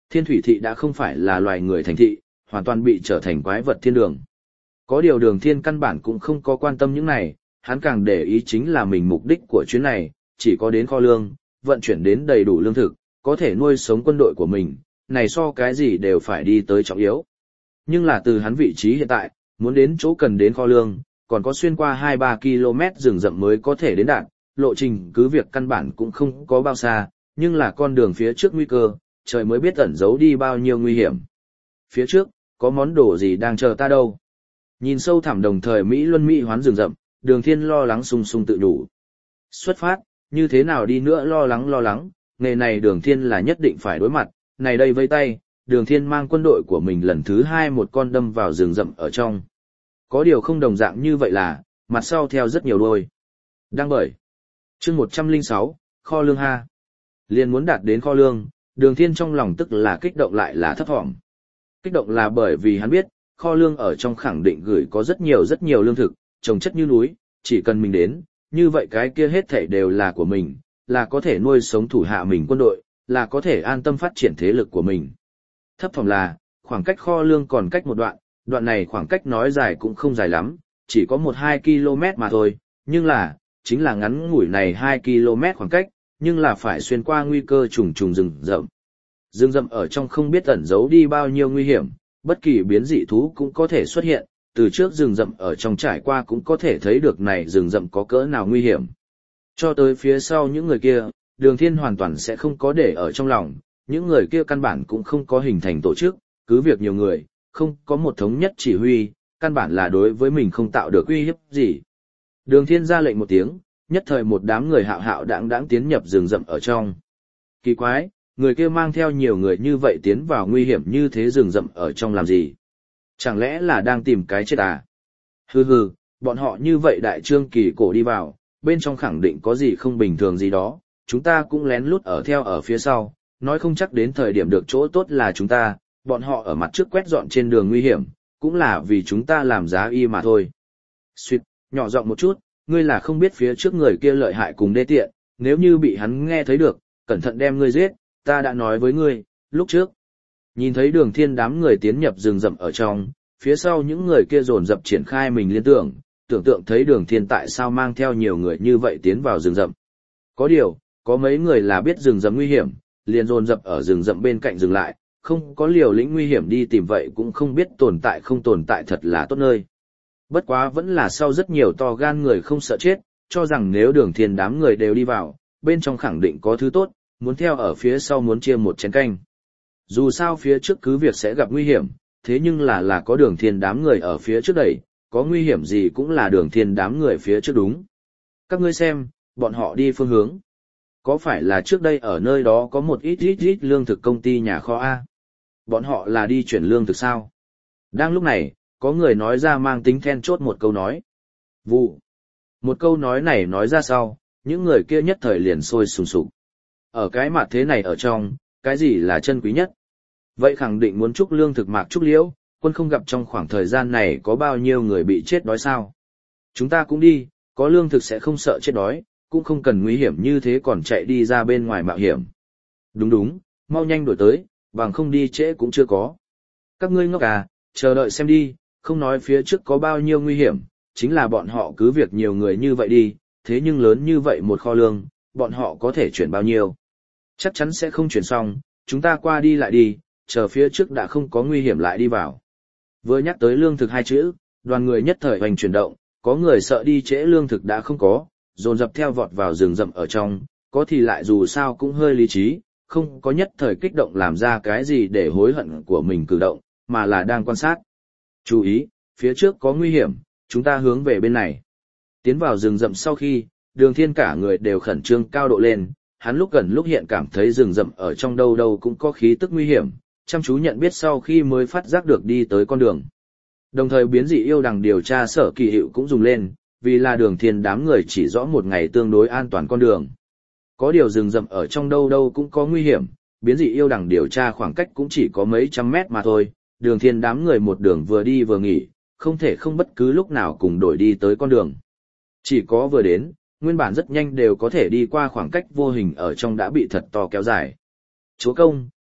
[SPEAKER 1] Thiên thủy thị đã không phải là loài người thành thị, hoàn toàn bị trở thành quái vật thiên đường. Có điều đường thiên căn bản cũng không có quan tâm những này, hắn càng để ý chính là mình mục đích của chuyến này, chỉ có đến kho lương, vận chuyển đến đầy đủ lương thực, có thể nuôi sống quân đội của mình, này so cái gì đều phải đi tới trọng yếu. Nhưng là từ hắn vị trí hiện tại, muốn đến chỗ cần đến kho lương, còn có xuyên qua hai ba ki lô mét rừng rậm mới có thể đến đạt, lộ trình cứ việc căn bản cũng không có bao xa, nhưng là con đường phía trước nguy cơ, trời mới biết ẩn giấu đi bao nhiêu nguy hiểm. Phía trước, có món đồ gì đang chờ ta đâu? Nhìn sâu thẳm đồng thời Mỹ Luân Mỹ hoán rừng rậm, Đường Thiên lo lắng sung sung tự đủ. Xuất phát, như thế nào đi nữa lo lắng lo lắng, nghề này Đường Thiên là nhất định phải đối mặt, này đây vây tay, Đường Thiên mang quân đội của mình lần thứ hai một con đâm vào rừng rậm ở trong. Có điều không đồng dạng như vậy là, mặt sau theo rất nhiều đôi. Đang bởi. Chương một trăm lẻ sáu, kho lương ha. Liền muốn đạt đến kho lương, Đường Thiên trong lòng tức là kích động lại là thấp thỏm. Kích động là bởi vì hắn biết, kho lương ở trong khẳng định gửi có rất nhiều rất nhiều lương thực, trồng chất như núi, chỉ cần mình đến, như vậy cái kia hết thảy đều là của mình, là có thể nuôi sống thủ hạ mình quân đội, là có thể an tâm phát triển thế lực của mình. Thấp thỏm là, khoảng cách kho lương còn cách một đoạn, đoạn này khoảng cách nói dài cũng không dài lắm, chỉ có một hai ki lô mét mà thôi, nhưng là, chính là ngắn ngủi này hai ki lô mét khoảng cách, nhưng là phải xuyên qua nguy cơ trùng trùng rừng rậm. Rừng rậm ở trong không biết ẩn giấu đi bao nhiêu nguy hiểm, bất kỳ biến dị thú cũng có thể xuất hiện, từ trước rừng rậm ở trong trải qua cũng có thể thấy được này rừng rậm có cỡ nào nguy hiểm. Cho tới phía sau những người kia, Đường Thiên hoàn toàn sẽ không có để ở trong lòng, những người kia căn bản cũng không có hình thành tổ chức, cứ việc nhiều người, không có một thống nhất chỉ huy, căn bản là đối với mình không tạo được uy hiếp gì. Đường Thiên ra lệnh một tiếng, nhất thời một đám người hạo hạo đãng đãng tiến nhập rừng rậm ở trong. Kỳ quái, người kia mang theo nhiều người như vậy tiến vào nguy hiểm như thế rừng rậm ở trong làm gì? Chẳng lẽ là đang tìm cái chết à? Hừ hừ, bọn họ như vậy đại trương kỳ cổ đi vào, bên trong khẳng định có gì không bình thường gì đó, chúng ta cũng lén lút ở theo ở phía sau, nói không chắc đến thời điểm được chỗ tốt là chúng ta, bọn họ ở mặt trước quét dọn trên đường nguy hiểm, cũng là vì chúng ta làm giá y mà thôi. Xuyệt, nhỏ giọng một chút, ngươi là không biết phía trước người kia lợi hại cùng đê tiện, nếu như bị hắn nghe thấy được, cẩn thận đem ngươi giết, ta đã nói với ngươi, lúc trước. Nhìn thấy Đường Thiên đám người tiến nhập rừng rậm ở trong, phía sau những người kia dồn dập triển khai mình liên tưởng, tưởng tượng thấy Đường Thiên tại sao mang theo nhiều người như vậy tiến vào rừng rậm. Có điều, có mấy người là biết rừng rậm nguy hiểm, liền dồn dập ở rừng rậm bên cạnh dừng lại, không có liều lĩnh nguy hiểm đi tìm vậy cũng không biết tồn tại không tồn tại thật là tốt nơi. Bất quá vẫn là sau rất nhiều to gan người không sợ chết, cho rằng nếu Đường Thiên đám người đều đi vào, bên trong khẳng định có thứ tốt, muốn theo ở phía sau muốn chia một chén canh. Dù sao phía trước cứ việc sẽ gặp nguy hiểm, thế nhưng là là có Đường Thiên đám người ở phía trước đẩy, có nguy hiểm gì cũng là Đường Thiên đám người phía trước đúng. Các ngươi xem, bọn họ đi phương hướng. Có phải là trước đây ở nơi đó có một ít ít ít lương thực công ty nhà kho A? Bọn họ là đi chuyển lương thực sao? Đang lúc này, có người nói ra mang tính then chốt một câu nói. Vụ. Một câu nói này nói ra sau, những người kia nhất thời liền sôi sùng sục. Ở cái mặt thế này ở trong, cái gì là chân quý nhất? Vậy khẳng định muốn chúc lương thực mạc chúc liễu, quân không gặp trong khoảng thời gian này có bao nhiêu người bị chết đói sao? Chúng ta cũng đi, có lương thực sẽ không sợ chết đói, cũng không cần nguy hiểm như thế còn chạy đi ra bên ngoài mạo hiểm. Đúng đúng, mau nhanh đổi tới, bằng không đi trễ cũng chưa có. Các ngươi ngốc à, chờ đợi xem đi, không nói phía trước có bao nhiêu nguy hiểm, chính là bọn họ cứ việc nhiều người như vậy đi, thế nhưng lớn như vậy một kho lương, bọn họ có thể chuyển bao nhiêu. Chắc chắn sẽ không chuyển xong, chúng ta qua đi lại đi, chờ phía trước đã không có nguy hiểm lại đi vào. Vừa nhắc tới lương thực hai chữ, đoàn người nhất thời hoành chuyển động, có người sợ đi trễ lương thực đã không có, dồn dập theo vọt vào rừng rậm ở trong, có thì lại dù sao cũng hơi lý trí, không có nhất thời kích động làm ra cái gì để hối hận của mình cử động, mà là đang quan sát. Chú ý, phía trước có nguy hiểm, chúng ta hướng về bên này. Tiến vào rừng rậm sau khi, Đường Thiên cả người đều khẩn trương cao độ lên, hắn lúc gần lúc hiện cảm thấy rừng rậm ở trong đâu đâu cũng có khí tức nguy hiểm, chăm chú nhận biết sau khi mới phát giác được đi tới con đường. Đồng thời biến dị yêu đằng điều tra sở kỳ hiệu cũng dùng lên, vì là Đường Thiên đám người chỉ rõ một ngày tương đối an toàn con đường. Có điều rừng rậm ở trong đâu đâu cũng có nguy hiểm, biến dị yêu đằng điều tra khoảng cách cũng chỉ có mấy trăm mét mà thôi, Đường Thiên đám người một đường vừa đi vừa nghỉ, không thể không bất cứ lúc nào cùng đổi đi tới con đường. Chỉ có vừa đến, nguyên bản rất nhanh đều có thể đi qua khoảng cách vô hình ở trong đã bị thật to kéo dài. Chúa công,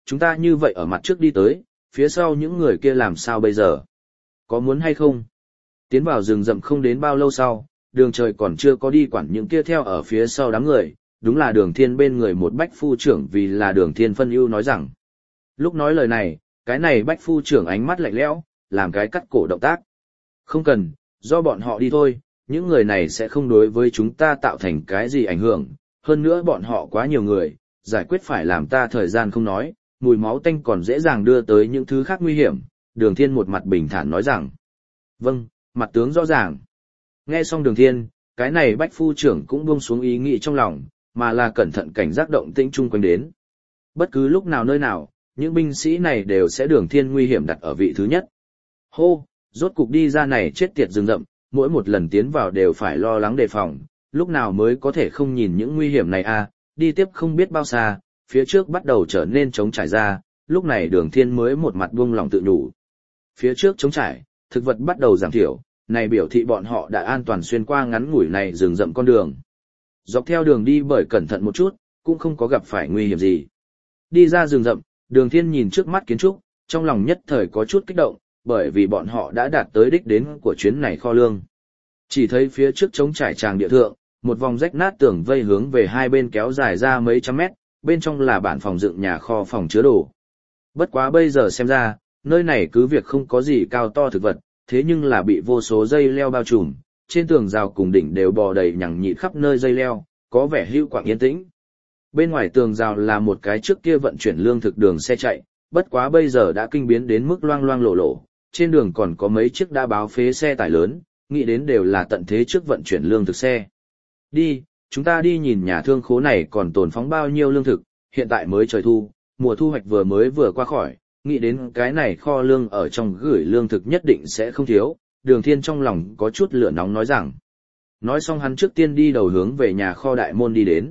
[SPEAKER 1] chúng ta như vậy ở mặt trước đi tới, phía sau những người kia làm sao bây giờ? Có muốn hay không? Tiến vào rừng rậm không đến bao lâu sau, đường trời còn chưa có đi quản những kia theo ở phía sau đám người, đúng là đường thiên bên người một bách phu trưởng vì là đường thiên phân ưu nói rằng. Lúc nói lời này, cái này bách phu trưởng ánh mắt lạnh lẽo, làm cái cắt cổ động tác. Không cần, do bọn họ đi thôi, những người này sẽ không đối với chúng ta tạo thành cái gì ảnh hưởng, hơn nữa bọn họ quá nhiều người, giải quyết phải làm ta thời gian không nói, mùi máu tanh còn dễ dàng đưa tới những thứ khác nguy hiểm, đường thiên một mặt bình thản nói rằng. Vâng, mặt tướng rõ ràng. Nghe xong đường thiên, cái này bách phu trưởng cũng buông xuống ý nghĩ trong lòng, mà là cẩn thận cảnh giác động tĩnh chung quanh đến. Bất cứ lúc nào nơi nào, những binh sĩ này đều sẽ đường thiên nguy hiểm đặt ở vị thứ nhất. Hô, rốt cục đi ra này chết tiệt rừng rậm, mỗi một lần tiến vào đều phải lo lắng đề phòng, lúc nào mới có thể không nhìn những nguy hiểm này à, đi tiếp không biết bao xa, phía trước bắt đầu trở nên trống trải ra, lúc này đường thiên mới một mặt buông lòng tự nhủ. Phía trước trống trải, thực vật bắt đầu giảm thiểu, này biểu thị bọn họ đã an toàn xuyên qua ngắn ngủi này rừng rậm con đường. Dọc theo đường đi bởi cẩn thận một chút, cũng không có gặp phải nguy hiểm gì. Đi ra rừng rậm, đường thiên nhìn trước mắt kiến trúc, trong lòng nhất thời có chút kích động, bởi vì bọn họ đã đạt tới đích đến của chuyến này kho lương. Chỉ thấy phía trước trống trải tràng địa thượng, một vòng rách nát tường vây hướng về hai bên kéo dài ra mấy trăm mét, bên trong là bản phòng dựng nhà kho phòng chứa đồ. Bất quá bây giờ xem ra, nơi này cứ việc không có gì cao to thực vật, thế nhưng là bị vô số dây leo bao trùm, trên tường rào cùng đỉnh đều bò đầy nhằng nhịt khắp nơi dây leo, có vẻ hữu quạng yên tĩnh. Bên ngoài tường rào là một cái trước kia vận chuyển lương thực đường xe chạy, bất quá bây giờ đã kinh biến đến mức loang loang lổ lổ, trên đường còn có mấy chiếc đã báo phế xe tải lớn, nghĩ đến đều là tận thế trước vận chuyển lương thực xe. Đi, chúng ta đi nhìn nhà thương khố này còn tồn phóng bao nhiêu lương thực, hiện tại mới trời thu, mùa thu hoạch vừa mới vừa qua khỏi, nghĩ đến cái này kho lương ở trong gửi lương thực nhất định sẽ không thiếu, đường thiên trong lòng có chút lửa nóng nói rằng. Nói xong hắn trước tiên đi đầu hướng về nhà kho đại môn đi đến.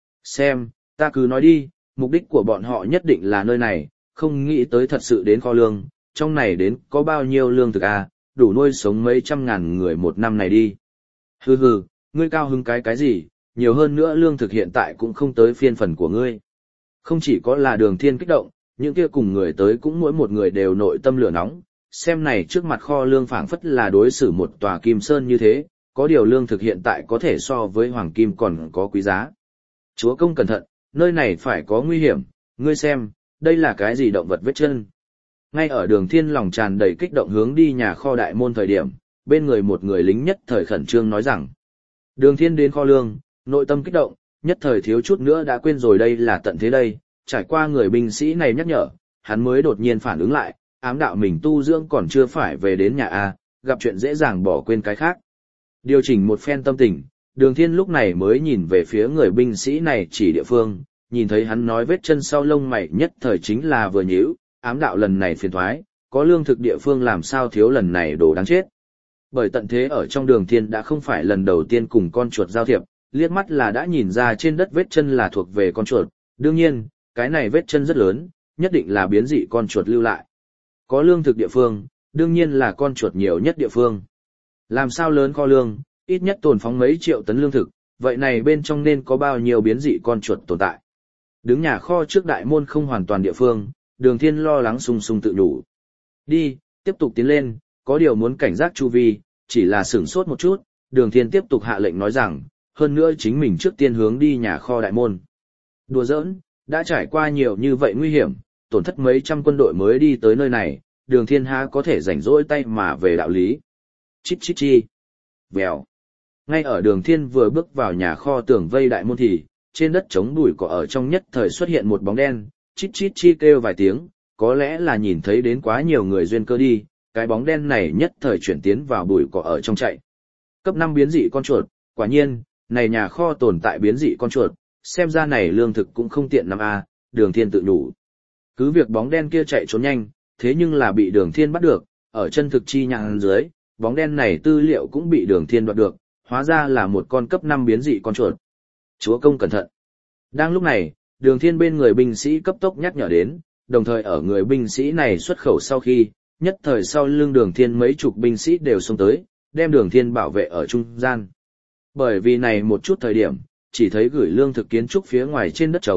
[SPEAKER 1] Xem, ta cứ nói đi, mục đích của bọn họ nhất định là nơi này, không nghĩ tới thật sự đến kho lương, trong này đến có bao nhiêu lương thực à, đủ nuôi sống mấy trăm ngàn người một năm này đi. Hừ hừ, ngươi cao hứng cái cái gì, nhiều hơn nữa lương thực hiện tại cũng không tới phiên phần của ngươi. Không chỉ có là đường thiên kích động, những kia cùng người tới cũng mỗi một người đều nội tâm lửa nóng, xem này trước mặt kho lương phảng phất là đối xử một tòa kim sơn như thế, có điều lương thực hiện tại có thể so với hoàng kim còn có quý giá. Chúa công cẩn thận, nơi này phải có nguy hiểm, ngươi xem, đây là cái gì động vật vết chân. Ngay ở đường thiên lòng tràn đầy kích động hướng đi nhà kho đại môn thời điểm, bên người một người lính nhất thời khẩn trương nói rằng. Đường thiên đến kho lương, nội tâm kích động, nhất thời thiếu chút nữa đã quên rồi đây là tận thế đây, trải qua người binh sĩ này nhắc nhở, hắn mới đột nhiên phản ứng lại, ám đạo mình tu dưỡng còn chưa phải về đến nhà A, gặp chuyện dễ dàng bỏ quên cái khác. Điều chỉnh một phen tâm tình, đường thiên lúc này mới nhìn về phía người binh sĩ này chỉ địa phương, nhìn thấy hắn nói vết chân sau lông mày nhất thời chính là vừa nhíu, ám đạo lần này phiền thoái, có lương thực địa phương làm sao thiếu lần này đồ đáng chết. Bởi tận thế ở trong đường thiên đã không phải lần đầu tiên cùng con chuột giao thiệp, liếc mắt là đã nhìn ra trên đất vết chân là thuộc về con chuột, đương nhiên, cái này vết chân rất lớn, nhất định là biến dị con chuột lưu lại. Có lương thực địa phương, đương nhiên là con chuột nhiều nhất địa phương. Làm sao lớn kho lương, ít nhất tồn phóng mấy triệu tấn lương thực, vậy này bên trong nên có bao nhiêu biến dị con chuột tồn tại. Đứng nhà kho trước đại môn không hoàn toàn địa phương, đường thiên lo lắng sung sung tự nhủ. Đi, tiếp tục tiến lên, có điều muốn cảnh giác chu vi, chỉ là sửng sốt một chút, đường thiên tiếp tục hạ lệnh nói rằng, hơn nữa chính mình trước tiên hướng đi nhà kho đại môn. Đùa giỡn, đã trải qua nhiều như vậy nguy hiểm, tổn thất mấy trăm quân đội mới đi tới nơi này, đường thiên há có thể rảnh rỗi tay mà về đạo lý. Chít chít chi. Vèo. Ngay ở đường thiên vừa bước vào nhà kho tường vây đại môn thì, trên đất trống bụi cỏ ở trong nhất thời xuất hiện một bóng đen, chít chít chi kêu vài tiếng, có lẽ là nhìn thấy đến quá nhiều người duyên cơ đi, cái bóng đen này nhất thời chuyển tiến vào bụi cỏ ở trong chạy. Cấp năm biến dị con chuột, quả nhiên, này nhà kho tồn tại biến dị con chuột, xem ra này lương thực cũng không tiện lắm a, đường thiên tự nhủ. Cứ việc bóng đen kia chạy trốn nhanh, thế nhưng là bị đường thiên bắt được, ở chân thực chi nhãn dưới, bóng đen này tư liệu cũng bị đường thiên đoạt được, hóa ra là một con cấp năm biến dị con chuột. Chúa công cẩn thận. Đang lúc này, đường thiên bên người binh sĩ cấp tốc nhắc nhở đến, đồng thời ở người binh sĩ này xuất khẩu sau khi, nhất thời sau lưng đường thiên mấy chục binh sĩ đều xông tới, đem đường thiên bảo vệ ở trung gian. Bởi vì này một chút thời điểm, chỉ thấy gửi lương thực kiến trúc phía ngoài trên đất trống,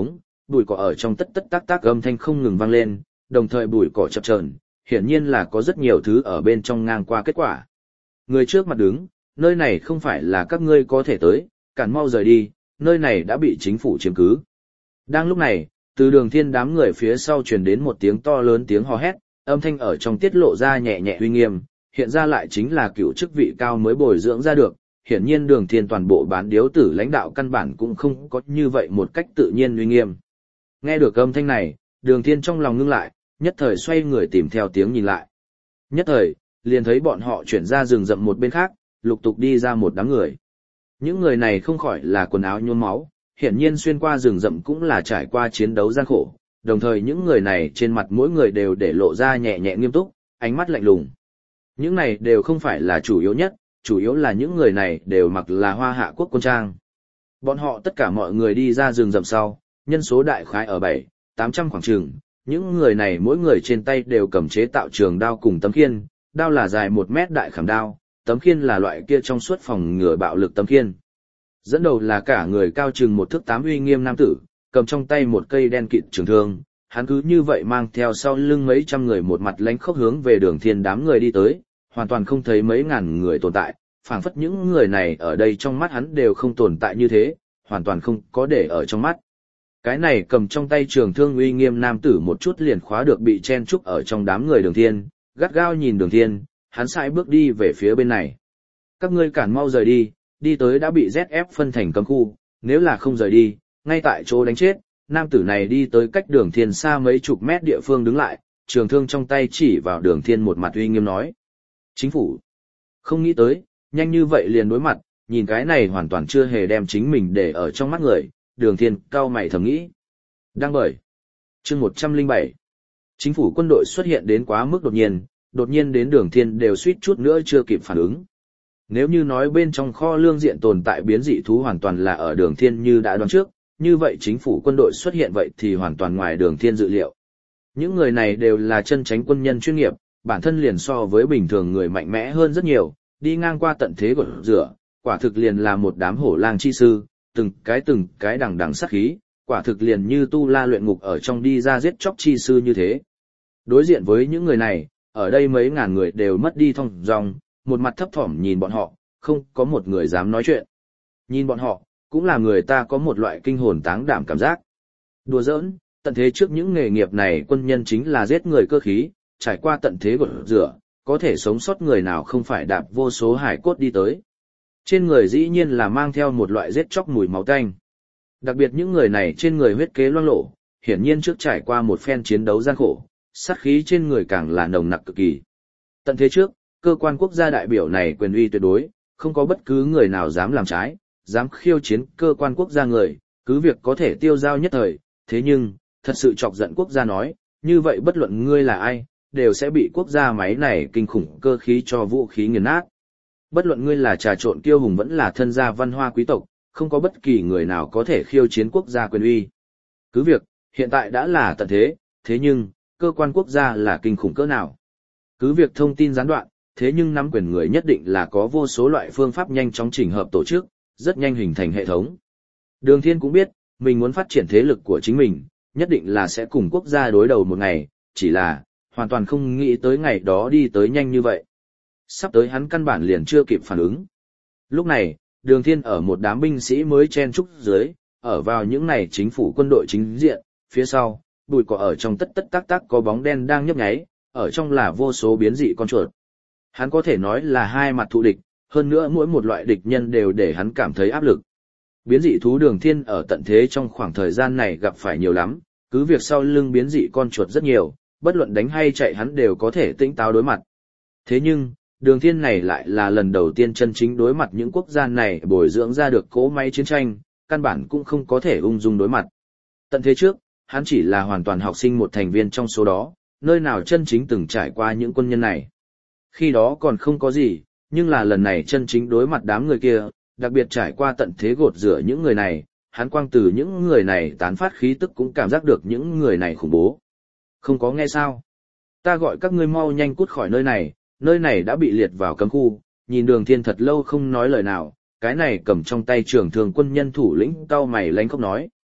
[SPEAKER 1] bụi cỏ ở trong tất tất tác tác âm thanh không ngừng vang lên, đồng thời bụi cỏ chập chờn, hiển nhiên là có rất nhiều thứ ở bên trong ngang qua kết quả. Người trước mặt đứng, nơi này không phải là các ngươi có thể tới, cản mau rời đi, nơi này đã bị chính phủ chiếm cứ. Đang lúc này, từ Đường Thiên đám người phía sau truyền đến một tiếng to lớn tiếng hò hét, âm thanh ở trong tiết lộ ra nhẹ nhẹ uy nghiêm, hiện ra lại chính là cựu chức vị cao mới bồi dưỡng ra được, hiển nhiên Đường Thiên toàn bộ bán điếu tử lãnh đạo căn bản cũng không có như vậy một cách tự nhiên uy nghiêm. Nghe được âm thanh này, Đường Thiên trong lòng ngưng lại, nhất thời xoay người tìm theo tiếng nhìn lại. Nhất thời, liền thấy bọn họ chuyển ra rừng rậm một bên khác, lục tục đi ra một đám người. Những người này không khỏi là quần áo nhuốm máu, hiển nhiên xuyên qua rừng rậm cũng là trải qua chiến đấu gian khổ, đồng thời những người này trên mặt mỗi người đều để lộ ra nhẹ nhẹ nghiêm túc, ánh mắt lạnh lùng. Những này đều không phải là chủ yếu nhất, chủ yếu là những người này đều mặc là Hoa Hạ quốc quân trang. Bọn họ tất cả mọi người đi ra rừng rậm sau, nhân số đại khái ở bảy, tám trăm khoảng chừng, những người này mỗi người trên tay đều cầm chế tạo trường đao cùng tấm khiên, đao là dài một mét đại khảm đao, tấm khiên là loại kia trong suốt phòng ngừa bạo lực tấm khiên. Dẫn đầu là cả người cao chừng một thước tám uy nghiêm nam tử, cầm trong tay một cây đen kịt trường thương, hắn cứ như vậy mang theo sau lưng mấy trăm người một mặt lánh khốc hướng về Đường Thiên đám người đi tới, hoàn toàn không thấy mấy ngàn người tồn tại, phảng phất những người này ở đây trong mắt hắn đều không tồn tại như thế, hoàn toàn không có để ở trong mắt. Cái này cầm trong tay trường thương uy nghiêm nam tử một chút liền khóa được bị chen trúc ở trong đám người Đường Thiên, gắt gao nhìn Đường Thiên, hắn sải bước đi về phía bên này. Các ngươi cản mau rời đi, đi tới đã bị dét ép phân thành cấm khu, nếu là không rời đi, ngay tại chỗ đánh chết. Nam tử này đi tới cách Đường Thiên xa mấy chục mét địa phương đứng lại, trường thương trong tay chỉ vào Đường Thiên một mặt uy nghiêm nói. Chính phủ. Không nghĩ tới, nhanh như vậy liền đối mặt, nhìn cái này hoàn toàn chưa hề đem chính mình để ở trong mắt người, Đường Thiên cao mày thầm nghĩ. Đang bởi. Chương một trăm lẻ bảy. Chính phủ quân đội xuất hiện đến quá mức đột nhiên, đột nhiên đến Đường Thiên đều suýt chút nữa chưa kịp phản ứng. Nếu như nói bên trong kho lương diện tồn tại biến dị thú hoàn toàn là ở Đường Thiên như đã đoán trước, như vậy chính phủ quân đội xuất hiện vậy thì hoàn toàn ngoài Đường Thiên dự liệu. Những người này đều là chân chánh quân nhân chuyên nghiệp, bản thân liền so với bình thường người mạnh mẽ hơn rất nhiều, đi ngang qua tận thế của rửa, quả thực liền là một đám hổ lang chi sư, từng cái từng cái đằng đằng sát khí, quả thực liền như tu la luyện ngục ở trong đi ra giết chóc chi sư như thế. Đối diện với những người này, ở đây mấy ngàn người đều mất đi thong dong, một mặt thấp thỏm nhìn bọn họ, không có một người dám nói chuyện. Nhìn bọn họ, cũng là người ta có một loại kinh hồn táng đảm cảm giác. Đùa giỡn, tận thế trước những nghề nghiệp này quân nhân chính là giết người cơ khí, trải qua tận thế gột rửa, có thể sống sót người nào không phải đạp vô số hải cốt đi tới. Trên người dĩ nhiên là mang theo một loại giết chóc mùi máu tanh. Đặc biệt những người này trên người huyết kế loang lổ, hiển nhiên trước trải qua một phen chiến đấu gian khổ, sát khí trên người càng là nồng nặc cực kỳ. Tận thế trước, cơ quan quốc gia đại biểu này quyền uy tuyệt đối, không có bất cứ người nào dám làm trái, dám khiêu chiến cơ quan quốc gia người, cứ việc có thể tiêu giao nhất thời, thế nhưng, thật sự chọc giận quốc gia nói, như vậy bất luận ngươi là ai, đều sẽ bị quốc gia máy này kinh khủng cơ khí cho vũ khí nghiền nát. Bất luận ngươi là trà trộn kiêu hùng vẫn là thân gia văn hoa quý tộc, không có bất kỳ người nào có thể khiêu chiến quốc gia quyền uy. Cứ việc, hiện tại đã là tận thế, thế nhưng, cơ quan quốc gia là kinh khủng cỡ nào. Cứ việc thông tin gián đoạn, thế nhưng nắm quyền người nhất định là có vô số loại phương pháp nhanh chóng chỉnh hợp tổ chức, rất nhanh hình thành hệ thống. Đường Thiên cũng biết, mình muốn phát triển thế lực của chính mình, nhất định là sẽ cùng quốc gia đối đầu một ngày, chỉ là, hoàn toàn không nghĩ tới ngày đó đi tới nhanh như vậy. Sắp tới hắn căn bản liền chưa kịp phản ứng. Lúc này, Đường Thiên ở một đám binh sĩ mới chen trúc dưới, ở vào những này chính phủ quân đội chính diện, phía sau, bụi cỏ ở trong tất tất tác tác có bóng đen đang nhấp nháy, ở trong là vô số biến dị con chuột. Hắn có thể nói là hai mặt thù địch, hơn nữa mỗi một loại địch nhân đều để hắn cảm thấy áp lực. Biến dị thú Đường Thiên ở tận thế trong khoảng thời gian này gặp phải nhiều lắm, cứ việc sau lưng biến dị con chuột rất nhiều, bất luận đánh hay chạy hắn đều có thể tĩnh táo đối mặt. Thế nhưng, Đường Thiên này lại là lần đầu tiên chân chính đối mặt những quốc gia này bồi dưỡng ra được cỗ máy chiến tranh, căn bản cũng không có thể ung dung đối mặt. Tận thế trước, hắn chỉ là hoàn toàn học sinh một thành viên trong số đó, nơi nào chân chính từng trải qua những quân nhân này. Khi đó còn không có gì, nhưng là lần này chân chính đối mặt đám người kia, đặc biệt trải qua tận thế gột rửa những người này, hắn quang từ những người này tán phát khí tức cũng cảm giác được những người này khủng bố. Không có nghe sao? Ta gọi các ngươi mau nhanh cút khỏi nơi này, nơi này đã bị liệt vào cấm khu. Nhìn Đường Thiên thật lâu không nói lời nào, cái này cầm trong tay trường thương quân nhân thủ lĩnh cau mày lanh khóc nói.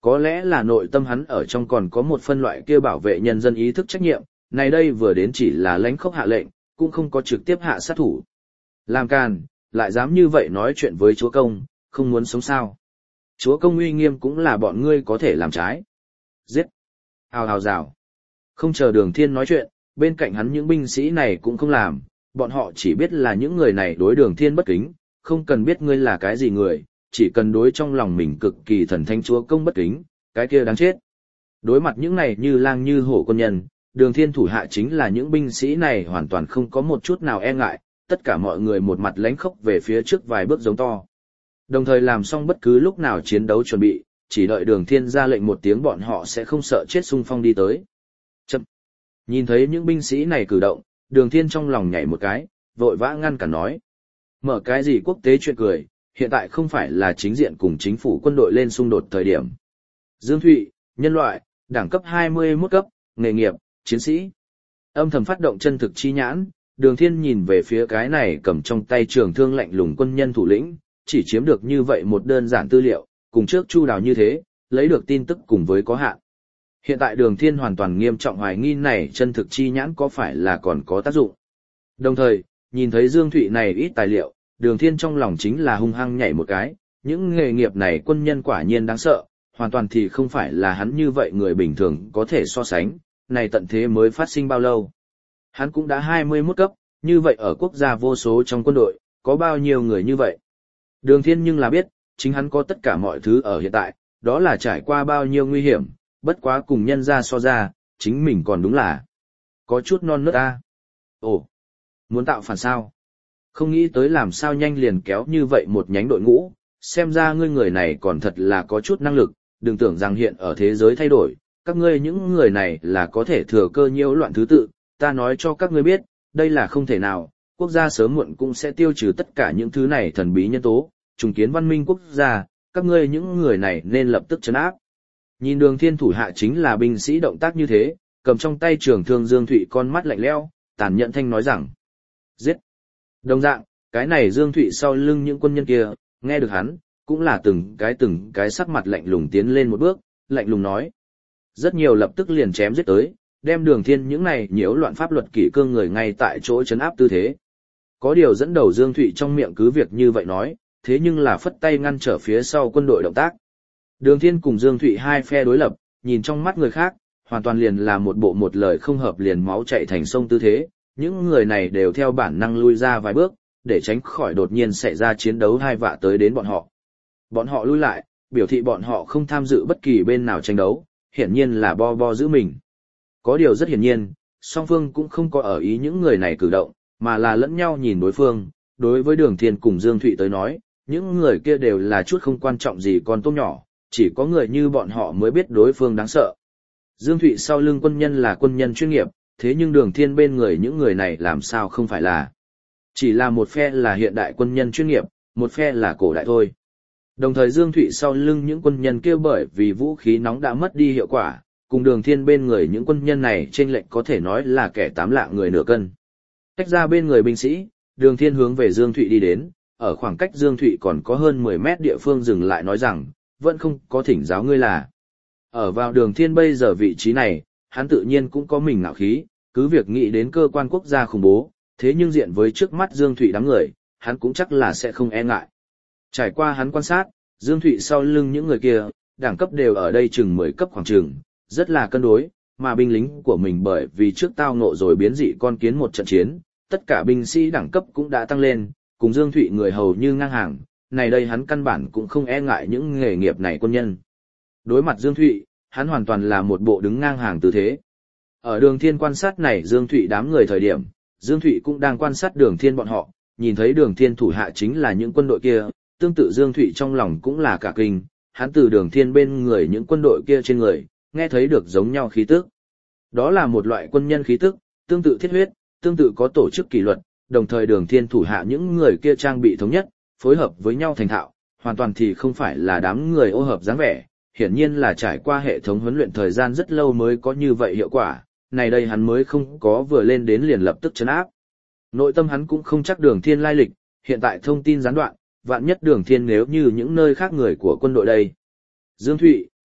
[SPEAKER 1] Có lẽ là nội tâm hắn ở trong còn có một phân loại kia bảo vệ nhân dân ý thức trách nhiệm, này đây vừa đến chỉ là lãnh khốc hạ lệnh, cũng không có trực tiếp hạ sát thủ. Làm càn, lại dám như vậy nói chuyện với chúa công, không muốn sống sao. Chúa công uy nghiêm cũng là bọn ngươi có thể làm trái. Giết! Hào hào rào! Không chờ Đường Thiên nói chuyện, bên cạnh hắn những binh sĩ này cũng không làm, bọn họ chỉ biết là những người này đối Đường Thiên bất kính, không cần biết ngươi là cái gì người, chỉ cần đối trong lòng mình cực kỳ thần thánh chúa công bất kính, cái kia đáng chết. Đối mặt những này như lang như hổ quân nhân, Đường Thiên thủ hạ chính là những binh sĩ này hoàn toàn không có một chút nào e ngại, tất cả mọi người một mặt lãnh khốc về phía trước vài bước giống to. Đồng thời làm xong bất cứ lúc nào chiến đấu chuẩn bị, chỉ đợi Đường Thiên ra lệnh một tiếng bọn họ sẽ không sợ chết xung phong đi tới. Chậm! Nhìn thấy những binh sĩ này cử động, Đường Thiên trong lòng nhảy một cái, vội vã ngăn cản nói. Mở cái gì quốc tế chuyện cười, hiện tại không phải là chính diện cùng chính phủ quân đội lên xung đột thời điểm. Dương Thụy, nhân loại, đẳng cấp hai mươi mốt cấp, nghề nghiệp, chiến sĩ. Âm thầm phát động chân thực chi nhãn, Đường Thiên nhìn về phía cái này cầm trong tay trường thương lạnh lùng quân nhân thủ lĩnh, chỉ chiếm được như vậy một đơn giản tư liệu, cùng trước Chu Đào như thế, lấy được tin tức cùng với có hạn. Hiện tại Đường Thiên hoàn toàn nghiêm trọng hoài nghi này chân thực chi nhãn có phải là còn có tác dụng. Đồng thời, nhìn thấy Dương Thụy này ít tài liệu, Đường Thiên trong lòng chính là hung hăng nhảy một cái, những nghề nghiệp này quân nhân quả nhiên đáng sợ, hoàn toàn thì không phải là hắn như vậy người bình thường có thể so sánh, này tận thế mới phát sinh bao lâu. Hắn cũng đã hai mươi mốt cấp, như vậy ở quốc gia vô số trong quân đội, có bao nhiêu người như vậy. Đường Thiên nhưng là biết, chính hắn có tất cả mọi thứ ở hiện tại, đó là trải qua bao nhiêu nguy hiểm, bất quá cùng nhân ra so ra, chính mình còn đúng là có chút non nớt ta. Ồ, muốn tạo phản sao? Không nghĩ tới làm sao nhanh liền kéo như vậy một nhánh đội ngũ, xem ra ngươi người này còn thật là có chút năng lực, đừng tưởng rằng hiện ở thế giới thay đổi, các ngươi những người này là có thể thừa cơ nhiễu loạn thứ tự, ta nói cho các ngươi biết, đây là không thể nào, quốc gia sớm muộn cũng sẽ tiêu trừ tất cả những thứ này thần bí nhân tố, trùng kiến văn minh quốc gia, các ngươi những người này nên lập tức trấn áp. Nhìn Đường Thiên thủ hạ chính là binh sĩ động tác như thế, cầm trong tay trường thương Dương Thụy con mắt lạnh lẽo, tàn nhẫn thanh nói rằng: giết. Đồng dạng, cái này Dương Thụy sau lưng những quân nhân kia, nghe được hắn, cũng là từng cái từng cái sắc mặt lạnh lùng tiến lên một bước, lạnh lùng nói. Rất nhiều lập tức liền chém giết tới, đem Đường Thiên những này nhiễu loạn pháp luật kỷ cương người ngay tại chỗ trấn áp tư thế. Có điều dẫn đầu Dương Thụy trong miệng cứ việc như vậy nói, thế nhưng là phất tay ngăn trở phía sau quân đội động tác. Đường Thiên cùng Dương Thụy hai phe đối lập, nhìn trong mắt người khác, hoàn toàn liền là một bộ một lời không hợp liền máu chảy thành sông tư thế, những người này đều theo bản năng lui ra vài bước, để tránh khỏi đột nhiên xảy ra chiến đấu hai vạ tới đến bọn họ. Bọn họ lui lại, biểu thị bọn họ không tham dự bất kỳ bên nào tranh đấu, hiển nhiên là bo bo giữ mình. Có điều rất hiển nhiên, song phương cũng không có ở ý những người này cử động, mà là lẫn nhau nhìn đối phương, đối với Đường Thiên cùng Dương Thụy tới nói, những người kia đều là chút không quan trọng gì con tôm nhỏ, chỉ có người như bọn họ mới biết đối phương đáng sợ. Dương Thụy sau lưng quân nhân là quân nhân chuyên nghiệp, thế nhưng Đường Thiên bên người những người này làm sao không phải là. Chỉ là một phe là hiện đại quân nhân chuyên nghiệp, một phe là cổ đại thôi. Đồng thời Dương Thụy sau lưng những quân nhân kia bởi vì vũ khí nóng đã mất đi hiệu quả, cùng Đường Thiên bên người những quân nhân này chênh lệch có thể nói là kẻ tám lạng người nửa cân. Tách ra bên người binh sĩ, Đường Thiên hướng về Dương Thụy đi đến, ở khoảng cách Dương Thụy còn có hơn mười mét địa phương dừng lại nói rằng, vẫn không có thỉnh giáo ngươi là. Ở vào Đường Thiên bây giờ vị trí này, hắn tự nhiên cũng có mình ngạo khí, cứ việc nghĩ đến cơ quan quốc gia khủng bố, thế nhưng diện với trước mắt Dương Thụy đám người, hắn cũng chắc là sẽ không e ngại. Trải qua hắn quan sát, Dương Thụy sau lưng những người kia, đẳng cấp đều ở đây chừng mười cấp khoảng chừng, rất là cân đối, mà binh lính của mình bởi vì trước tao ngộ rồi biến dị con kiến một trận chiến, tất cả binh sĩ đẳng cấp cũng đã tăng lên, cùng Dương Thụy người hầu như ngang hàng, này đây hắn căn bản cũng không e ngại những nghề nghiệp này quân nhân. Đối mặt Dương Thụy, hắn hoàn toàn là một bộ đứng ngang hàng tư thế. Ở Đường Thiên quan sát này Dương Thụy đám người thời điểm, Dương Thụy cũng đang quan sát Đường Thiên bọn họ, nhìn thấy Đường Thiên thủ hạ chính là những quân đội kia, tương tự Dương Thụy trong lòng cũng là cả kinh, hắn từ Đường Thiên bên người những quân đội kia trên người, nghe thấy được giống nhau khí tức. Đó là một loại quân nhân khí tức, tương tự thiết huyết, tương tự có tổ chức kỷ luật, đồng thời Đường Thiên thủ hạ những người kia trang bị thống nhất, phối hợp với nhau thành thạo, hoàn toàn thì không phải là đám người ô hợp dáng vẻ, hiển nhiên là trải qua hệ thống huấn luyện thời gian rất lâu mới có như vậy hiệu quả, này đây hắn mới không có vừa lên đến liền lập tức trấn áp. Nội tâm hắn cũng không chắc Đường Thiên lai lịch, hiện tại thông tin gián đoạn, vạn nhất Đường Thiên nếu như những nơi khác người của quân đội đây. Dương Thụy,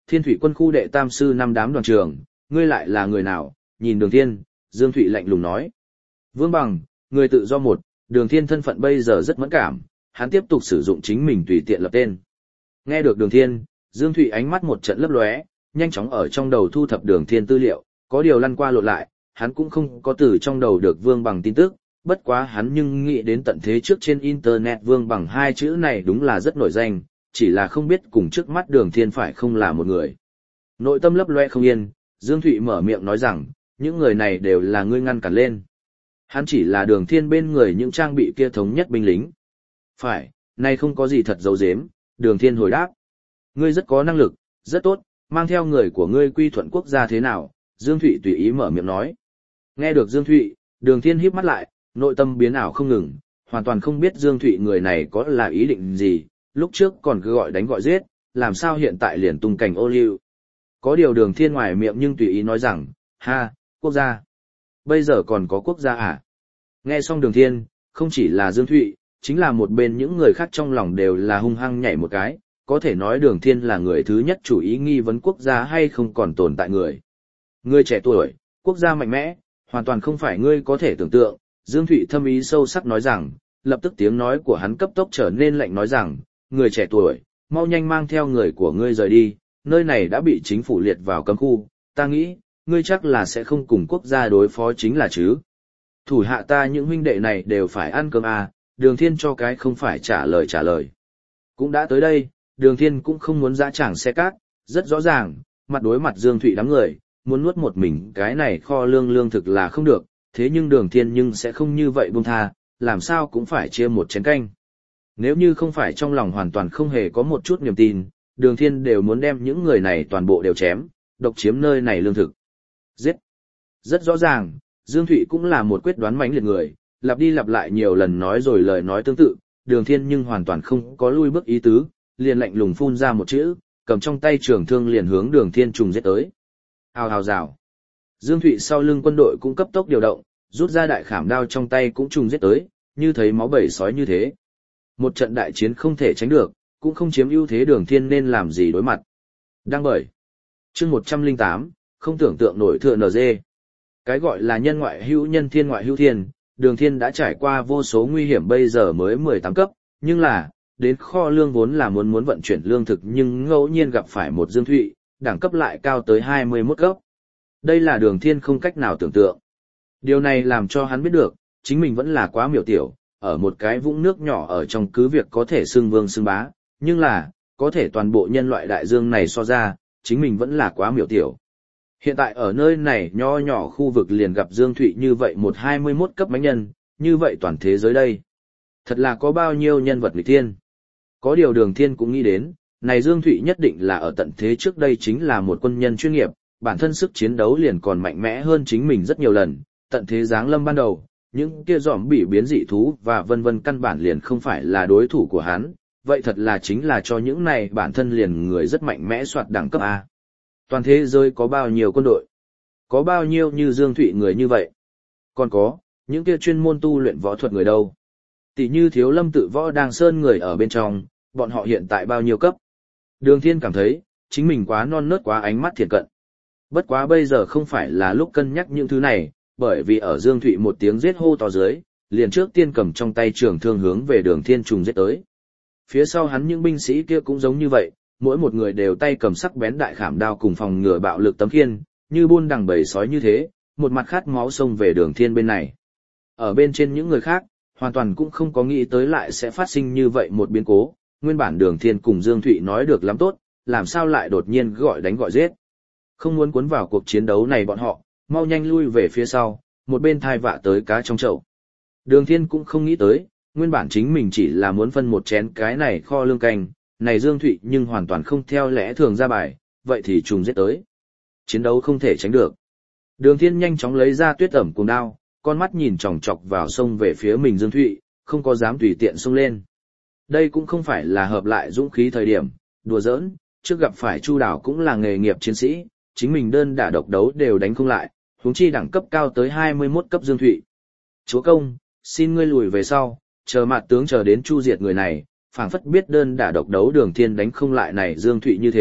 [SPEAKER 1] Thiên Thủy quân khu đệ tam sư năm đám đoàn trưởng, ngươi lại là người nào? Nhìn Đường Thiên, Dương Thụy lạnh lùng nói. Vương Bằng, người tự do một, Đường Thiên thân phận bây giờ rất mẫn cảm, hắn tiếp tục sử dụng chính mình tùy tiện lập tên. Nghe được Đường Thiên, Dương Thụy ánh mắt một trận lấp lóe, nhanh chóng ở trong đầu thu thập Đường Thiên tư liệu, có điều lăn qua lộn lại, hắn cũng không có từ trong đầu được Vương Bằng tin tức, bất quá hắn nhưng nghĩ đến tận thế trước trên internet Vương Bằng hai chữ này đúng là rất nổi danh, chỉ là không biết cùng trước mắt Đường Thiên phải không là một người. Nội tâm lấp loe không yên, Dương Thụy mở miệng nói rằng, những người này đều là ngươi ngăn cản lên. Hắn chỉ là Đường Thiên bên người những trang bị kia thống nhất binh lính. Phải, nay không có gì thật giấu giếm, Đường Thiên hồi đáp. Ngươi rất có năng lực, rất tốt, mang theo người của ngươi quy thuận quốc gia thế nào? Dương Thụy tùy ý mở miệng nói. Nghe được Dương Thụy, Đường Thiên híp mắt lại, nội tâm biến ảo không ngừng, hoàn toàn không biết Dương Thụy người này có là ý định gì, lúc trước còn cứ gọi đánh gọi giết, làm sao hiện tại liền tung cảnh ô liu. Có điều Đường Thiên ngoài miệng nhưng tùy ý nói rằng, ha, quốc gia. Bây giờ còn có quốc gia à? Nghe xong Đường Thiên, không chỉ là Dương Thụy, chính là một bên những người khác trong lòng đều là hung hăng nhảy một cái, có thể nói Đường Thiên là người thứ nhất chủ ý nghi vấn quốc gia hay không còn tồn tại người. Người trẻ tuổi, quốc gia mạnh mẽ, hoàn toàn không phải ngươi có thể tưởng tượng, Dương Thụy thâm ý sâu sắc nói rằng, lập tức tiếng nói của hắn cấp tốc trở nên lạnh nói rằng, người trẻ tuổi, mau nhanh mang theo người của ngươi rời đi, nơi này đã bị chính phủ liệt vào cấm khu, ta nghĩ, ngươi chắc là sẽ không cùng quốc gia đối phó chính là chứ. Thủ hạ ta những huynh đệ này đều phải ăn cơm à, Đường Thiên cho cái không phải trả lời trả lời. Cũng đã tới đây, Đường Thiên cũng không muốn dã tràng xe cát, rất rõ ràng, mặt đối mặt Dương Thụy đám người, muốn nuốt một mình cái này kho lương lương thực là không được, thế nhưng Đường Thiên nhưng sẽ không như vậy buông tha, làm sao cũng phải chia một chén canh. Nếu như không phải trong lòng hoàn toàn không hề có một chút niềm tin, Đường Thiên đều muốn đem những người này toàn bộ đều chém, độc chiếm nơi này lương thực. Giết! Rất rõ ràng, Dương Thụy cũng là một quyết đoán mãnh liệt người, lặp đi lặp lại nhiều lần nói rồi lời nói tương tự, Đường Thiên nhưng hoàn toàn không có lui bước ý tứ, liền lạnh lùng phun ra một chữ, cầm trong tay trường thương liền hướng Đường Thiên trùng giết tới. Hào hào rào. Dương Thụy sau lưng quân đội cũng cấp tốc điều động, rút ra đại khảm đao trong tay cũng trùng giết tới, như thấy máu bầy sói như thế. Một trận đại chiến không thể tránh được, cũng không chiếm ưu thế Đường Thiên nên làm gì đối mặt. Đang bởi. Chương một trăm lẻ tám, không tưởng tượng nổi thừa en giê. Cái gọi là nhân ngoại hữu nhân thiên ngoại hữu thiên, Đường Thiên đã trải qua vô số nguy hiểm bây giờ mới mười tám cấp, nhưng là, đến kho lương vốn là muốn muốn vận chuyển lương thực nhưng ngẫu nhiên gặp phải một Dương Thụy, đẳng cấp lại cao tới hai mươi mốt cấp. Đây là Đường Thiên không cách nào tưởng tượng. Điều này làm cho hắn biết được, chính mình vẫn là quá miểu tiểu, ở một cái vũng nước nhỏ ở trong cứ việc có thể xưng vương xưng bá, nhưng là, có thể toàn bộ nhân loại đại dương này so ra, chính mình vẫn là quá miểu tiểu. Hiện tại ở nơi này nho nhỏ khu vực liền gặp Dương Thụy như vậy một hai mươi mốt cấp mãnh nhân, như vậy toàn thế giới đây. Thật là có bao nhiêu nhân vật nghịch thiên. Có điều Đường Thiên cũng nghĩ đến, này Dương Thụy nhất định là ở tận thế trước đây chính là một quân nhân chuyên nghiệp, bản thân sức chiến đấu liền còn mạnh mẽ hơn chính mình rất nhiều lần, tận thế giáng lâm ban đầu, những kia giòm bị biến dị thú và vân vân căn bản liền không phải là đối thủ của hắn, vậy thật là chính là cho những này bản thân liền người rất mạnh mẽ soạt đẳng cấp A. Toàn thế giới có bao nhiêu quân đội? Có bao nhiêu như Dương Thụy người như vậy? Còn có, những kia chuyên môn tu luyện võ thuật người đâu? Tỷ như Thiếu Lâm Tự Võ Đàng Sơn người ở bên trong, bọn họ hiện tại bao nhiêu cấp? Đường Thiên cảm thấy, chính mình quá non nớt quá ánh mắt thiện cận. Bất quá bây giờ không phải là lúc cân nhắc những thứ này, bởi vì ở Dương Thụy một tiếng giết hô to dưới, liền trước tiên cầm trong tay trường thương hướng về Đường Thiên trùng giết tới. Phía sau hắn những binh sĩ kia cũng giống như vậy, mỗi một người đều tay cầm sắc bén đại khảm đao cùng phòng ngừa bạo lực tấm khiên, như buôn đằng bầy sói như thế, một mặt khát máu xông về Đường Thiên bên này. Ở bên trên những người khác, hoàn toàn cũng không có nghĩ tới lại sẽ phát sinh như vậy một biến cố, nguyên bản Đường Thiên cùng Dương Thụy nói được lắm tốt, làm sao lại đột nhiên gọi đánh gọi giết. Không muốn cuốn vào cuộc chiến đấu này bọn họ, mau nhanh lui về phía sau, một bên thai vạ tới cá trong chậu. Đường Thiên cũng không nghĩ tới, nguyên bản chính mình chỉ là muốn phân một chén cái này kho lương canh, này Dương Thụy nhưng hoàn toàn không theo lẽ thường ra bài, vậy thì trùng giết tới. Chiến đấu không thể tránh được. Đường Thiên nhanh chóng lấy ra tuyết ẩm cùng đao, con mắt nhìn chòng chọc vào sông về phía mình Dương Thụy, không có dám tùy tiện xông lên. Đây cũng không phải là hợp lại dũng khí thời điểm, đùa giỡn, trước gặp phải Chu Đảo cũng là nghề nghiệp chiến sĩ, chính mình đơn đả độc đấu đều đánh không lại, huống chi đẳng cấp cao tới hai mươi mốt cấp Dương Thụy. Chúa công, xin ngươi lùi về sau, chờ mặt tướng chờ đến chu diệt người này, phảng phất biết đơn đả độc đấu Đường Thiên đánh không lại này Dương Thụy như thế,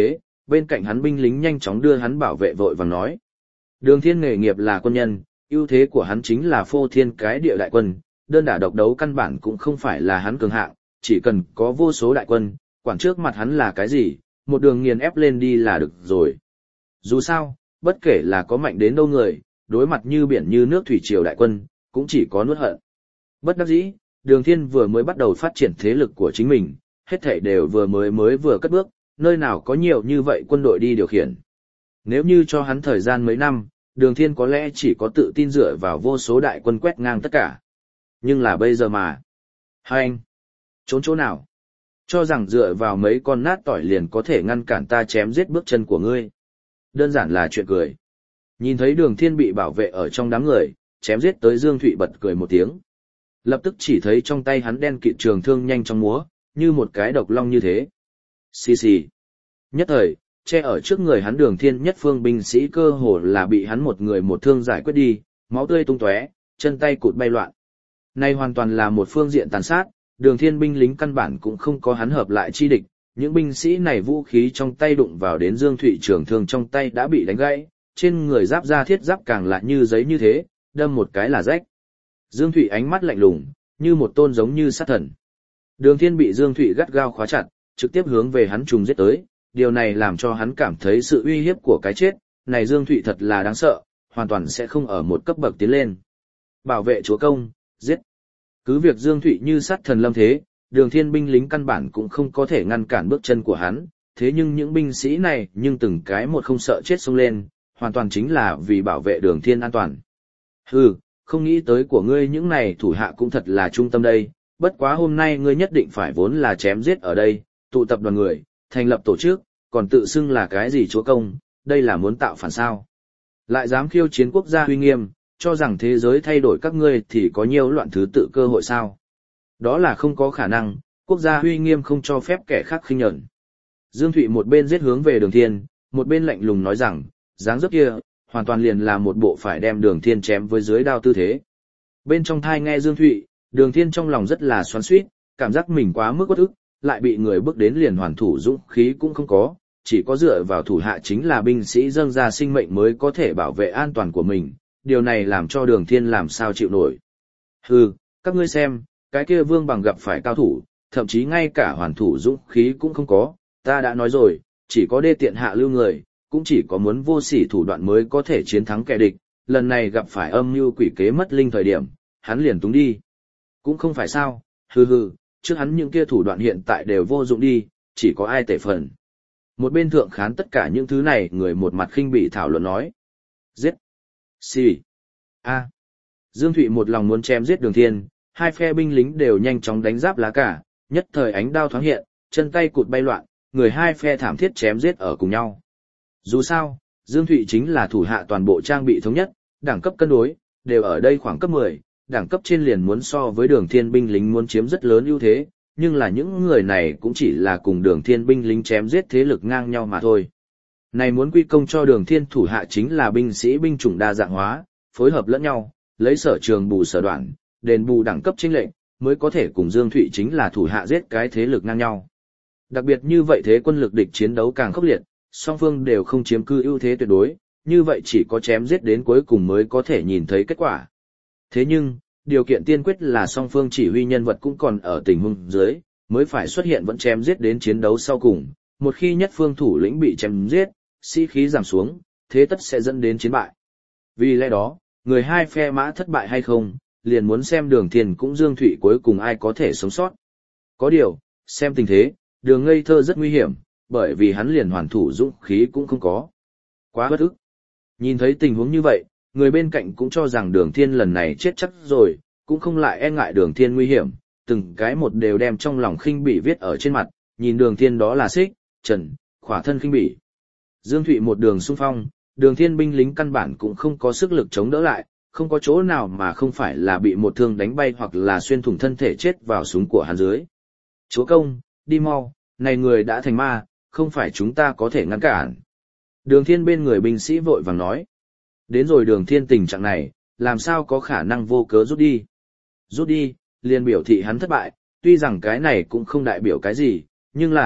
[SPEAKER 1] bên cạnh hắn binh lính nhanh chóng đưa hắn bảo vệ vội vàng nói. Đường Thiên nghề nghiệp là quân nhân, ưu thế của hắn chính là phô thiên cái địa đại quân, đơn đả độc đấu căn bản cũng không phải là hắn cường hạng, chỉ cần có vô số đại quân, quản trước mặt hắn là cái gì, một đường nghiền ép lên đi là được rồi. Dù sao, bất kể là có mạnh đến đâu người, đối mặt như biển như nước thủy triều đại quân, cũng chỉ có nuốt hận. Bất đắc dĩ, Đường Thiên vừa mới bắt đầu phát triển thế lực của chính mình, hết thảy đều vừa mới mới vừa cất bước, nơi nào có nhiều như vậy quân đội đi điều khiển. Nếu như cho hắn thời gian mấy năm, Đường Thiên có lẽ chỉ có tự tin dựa vào vô số đại quân quét ngang tất cả. Nhưng là bây giờ mà. Hai anh, trốn chỗ nào? Cho rằng dựa vào mấy con nát tỏi liền có thể ngăn cản ta chém giết bước chân của ngươi. Đơn giản là chuyện cười. Nhìn thấy Đường Thiên bị bảo vệ ở trong đám người, chém giết tới Dương Thụy bật cười một tiếng. Lập tức chỉ thấy trong tay hắn đen kịt trường thương nhanh trong múa, như một cái độc long như thế. Xì xì. Nhất thời, che ở trước người hắn Đường Thiên nhất phương binh sĩ cơ hồ là bị hắn một người một thương giải quyết đi, máu tươi tung tóe, chân tay cụt bay loạn. Này hoàn toàn là một phương diện tàn sát, Đường Thiên binh lính căn bản cũng không có hắn hợp lại chi địch, những binh sĩ này vũ khí trong tay đụng vào đến Dương Thụy trường thương trong tay đã bị đánh gãy, trên người giáp da thiết giáp càng lại như giấy như thế, đâm một cái là rách. Dương Thụy ánh mắt lạnh lùng, như một tôn giống như sát thần. Đường Thiên bị Dương Thụy gắt gao khóa chặt, trực tiếp hướng về hắn trùng giết tới, điều này làm cho hắn cảm thấy sự uy hiếp của cái chết, này Dương Thụy thật là đáng sợ, hoàn toàn sẽ không ở một cấp bậc tiến lên. Bảo vệ chúa công, giết. Cứ việc Dương Thụy như sát thần lâm thế, Đường Thiên binh lính căn bản cũng không có thể ngăn cản bước chân của hắn, thế nhưng những binh sĩ này nhưng từng cái một không sợ chết xông lên, hoàn toàn chính là vì bảo vệ Đường Thiên an toàn. Hừ, không nghĩ tới của ngươi những này thủ hạ cũng thật là trung tâm đây, bất quá hôm nay ngươi nhất định phải vốn là chém giết ở đây, tụ tập đoàn người, thành lập tổ chức, còn tự xưng là cái gì chúa công, đây là muốn tạo phản sao. Lại dám khiêu chiến quốc gia uy nghiêm, cho rằng thế giới thay đổi các ngươi thì có nhiều loạn thứ tự cơ hội sao. Đó là không có khả năng, quốc gia uy nghiêm không cho phép kẻ khác khinh nhẫn. Dương Thụy một bên giết hướng về Đường Thiên, một bên lạnh lùng nói rằng, dáng dấp kia, hoàn toàn liền là một bộ phải đem Đường Thiên chém với dưới đao tư thế. Bên trong thai nghe Dương Thụy, Đường Thiên trong lòng rất là xoắn xuýt, cảm giác mình quá mức uất ức, lại bị người bước đến liền hoàn thủ dũng khí cũng không có, chỉ có dựa vào thủ hạ chính là binh sĩ dâng ra sinh mệnh mới có thể bảo vệ an toàn của mình, điều này làm cho Đường Thiên làm sao chịu nổi. Hừ, các ngươi xem, cái kia Vương Bằng gặp phải cao thủ, thậm chí ngay cả hoàn thủ dũng khí cũng không có, ta đã nói rồi, chỉ có đê tiện hạ lưu người, cũng chỉ có muốn vô sỉ thủ đoạn mới có thể chiến thắng kẻ địch, lần này gặp phải âm mưu quỷ kế mất linh thời điểm, hắn liền túng đi. Cũng không phải sao, hừ hừ, trước hắn những kia thủ đoạn hiện tại đều vô dụng đi, chỉ có ai tể phần. Một bên thượng khán tất cả những thứ này người một mặt khinh bỉ thảo luận nói. Giết. Xì. A. Dương Thụy một lòng muốn chém giết Đường Thiên, hai phe binh lính đều nhanh chóng đánh giáp lá cả, nhất thời ánh đao thoáng hiện, chân tay cụt bay loạn, người hai phe thảm thiết chém giết ở cùng nhau. Dù sao, Dương Thụy chính là thủ hạ toàn bộ trang bị thống nhất, đẳng cấp cân đối, đều ở đây khoảng cấp mười, đẳng cấp trên liền muốn so với Đường Thiên binh lính muốn chiếm rất lớn ưu thế, nhưng là những người này cũng chỉ là cùng Đường Thiên binh lính chém giết thế lực ngang nhau mà thôi. Này muốn quy công cho Đường Thiên thủ hạ chính là binh sĩ binh chủng đa dạng hóa, phối hợp lẫn nhau, lấy sở trường bù sở đoạn, đền bù đẳng cấp chênh lệch, mới có thể cùng Dương Thụy chính là thủ hạ giết cái thế lực ngang nhau. Đặc biệt như vậy thế quân lực địch chiến đấu càng khốc liệt, song phương đều không chiếm cư ưu thế tuyệt đối, như vậy chỉ có chém giết đến cuối cùng mới có thể nhìn thấy kết quả. Thế nhưng, điều kiện tiên quyết là song phương chỉ huy nhân vật cũng còn ở tình huống dưới, mới phải xuất hiện vẫn chém giết đến chiến đấu sau cùng, một khi nhất phương thủ lĩnh bị chém giết, sĩ khí giảm xuống, thế tất sẽ dẫn đến chiến bại. Vì lẽ đó, người hai phe mã thất bại hay không, liền muốn xem Đường Thiên cũng Dương Thụy cuối cùng ai có thể sống sót. Có điều, xem tình thế, Đường Ngây Thơ rất nguy hiểm, bởi vì hắn liền hoàn thủ dũng khí cũng không có. Quá bất ức. Nhìn thấy tình huống như vậy, người bên cạnh cũng cho rằng Đường Thiên lần này chết chắc rồi, cũng không lại e ngại Đường Thiên nguy hiểm, từng cái một đều đem trong lòng khinh bỉ viết ở trên mặt, nhìn Đường Thiên đó là Xích, Trần, khỏa thân khinh bỉ. Dương Thụy một đường xung phong, Đường Thiên binh lính căn bản cũng không có sức lực chống đỡ lại, không có chỗ nào mà không phải là bị một thương đánh bay hoặc là xuyên thủng thân thể chết vào súng của hắn dưới. Chúa công, đi mau, này người đã thành ma, không phải chúng ta có thể ngăn cản. Đường Thiên bên người binh sĩ vội vàng nói. Đến rồi Đường Thiên tình trạng này, làm sao có khả năng vô cớ rút đi. Rút đi, liền biểu thị hắn thất bại, tuy rằng cái này cũng không đại biểu cái gì, nhưng là,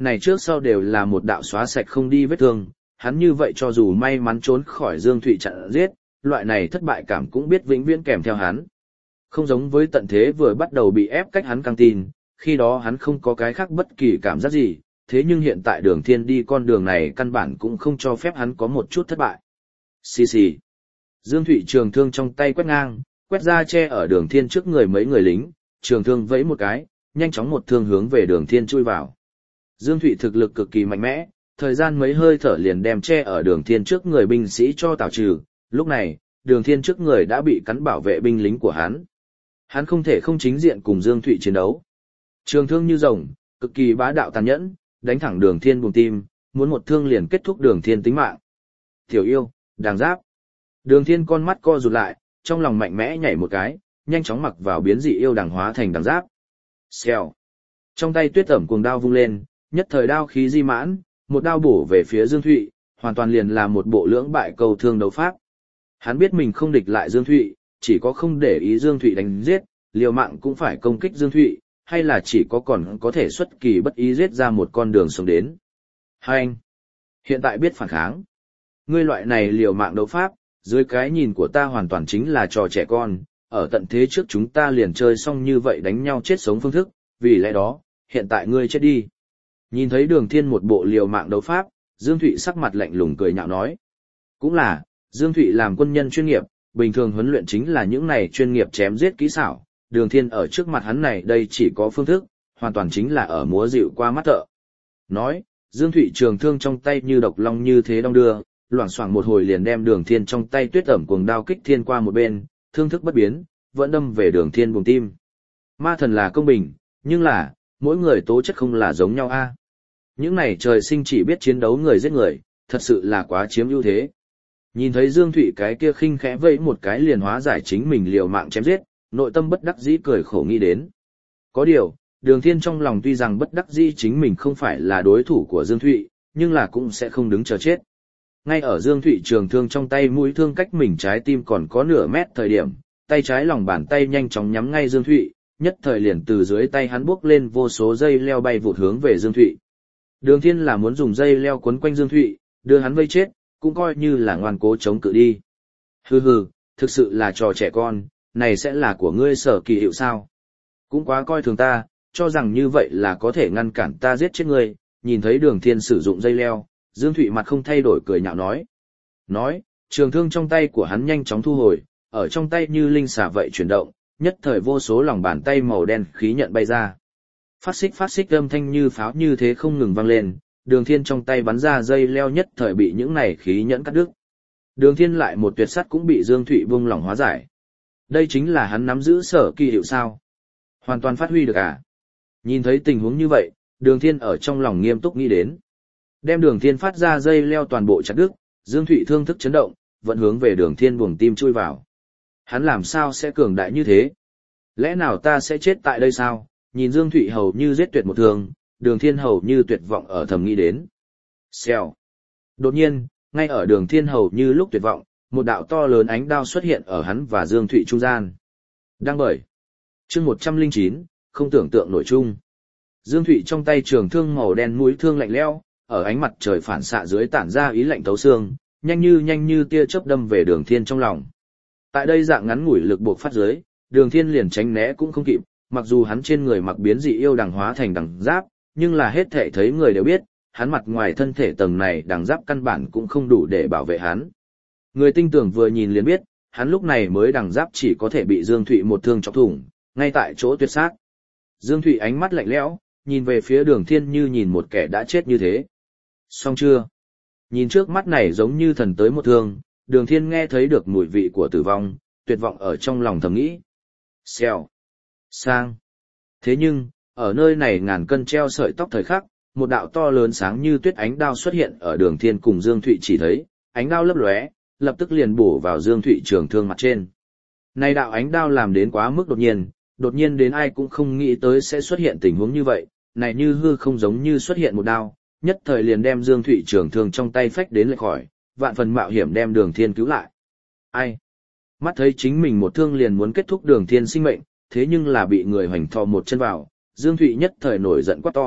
[SPEAKER 1] này trước sau đều là một đạo xóa sạch không đi vết thương, hắn như vậy cho dù may mắn trốn khỏi Dương Thụy chặn giết, loại này thất bại cảm cũng biết vĩnh viễn kèm theo hắn. Không giống với tận thế vừa bắt đầu bị ép cách hắn căng tin, khi đó hắn không có cái khác bất kỳ cảm giác gì, thế nhưng hiện tại Đường Thiên đi con đường này căn bản cũng không cho phép hắn có một chút thất bại. Xì xì. Dương Thụy trường thương trong tay quét ngang, quét ra che ở Đường Thiên trước người mấy người lính, trường thương vẫy một cái, nhanh chóng một thương hướng về Đường Thiên chui vào. Dương Thụy thực lực cực kỳ mạnh mẽ, thời gian mấy hơi thở liền đem che ở Đường Thiên trước người binh sĩ cho tào trừ, lúc này, Đường Thiên trước người đã bị cắn bảo vệ binh lính của hắn. Hắn không thể không chính diện cùng Dương Thụy chiến đấu. Trường thương như rồng, cực kỳ bá đạo tàn nhẫn, đánh thẳng Đường Thiên buồng tim, muốn một thương liền kết thúc Đường Thiên tính mạng. Tiểu yêu, đàng giáp. Đường Thiên con mắt co rụt lại, trong lòng mạnh mẽ nhảy một cái, nhanh chóng mặc vào biến dị yêu đằng hóa thành đằng giáp. Xèo. Trong tay Tuyết Ẩm cuồng đao vung lên, nhất thời đao khí di mãn, một đao bổ về phía Dương Thụy, hoàn toàn liền là một bộ lưỡng bại cầu thương đấu pháp. Hắn biết mình không địch lại Dương Thụy, chỉ có không để ý Dương Thụy đánh giết, liều mạng cũng phải công kích Dương Thụy, hay là chỉ có còn có thể xuất kỳ bất ý giết ra một con đường sống đến. Hai anh, hiện tại biết phản kháng. Ngươi loại này liều mạng đấu pháp, dưới cái nhìn của ta hoàn toàn chính là trò trẻ con, ở tận thế trước chúng ta liền chơi xong như vậy đánh nhau chết sống phương thức, vì lẽ đó, hiện tại ngươi chết đi. Nhìn thấy Đường Thiên một bộ liều mạng đấu pháp, Dương Thụy sắc mặt lạnh lùng cười nhạo nói. Cũng là, Dương Thụy làm quân nhân chuyên nghiệp, bình thường huấn luyện chính là những này chuyên nghiệp chém giết kỹ xảo, Đường Thiên ở trước mặt hắn này đây chỉ có phương thức, hoàn toàn chính là ở múa dịu qua mắt thợ. Nói, Dương Thụy trường thương trong tay như độc long như thế đong đưa, loảng xoảng một hồi liền đem Đường Thiên trong tay Tuyết Ẩm cuồng đao kích thiên qua một bên, thương thức bất biến, vẫn đâm về Đường Thiên buồng tim. Ma thần là công bình, nhưng là, mỗi người tố chất không là giống nhau a. Những này trời sinh chỉ biết chiến đấu người giết người, thật sự là quá chiếm ưu thế. Nhìn thấy Dương Thụy cái kia khinh khẽ vẫy một cái liền hóa giải chính mình liều mạng chém giết, nội tâm bất đắc dĩ cười khổ nghĩ đến. Có điều, Đường Thiên trong lòng tuy rằng bất đắc dĩ chính mình không phải là đối thủ của Dương Thụy, nhưng là cũng sẽ không đứng chờ chết. Ngay ở Dương Thụy trường thương trong tay mũi thương cách mình trái tim còn có nửa mét thời điểm, tay trái lòng bàn tay nhanh chóng nhắm ngay Dương Thụy, nhất thời liền từ dưới tay hắn bước lên vô số dây leo bay vụt hướng về Dương Thụy. Đường Thiên là muốn dùng dây leo quấn quanh Dương Thụy, đưa hắn vây chết, cũng coi như là ngoan cố chống cự đi. Hừ hừ, thực sự là trò trẻ con, này sẽ là của ngươi Sở Kỳ Hiệu sao? Cũng quá coi thường ta, cho rằng như vậy là có thể ngăn cản ta giết chết ngươi. Nhìn thấy Đường Thiên sử dụng dây leo, Dương Thụy mặt không thay đổi cười nhạo nói. Nói, trường thương trong tay của hắn nhanh chóng thu hồi, ở trong tay như linh xà vậy chuyển động, nhất thời vô số lòng bàn tay màu đen khí nhận bay ra. Phát xích phát xích âm thanh như pháo như thế không ngừng vang lên, Đường Thiên trong tay bắn ra dây leo nhất thời bị những này khí nhẫn cắt đứt. Đường Thiên lại một tuyệt sắt cũng bị Dương Thụy buông lỏng hóa giải. Đây chính là hắn nắm giữ Sở Kỳ Hiệu sao? Hoàn toàn phát huy được à? Nhìn thấy tình huống như vậy, Đường Thiên ở trong lòng nghiêm túc nghĩ đến. Đem Đường Thiên phát ra dây leo toàn bộ chặt đứt, Dương Thụy thương thức chấn động, vẫn hướng về Đường Thiên buồng tim chui vào. Hắn làm sao sẽ cường đại như thế? Lẽ nào ta sẽ chết tại đây sao? Nhìn Dương Thụy hầu như giết tuyệt một thương, Đường Thiên hầu như tuyệt vọng ở thầm nghĩ đến. Xèo. Đột nhiên, ngay ở Đường Thiên hầu như lúc tuyệt vọng, một đạo to lớn ánh đao xuất hiện ở hắn và Dương Thụy trung gian. Đang bởi. Chương một trăm lẻ chín, không tưởng tượng nổi chung. Dương Thụy trong tay trường thương màu đen mũi thương lạnh lẽo, ở ánh mặt trời phản xạ dưới tản ra ý lạnh thấu xương, nhanh như nhanh như tia chớp đâm về Đường Thiên trong lòng. Tại đây dạng ngắn ngủi lực buộc phát dưới, Đường Thiên liền tránh né cũng không kịp, mặc dù hắn trên người mặc biến dị yêu đằng hóa thành đằng giáp, nhưng là hết thảy thấy người đều biết, hắn mặt ngoài thân thể tầng này đằng giáp căn bản cũng không đủ để bảo vệ hắn. Người tinh tưởng vừa nhìn liền biết, hắn lúc này mới đằng giáp chỉ có thể bị Dương Thụy một thương chọc thủng, ngay tại chỗ tuyệt sát. Dương Thụy ánh mắt lạnh lẽo, nhìn về phía Đường Thiên như nhìn một kẻ đã chết như thế. Xong chưa? Nhìn trước mắt này giống như thần tới một thương, Đường Thiên nghe thấy được mùi vị của tử vong, tuyệt vọng ở trong lòng thầm nghĩ. Xèo. Sang. Thế nhưng, ở nơi này ngàn cân treo sợi tóc thời khắc, một đạo to lớn sáng như tuyết ánh đao xuất hiện ở Đường Thiên cùng Dương Thụy chỉ thấy, ánh đao lấp lóe, lập tức liền bổ vào Dương Thụy trường thương mặt trên. Này đạo ánh đao làm đến quá mức đột nhiên, đột nhiên đến ai cũng không nghĩ tới sẽ xuất hiện tình huống như vậy, này như hư không giống như xuất hiện một đao, nhất thời liền đem Dương Thụy trường thương trong tay phách đến lệch khỏi, vạn phần mạo hiểm đem Đường Thiên cứu lại. Ai? Mắt thấy chính mình một thương liền muốn kết thúc Đường Thiên sinh mệnh, thế nhưng là bị người hoành thò một chân vào, Dương Thụy nhất thời nổi giận quát to,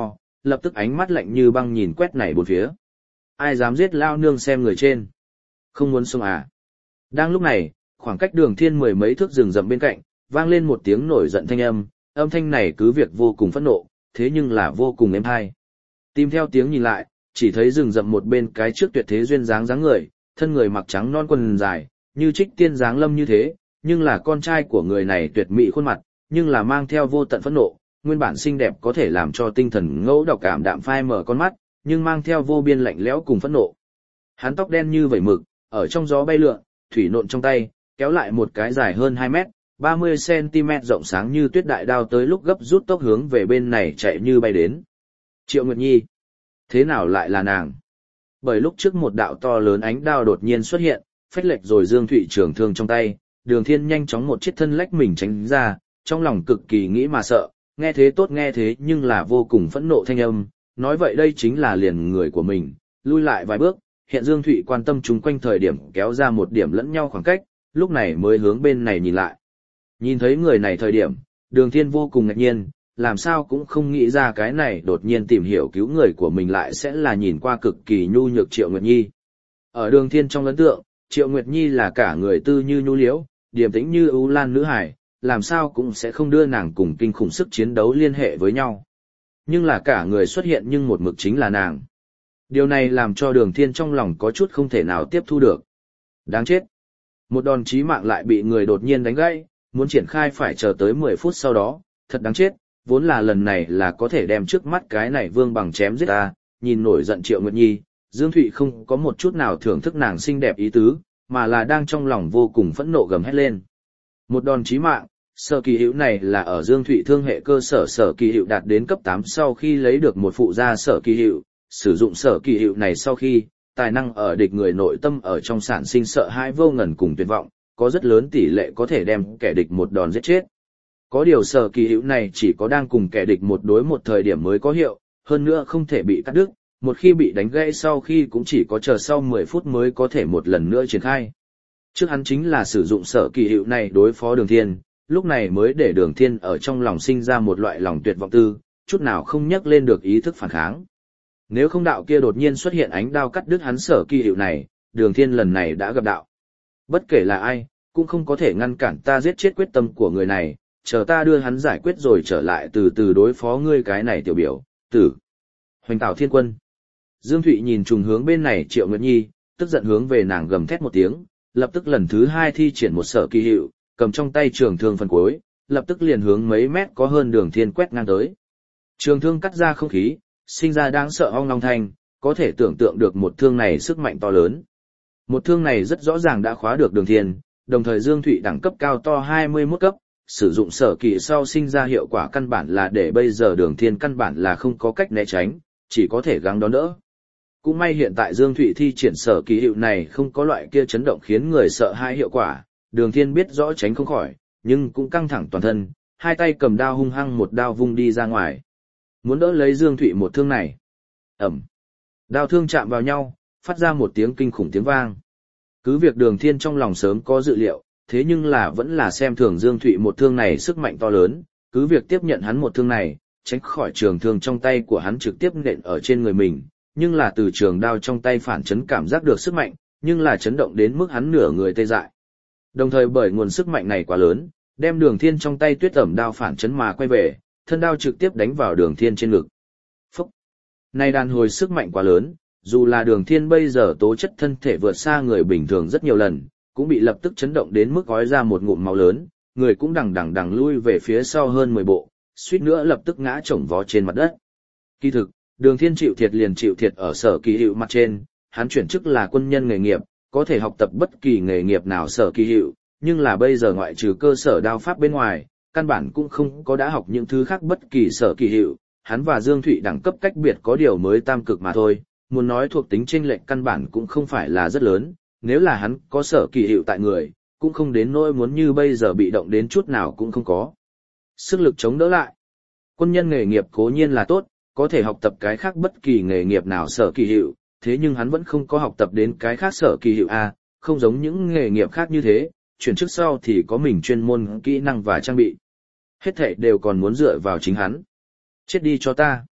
[SPEAKER 1] lập tức ánh mắt lạnh như băng nhìn quét nảy bốn phía. Ai dám giết lao nương xem người trên? Không muốn sống à? Đang lúc này, khoảng cách Đường Thiên mười mấy thước rừng rậm bên cạnh, vang lên một tiếng nổi giận thanh âm, âm thanh này cứ việc vô cùng phẫn nộ, thế nhưng là vô cùng êm tai. Tìm theo tiếng nhìn lại, chỉ thấy rừng rậm một bên cái trước tuyệt thế duyên dáng dáng người, thân người mặc trắng non quần dài, như trích tiên dáng lâm như thế, nhưng là con trai của người này tuyệt mỹ khuôn mặt, nhưng là mang theo vô tận phẫn nộ, nguyên bản xinh đẹp có thể làm cho tinh thần ngẫu độc cảm đạm phai mở con mắt, nhưng mang theo vô biên lạnh lẽo cùng phẫn nộ. Hắn tóc đen như vẩy mực, ở trong gió bay lượn, thủy nộn trong tay, kéo lại một cái dài hơn hai mét, ba mươi xăng-ti-mét rộng sáng như tuyết đại đao tới lúc gấp rút tốc hướng về bên này chạy như bay đến. Triệu Nguyệt Nhi. Thế nào lại là nàng? Bởi lúc trước một đạo to lớn ánh đao đột nhiên xuất hiện, phách lệch rồi Dương Thụy trường thương trong tay, Đường Thiên nhanh chóng một chiếc thân lách mình tránh ra, trong lòng cực kỳ nghĩ mà sợ, nghe thế tốt nghe thế nhưng là vô cùng phẫn nộ thanh âm, nói vậy đây chính là liền người của mình, lui lại vài bước, hiện Dương Thụy quan tâm chúng quanh thời điểm kéo ra một điểm lẫn nhau khoảng cách, lúc này mới hướng bên này nhìn lại. Nhìn thấy người này thời điểm, Đường Thiên vô cùng ngạc nhiên, làm sao cũng không nghĩ ra cái này đột nhiên tìm hiểu cứu người của mình lại sẽ là nhìn qua cực kỳ nhu nhược Triệu Nguyệt Nhi. Ở Đường Thiên trong ấn tượng, Triệu Nguyệt Nhi là cả người tư như nhu liễu, điềm tĩnh như ưu lan nữ hải, làm sao cũng sẽ không đưa nàng cùng kinh khủng sức chiến đấu liên hệ với nhau. Nhưng là cả người xuất hiện nhưng một mực chính là nàng. Điều này làm cho Đường Thiên trong lòng có chút không thể nào tiếp thu được. Đáng chết. Một đòn chí mạng lại bị người đột nhiên đánh gãy, muốn triển khai phải chờ tới mười phút sau đó, thật đáng chết, vốn là lần này là có thể đem trước mắt cái này vương bằng chém giết ta, nhìn nổi giận Triệu Nguyệt Nhi, Dương Thụy không có một chút nào thưởng thức nàng xinh đẹp ý tứ, mà là đang trong lòng vô cùng phẫn nộ gầm hét lên. Một đòn chí mạng, sở kỳ hiệu này là ở Dương Thụy thương hệ cơ sở sở kỳ hiệu đạt đến cấp tám sau khi lấy được một phụ gia sở kỳ hiệu, sử dụng sở kỳ hiệu này sau khi, tài năng ở địch người nội tâm ở trong sản sinh sợ hãi vô ngần cùng tuyệt vọng, có rất lớn tỷ lệ có thể đem kẻ địch một đòn giết chết. Có điều sở kỳ hiệu này chỉ có đang cùng kẻ địch một đối một thời điểm mới có hiệu, hơn nữa không thể bị cắt đứt, một khi bị đánh gãy sau khi cũng chỉ có chờ sau mười phút mới có thể một lần nữa triển khai. Trước hắn chính là sử dụng sở kỳ hiệu này đối phó Đường Thiên, lúc này mới để Đường Thiên ở trong lòng sinh ra một loại lòng tuyệt vọng tư, chút nào không nhắc lên được ý thức phản kháng. Nếu không đạo kia đột nhiên xuất hiện ánh đao cắt đứt hắn sở kỳ hiệu này, Đường Thiên lần này đã gặp đạo. Bất kể là ai, cũng không có thể ngăn cản ta giết chết quyết tâm của người này, chờ ta đưa hắn giải quyết rồi trở lại từ từ đối phó ngươi cái này tiểu biểu, tử. Hoành Tảo Thiên Quân. Dương Thụy nhìn trùng hướng bên này Triệu Nguyệt Nhi, tức giận hướng về nàng gầm thét một tiếng, lập tức lần thứ hai thi triển một sở kỳ hiệu, cầm trong tay trường thương phần cuối, lập tức liền hướng mấy mét có hơn Đường Thiên quét ngang tới. Trường thương cắt ra không khí, sinh ra đáng sợ ong long thanh, có thể tưởng tượng được một thương này sức mạnh to lớn. Một thương này rất rõ ràng đã khóa được Đường Thiên, đồng thời Dương Thụy đẳng cấp cao to hai mươi mốt cấp, sử dụng sở kỳ sau sinh ra hiệu quả căn bản là để bây giờ Đường Thiên căn bản là không có cách né tránh, chỉ có thể gắng đón đỡ. Cũng may hiện tại Dương Thụy thi triển sở kỳ hiệu này không có loại kia chấn động khiến người sợ hãi hiệu quả, Đường Thiên biết rõ tránh không khỏi, nhưng cũng căng thẳng toàn thân, hai tay cầm đao hung hăng một đao vung đi ra ngoài. Muốn đỡ lấy Dương Thụy một thương này. Ẩm. Đao thương chạm vào nhau, phát ra một tiếng kinh khủng tiếng vang. Cứ việc Đường Thiên trong lòng sớm có dự liệu, thế nhưng là vẫn là xem thường Dương Thụy một thương này sức mạnh to lớn, cứ việc tiếp nhận hắn một thương này, tránh khỏi trường thương trong tay của hắn trực tiếp nện ở trên người mình, nhưng là từ trường đao trong tay phản chấn cảm giác được sức mạnh, nhưng là chấn động đến mức hắn nửa người tê dại. Đồng thời bởi nguồn sức mạnh này quá lớn, đem Đường Thiên trong tay tuyết ẩm đao phản chấn mà quay về, thân đao trực tiếp đánh vào Đường Thiên trên ngực. Phúc! Này đàn hồi sức mạnh quá lớn, dù là Đường Thiên bây giờ tố chất thân thể vượt xa người bình thường rất nhiều lần, cũng bị lập tức chấn động đến mức gói ra một ngụm máu lớn, người cũng đằng đằng đằng lui về phía sau hơn mười bộ, suýt nữa lập tức ngã chồng vó trên mặt đất. Kỳ thực, Đường Thiên chịu thiệt liền chịu thiệt ở sở kỳ hiệu mặt trên, hắn chuyển chức là quân nhân nghề nghiệp, có thể học tập bất kỳ nghề nghiệp nào sở kỳ hiệu, nhưng là bây giờ ngoại trừ cơ sở đao pháp bên ngoài, căn bản cũng không có đã học những thứ khác bất kỳ sở kỳ hiệu, hắn và Dương Thụy đẳng cấp cách biệt có điều mới tam cực mà thôi, muốn nói thuộc tính chênh lệch căn bản cũng không phải là rất lớn, nếu là hắn có sở kỳ hiệu tại người, cũng không đến nỗi muốn như bây giờ bị động đến chút nào cũng không có. Sức lực chống đỡ lại. Quân nhân nghề nghiệp cố nhiên là tốt, có thể học tập cái khác bất kỳ nghề nghiệp nào sở kỳ hiệu, thế nhưng hắn vẫn không có học tập đến cái khác sở kỳ hiệu A, không giống những nghề nghiệp khác như thế, chuyển chức sau thì có mình chuyên môn kỹ năng và trang bị. Hết thảy đều còn muốn dựa vào chính hắn. Chết đi cho ta.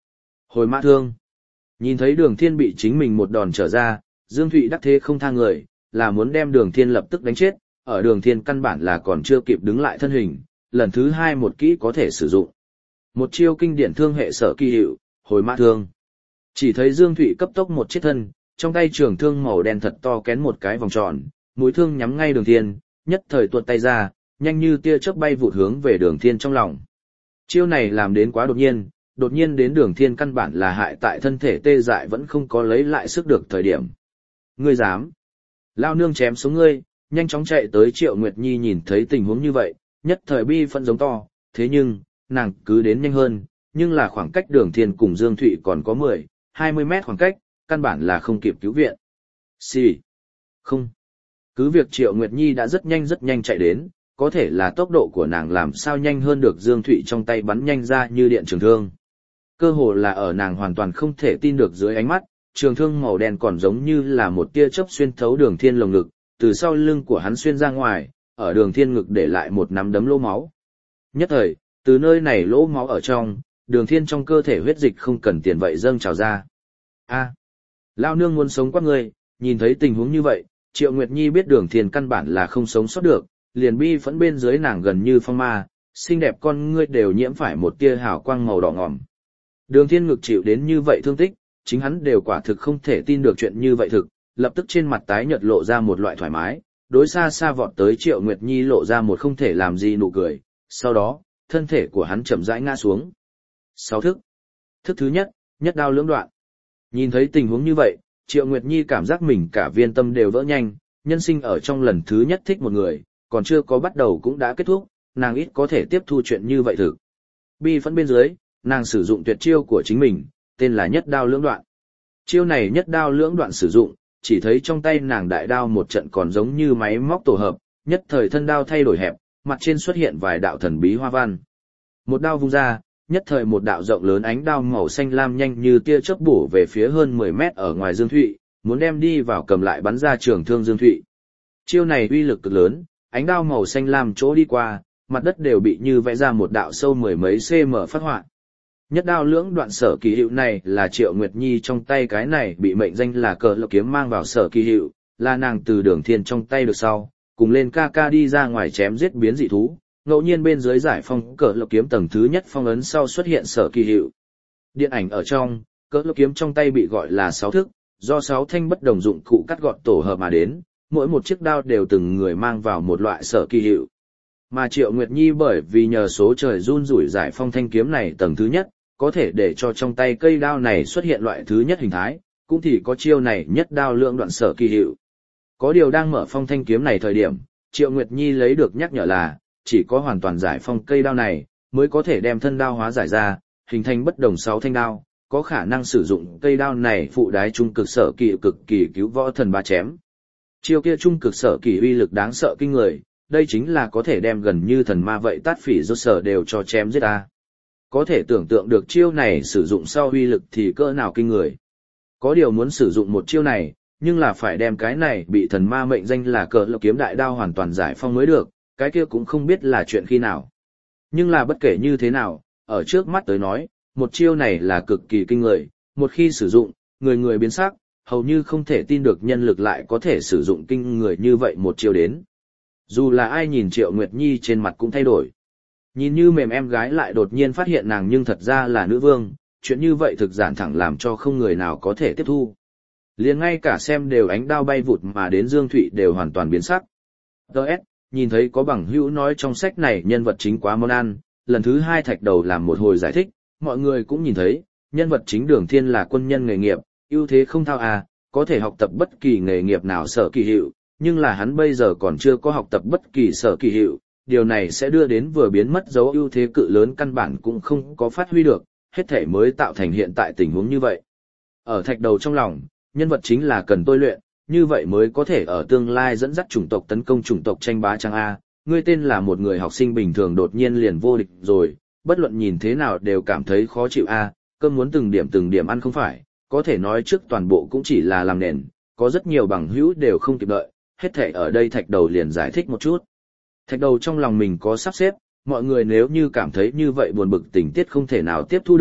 [SPEAKER 1] Hồi mã thương. Nhìn thấy đường thiên bị chính mình một đòn trở ra, Dương Thụy đắc thế không tha người, là muốn đem đường thiên lập tức đánh chết, ở đường thiên căn bản là còn chưa kịp đứng lại thân hình, lần thứ hai một kỹ có thể sử dụng. Một chiêu kinh điển thương hệ sở kỳ hiệu, hồi mã thương. Chỉ thấy Dương Thụy cấp tốc một chiếc thân, trong tay trường thương màu đen thật to kén một cái vòng tròn, mũi thương nhắm ngay đường thiên, nhất thời tuột tay ra, nhanh như tia chớp bay vụt hướng về đường thiên trong lòng. Chiêu này làm đến quá đột nhiên, đột nhiên đến đường thiên căn bản là hại tại thân thể tê dại vẫn không có lấy lại sức được thời điểm. Ngươi dám? Lao nương chém xuống ngươi, nhanh chóng chạy tới Triệu Nguyệt Nhi nhìn thấy tình huống như vậy, nhất thời bi phẫn giống to, thế nhưng, nàng cứ đến nhanh hơn, nhưng là khoảng cách đường thiên cùng Dương Thụy còn có mười, hai mươi mét khoảng cách, căn bản là không kịp cứu viện. Xì. Không. Cứ việc Triệu Nguyệt Nhi đã rất nhanh rất nhanh chạy đến, có thể là tốc độ của nàng làm sao nhanh hơn được Dương Thụy trong tay bắn nhanh ra như điện trường thương. Cơ hồ là ở nàng hoàn toàn không thể tin được dưới ánh mắt, trường thương màu đen còn giống như là một tia chớp xuyên thấu đường thiên lồng ngực, từ sau lưng của hắn xuyên ra ngoài, ở đường thiên ngực để lại một nắm đấm lỗ máu. Nhất thời, từ nơi này lỗ máu ở trong, đường thiên trong cơ thể huyết dịch không cần tiền vậy dâng trào ra. A, lao nương muốn sống qua người, nhìn thấy tình huống như vậy, Triệu Nguyệt Nhi biết đường thiên căn bản là không sống sót được, liền bi phẫn bên dưới nàng gần như phong ma, xinh đẹp con ngươi đều nhiễm phải một tia hào quang màu đỏ ngòm. Đường thiên ngực chịu đến như vậy thương tích, chính hắn đều quả thực không thể tin được chuyện như vậy thực, lập tức trên mặt tái nhợt lộ ra một loại thoải mái, đối xa xa vọt tới Triệu Nguyệt Nhi lộ ra một không thể làm gì nụ cười, sau đó, thân thể của hắn chậm rãi ngã xuống. Sáu thức. Thức thứ nhất, nhất đao lưỡng đoạn. Nhìn thấy tình huống như vậy, Triệu Nguyệt Nhi cảm giác mình cả viên tâm đều vỡ nhanh, nhân sinh ở trong lần thứ nhất thích một người, còn chưa có bắt đầu cũng đã kết thúc, nàng ít có thể tiếp thu chuyện như vậy thực. Bi phẫn bên dưới, nàng sử dụng tuyệt chiêu của chính mình, tên là nhất đao lưỡng đoạn. Chiêu này nhất đao lưỡng đoạn sử dụng, chỉ thấy trong tay nàng đại đao một trận còn giống như máy móc tổ hợp, nhất thời thân đao thay đổi hẹp, mặt trên xuất hiện vài đạo thần bí hoa văn. Một đao vung ra, nhất thời một đạo rộng lớn ánh đao màu xanh lam nhanh như tia chớp bổ về phía hơn mười mét ở ngoài Dương Thụy, muốn đem đi vào cầm lại bắn ra trường thương Dương Thụy. Chiêu này uy lực cực lớn, ánh đao màu xanh lam chỗ đi qua, mặt đất đều bị như vẽ ra một đạo sâu mười mấy cm phát họa. Nhất đao lưỡng đoạn sở kỳ hiệu này là Triệu Nguyệt Nhi trong tay cái này bị mệnh danh là cờ lộc kiếm mang vào sở kỳ hiệu, là nàng từ đường thiên trong tay được sau, cùng lên ca ca đi ra ngoài chém giết biến dị thú, ngẫu nhiên bên dưới giải phong cờ lộc kiếm tầng thứ nhất phong ấn sau xuất hiện sở kỳ hiệu. Điện ảnh ở trong, cờ lộc kiếm trong tay bị gọi là sáu thức, do sáu thanh bất đồng dụng cụ cắt gọt tổ hợp mà đến, mỗi một chiếc đao đều từng người mang vào một loại sở kỳ hiệu. Mà Triệu Nguyệt Nhi bởi vì nhờ số trời run rủi giải phong thanh kiếm này tầng thứ nhất, có thể để cho trong tay cây đao này xuất hiện loại thứ nhất hình thái, cũng thì có chiêu này nhất đao lượng đoạn sở kỳ hiệu. Có điều đang mở phong thanh kiếm này thời điểm, Triệu Nguyệt Nhi lấy được nhắc nhở là, chỉ có hoàn toàn giải phong cây đao này, mới có thể đem thân đao hóa giải ra, hình thành bất đồng sáu thanh đao, có khả năng sử dụng cây đao này phụ đái trung cực sở kỳ cực kỳ cứu võ thần ba chém. Chiêu kia trung cực sở kỳ uy lực đáng sợ kinh người, đây chính là có thể đem gần như thần ma vậy tát phỉ rốt sở đều cho chém giết ta. Có thể tưởng tượng được chiêu này sử dụng sau uy lực thì cỡ nào kinh người. Có điều muốn sử dụng một chiêu này, nhưng là phải đem cái này bị thần ma mệnh danh là cờ lộc kiếm đại đao hoàn toàn giải phong mới được, cái kia cũng không biết là chuyện khi nào. Nhưng là bất kể như thế nào, ở trước mắt tới nói, một chiêu này là cực kỳ kinh người, một khi sử dụng, người người biến sắc, hầu như không thể tin được nhân lực lại có thể sử dụng kinh người như vậy một chiêu đến. Dù là ai nhìn Triệu Nguyệt Nhi trên mặt cũng thay đổi. Nhìn như mềm em gái lại đột nhiên phát hiện nàng nhưng thật ra là nữ vương, chuyện như vậy thực giản thẳng làm cho không người nào có thể tiếp thu. Liền ngay cả xem đều ánh đao bay vụt mà đến Dương Thụy đều hoàn toàn biến sắc. Đợt, nhìn thấy có bằng hữu nói trong sách này nhân vật chính quá món ăn, lần thứ hai Thạch Đầu làm một hồi giải thích, mọi người cũng nhìn thấy, nhân vật chính Đường Thiên là quân nhân nghề nghiệp, ưu thế không thao à, có thể học tập bất kỳ nghề nghiệp nào sở kỳ hiệu, nhưng là hắn bây giờ còn chưa có học tập bất kỳ sở kỳ hiệu, điều này sẽ đưa đến vừa biến mất dấu ưu thế cự lớn căn bản cũng không có phát huy được, hết thể mới tạo thành hiện tại tình huống như vậy. Ở Thạch Đầu trong lòng, nhân vật chính là cần tôi luyện, như vậy mới có thể ở tương lai dẫn dắt chủng tộc tấn công chủng tộc tranh bá trang A, ngươi tên là một người học sinh bình thường đột nhiên liền vô địch rồi, bất luận nhìn thế nào đều cảm thấy khó chịu A, cơm muốn từng điểm từng điểm ăn không phải, có thể nói trước toàn bộ cũng chỉ là làm nền, có rất nhiều bằng hữu đều không kịp đợi, hết thể ở đây Thạch Đầu liền giải thích một chút. Thạch Đầu trong lòng mình có sắp xếp, mọi người nếu như cảm thấy như vậy buồn bực tình tiết không thể nào tiếp thu được,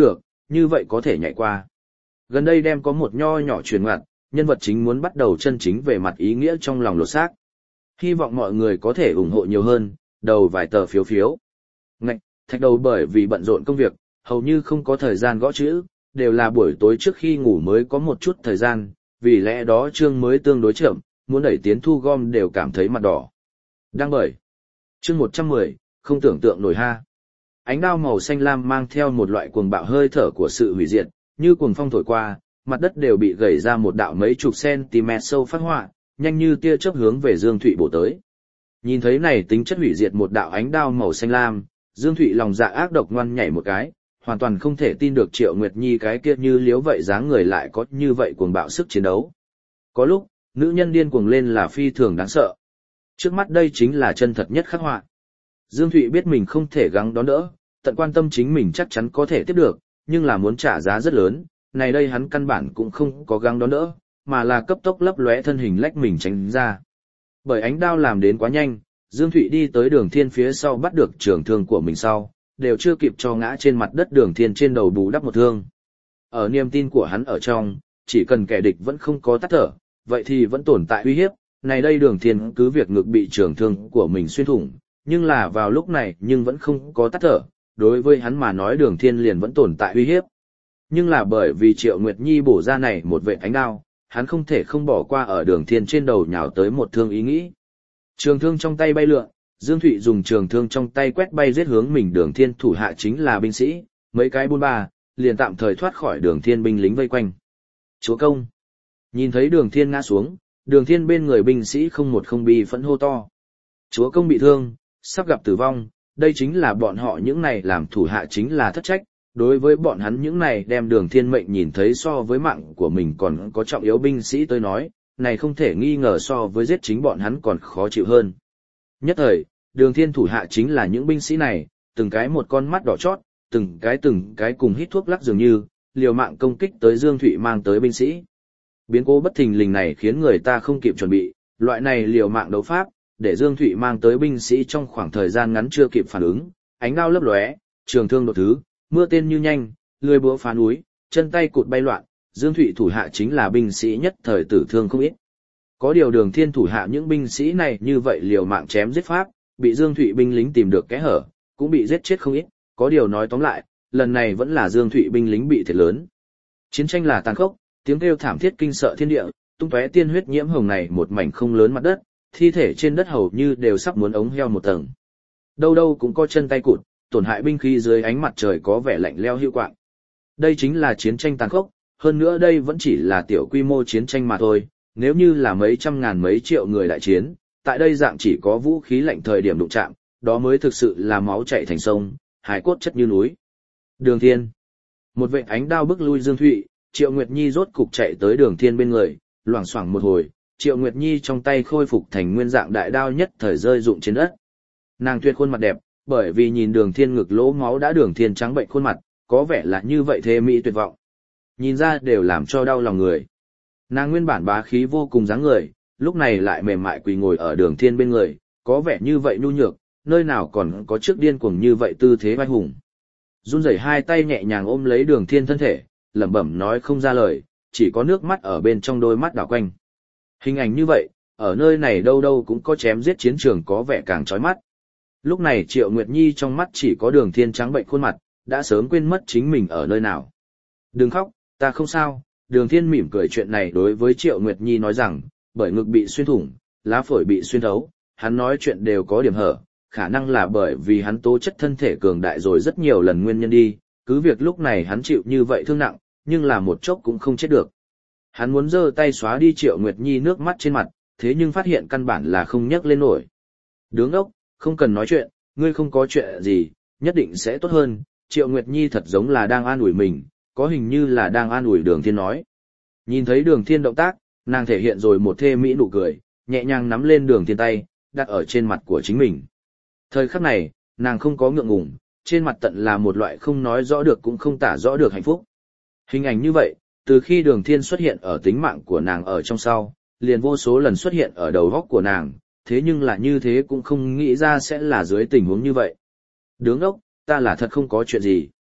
[SPEAKER 1] như vậy có thể nhảy qua. Gần đây đem có một nho nhỏ truyền ngoặt, nhân vật chính muốn bắt đầu chân chính về mặt ý nghĩa trong lòng lột xác. Hy vọng mọi người có thể ủng hộ nhiều hơn, đầu vài tờ phiếu phiếu. Ngạch, thạch đầu bởi vì bận rộn công việc, hầu như không có thời gian gõ chữ, đều là buổi tối trước khi ngủ mới có một chút thời gian, vì lẽ đó chương mới tương đối chậm, muốn đẩy tiến thu gom đều cảm thấy mặt đỏ. Đang bởi. Chương một trăm mười, không tưởng tượng nổi ha. Ánh đao màu xanh lam mang theo một loại cuồng bạo hơi thở của sự hủy diệt, như cuồng phong thổi qua, mặt đất đều bị gẩy ra một đạo mấy chục cm sâu phát họa, nhanh như tia chớp hướng về Dương Thụy bổ tới. Nhìn thấy này tính chất hủy diệt một đạo ánh đao màu xanh lam, Dương Thụy lòng dạ ác độc ngoan nhảy một cái, hoàn toàn không thể tin được Triệu Nguyệt Nhi cái kia như liếu vậy dáng người lại có như vậy cuồng bạo sức chiến đấu. Có lúc, nữ nhân điên cuồng lên là phi thường đáng sợ. Trước mắt đây chính là chân thật nhất khắc họa. Dương Thụy biết mình không thể gắng đón đỡ, tận quan tâm chính mình chắc chắn có thể tiếp được, nhưng là muốn trả giá rất lớn, này đây hắn căn bản cũng không có gắng đón đỡ, mà là cấp tốc lấp lóe thân hình lách mình tránh ra. Bởi ánh đao làm đến quá nhanh, Dương Thụy đi tới Đường Thiên phía sau bắt được trường thương của mình sau, đều chưa kịp cho ngã trên mặt đất Đường Thiên trên đầu bù đắp một thương. Ở niềm tin của hắn ở trong, chỉ cần kẻ địch vẫn không có tắt thở, vậy thì vẫn tồn tại uy hiếp, này đây Đường Thiên cứ việc ngực bị trường thương của mình xuyên thủng, nhưng là vào lúc này nhưng vẫn không có tắt thở, đối với hắn mà nói Đường Thiên liền vẫn tồn tại uy hiếp. Nhưng là bởi vì Triệu Nguyệt Nhi bổ ra này một vệ ánh đao, hắn không thể không bỏ qua ở Đường Thiên trên đầu nhào tới một thương ý nghĩ. Trường thương trong tay bay lượn, Dương Thụy dùng trường thương trong tay quét bay giết hướng mình Đường Thiên thủ hạ chính là binh sĩ, mấy cái buôn ba, liền tạm thời thoát khỏi Đường Thiên binh lính vây quanh. Chúa công! Nhìn thấy Đường Thiên ngã xuống, Đường Thiên bên người binh sĩ không một không bi phẫn hô to. Chúa công bị thương, sắp gặp tử vong, đây chính là bọn họ những này làm thủ hạ chính là thất trách, đối với bọn hắn những này đem Đường Thiên mệnh nhìn thấy so với mạng của mình còn có trọng yếu binh sĩ tới nói, này không thể nghi ngờ so với giết chính bọn hắn còn khó chịu hơn. Nhất thời, Đường Thiên thủ hạ chính là những binh sĩ này, từng cái một con mắt đỏ chót, từng cái từng cái cùng hít thuốc lắc dường như, liều mạng công kích tới Dương Thụy mang tới binh sĩ. Biến cố bất thình lình này khiến người ta không kịp chuẩn bị, loại này liều mạng đấu pháp, để Dương Thụy mang tới binh sĩ trong khoảng thời gian ngắn chưa kịp phản ứng, ánh đao lấp lóe, trường thương đột thứ, mưa tên như nhanh, lưỡi búa phá núi, chân tay cụt bay loạn, Dương Thụy thủ hạ chính là binh sĩ nhất thời tử thương không ít. Có điều Đường Thiên thủ hạ những binh sĩ này như vậy liều mạng chém giết pháp, bị Dương Thụy binh lính tìm được kẽ hở, cũng bị giết chết không ít, có điều nói tóm lại, lần này vẫn là Dương Thụy binh lính bị thiệt lớn. Chiến tranh là tàn khốc, tiếng kêu thảm thiết kinh sợ thiên địa, tung tóe tiên huyết nhiễm hồng này một mảnh không lớn mặt đất, thi thể trên đất hầu như đều sắp muốn ống heo một tầng. Đâu đâu cũng có chân tay cụt, tổn hại binh khí dưới ánh mặt trời có vẻ lạnh lẽo hữu quạng. Đây chính là chiến tranh tàn khốc, hơn nữa đây vẫn chỉ là tiểu quy mô chiến tranh mà thôi, nếu như là mấy trăm ngàn mấy triệu người đại chiến, tại đây dạng chỉ có vũ khí lạnh thời điểm đụng chạm, đó mới thực sự là máu chảy thành sông, hài cốt chất như núi. Đường Thiên. Một vệ ánh đao bức lui Dương Thụy, Triệu Nguyệt Nhi rốt cục chạy tới Đường Thiên bên người, loảng xoảng một hồi, Triệu Nguyệt Nhi trong tay khôi phục thành nguyên dạng đại đao nhất thời rơi rụng trên đất. Nàng tuyệt khuôn mặt đẹp, bởi vì nhìn Đường Thiên ngực lỗ máu đã Đường Thiên trắng bệnh khuôn mặt, có vẻ là như vậy thê mỹ tuyệt vọng. Nhìn ra đều làm cho đau lòng người. Nàng nguyên bản bá khí vô cùng dáng người, lúc này lại mềm mại quỳ ngồi ở Đường Thiên bên người, có vẻ như vậy nhu nhược, nơi nào còn có trước điên cuồng như vậy tư thế vai hùng. Run rẩy hai tay nhẹ nhàng ôm lấy Đường Thiên thân thể, lẩm bẩm nói không ra lời, chỉ có nước mắt ở bên trong đôi mắt đảo quanh. Hình ảnh như vậy, ở nơi này đâu đâu cũng có chém giết chiến trường có vẻ càng chói mắt. Lúc này Triệu Nguyệt Nhi trong mắt chỉ có Đường Thiên trắng bệnh khuôn mặt, đã sớm quên mất chính mình ở nơi nào. Đừng khóc, ta không sao. Đường Thiên mỉm cười chuyện này đối với Triệu Nguyệt Nhi nói rằng, bởi ngực bị xuyên thủng, lá phổi bị xuyên thấu, hắn nói chuyện đều có điểm hở, khả năng là bởi vì hắn tố chất thân thể cường đại rồi rất nhiều lần nguyên nhân đi, cứ việc lúc này hắn chịu như vậy thương nặng, nhưng là một chốc cũng không chết được. Hắn muốn giơ tay xóa đi Triệu Nguyệt Nhi nước mắt trên mặt, thế nhưng phát hiện căn bản là không nhấc lên nổi. Đứng ốc, không cần nói chuyện, ngươi không có chuyện gì, nhất định sẽ tốt hơn. Triệu Nguyệt Nhi thật giống là đang an ủi mình, có hình như là đang an ủi Đường Thiên nói. Nhìn thấy Đường Thiên động tác, nàng thể hiện rồi một thê mỹ nụ cười, nhẹ nhàng nắm lên Đường Thiên tay, đặt ở trên mặt của chính mình. Thời khắc này, nàng không có ngượng ngùng, trên mặt tận là một loại không nói rõ được cũng không tả rõ được hạnh phúc. Hình ảnh như vậy, từ khi Đường Thiên xuất hiện ở tính mạng của nàng ở trong sau, liền vô số lần xuất hiện ở đầu óc của nàng, thế nhưng là như thế cũng không nghĩ ra sẽ là dưới tình huống như vậy. Đứng ốc, ta là thật không có chuyện gì.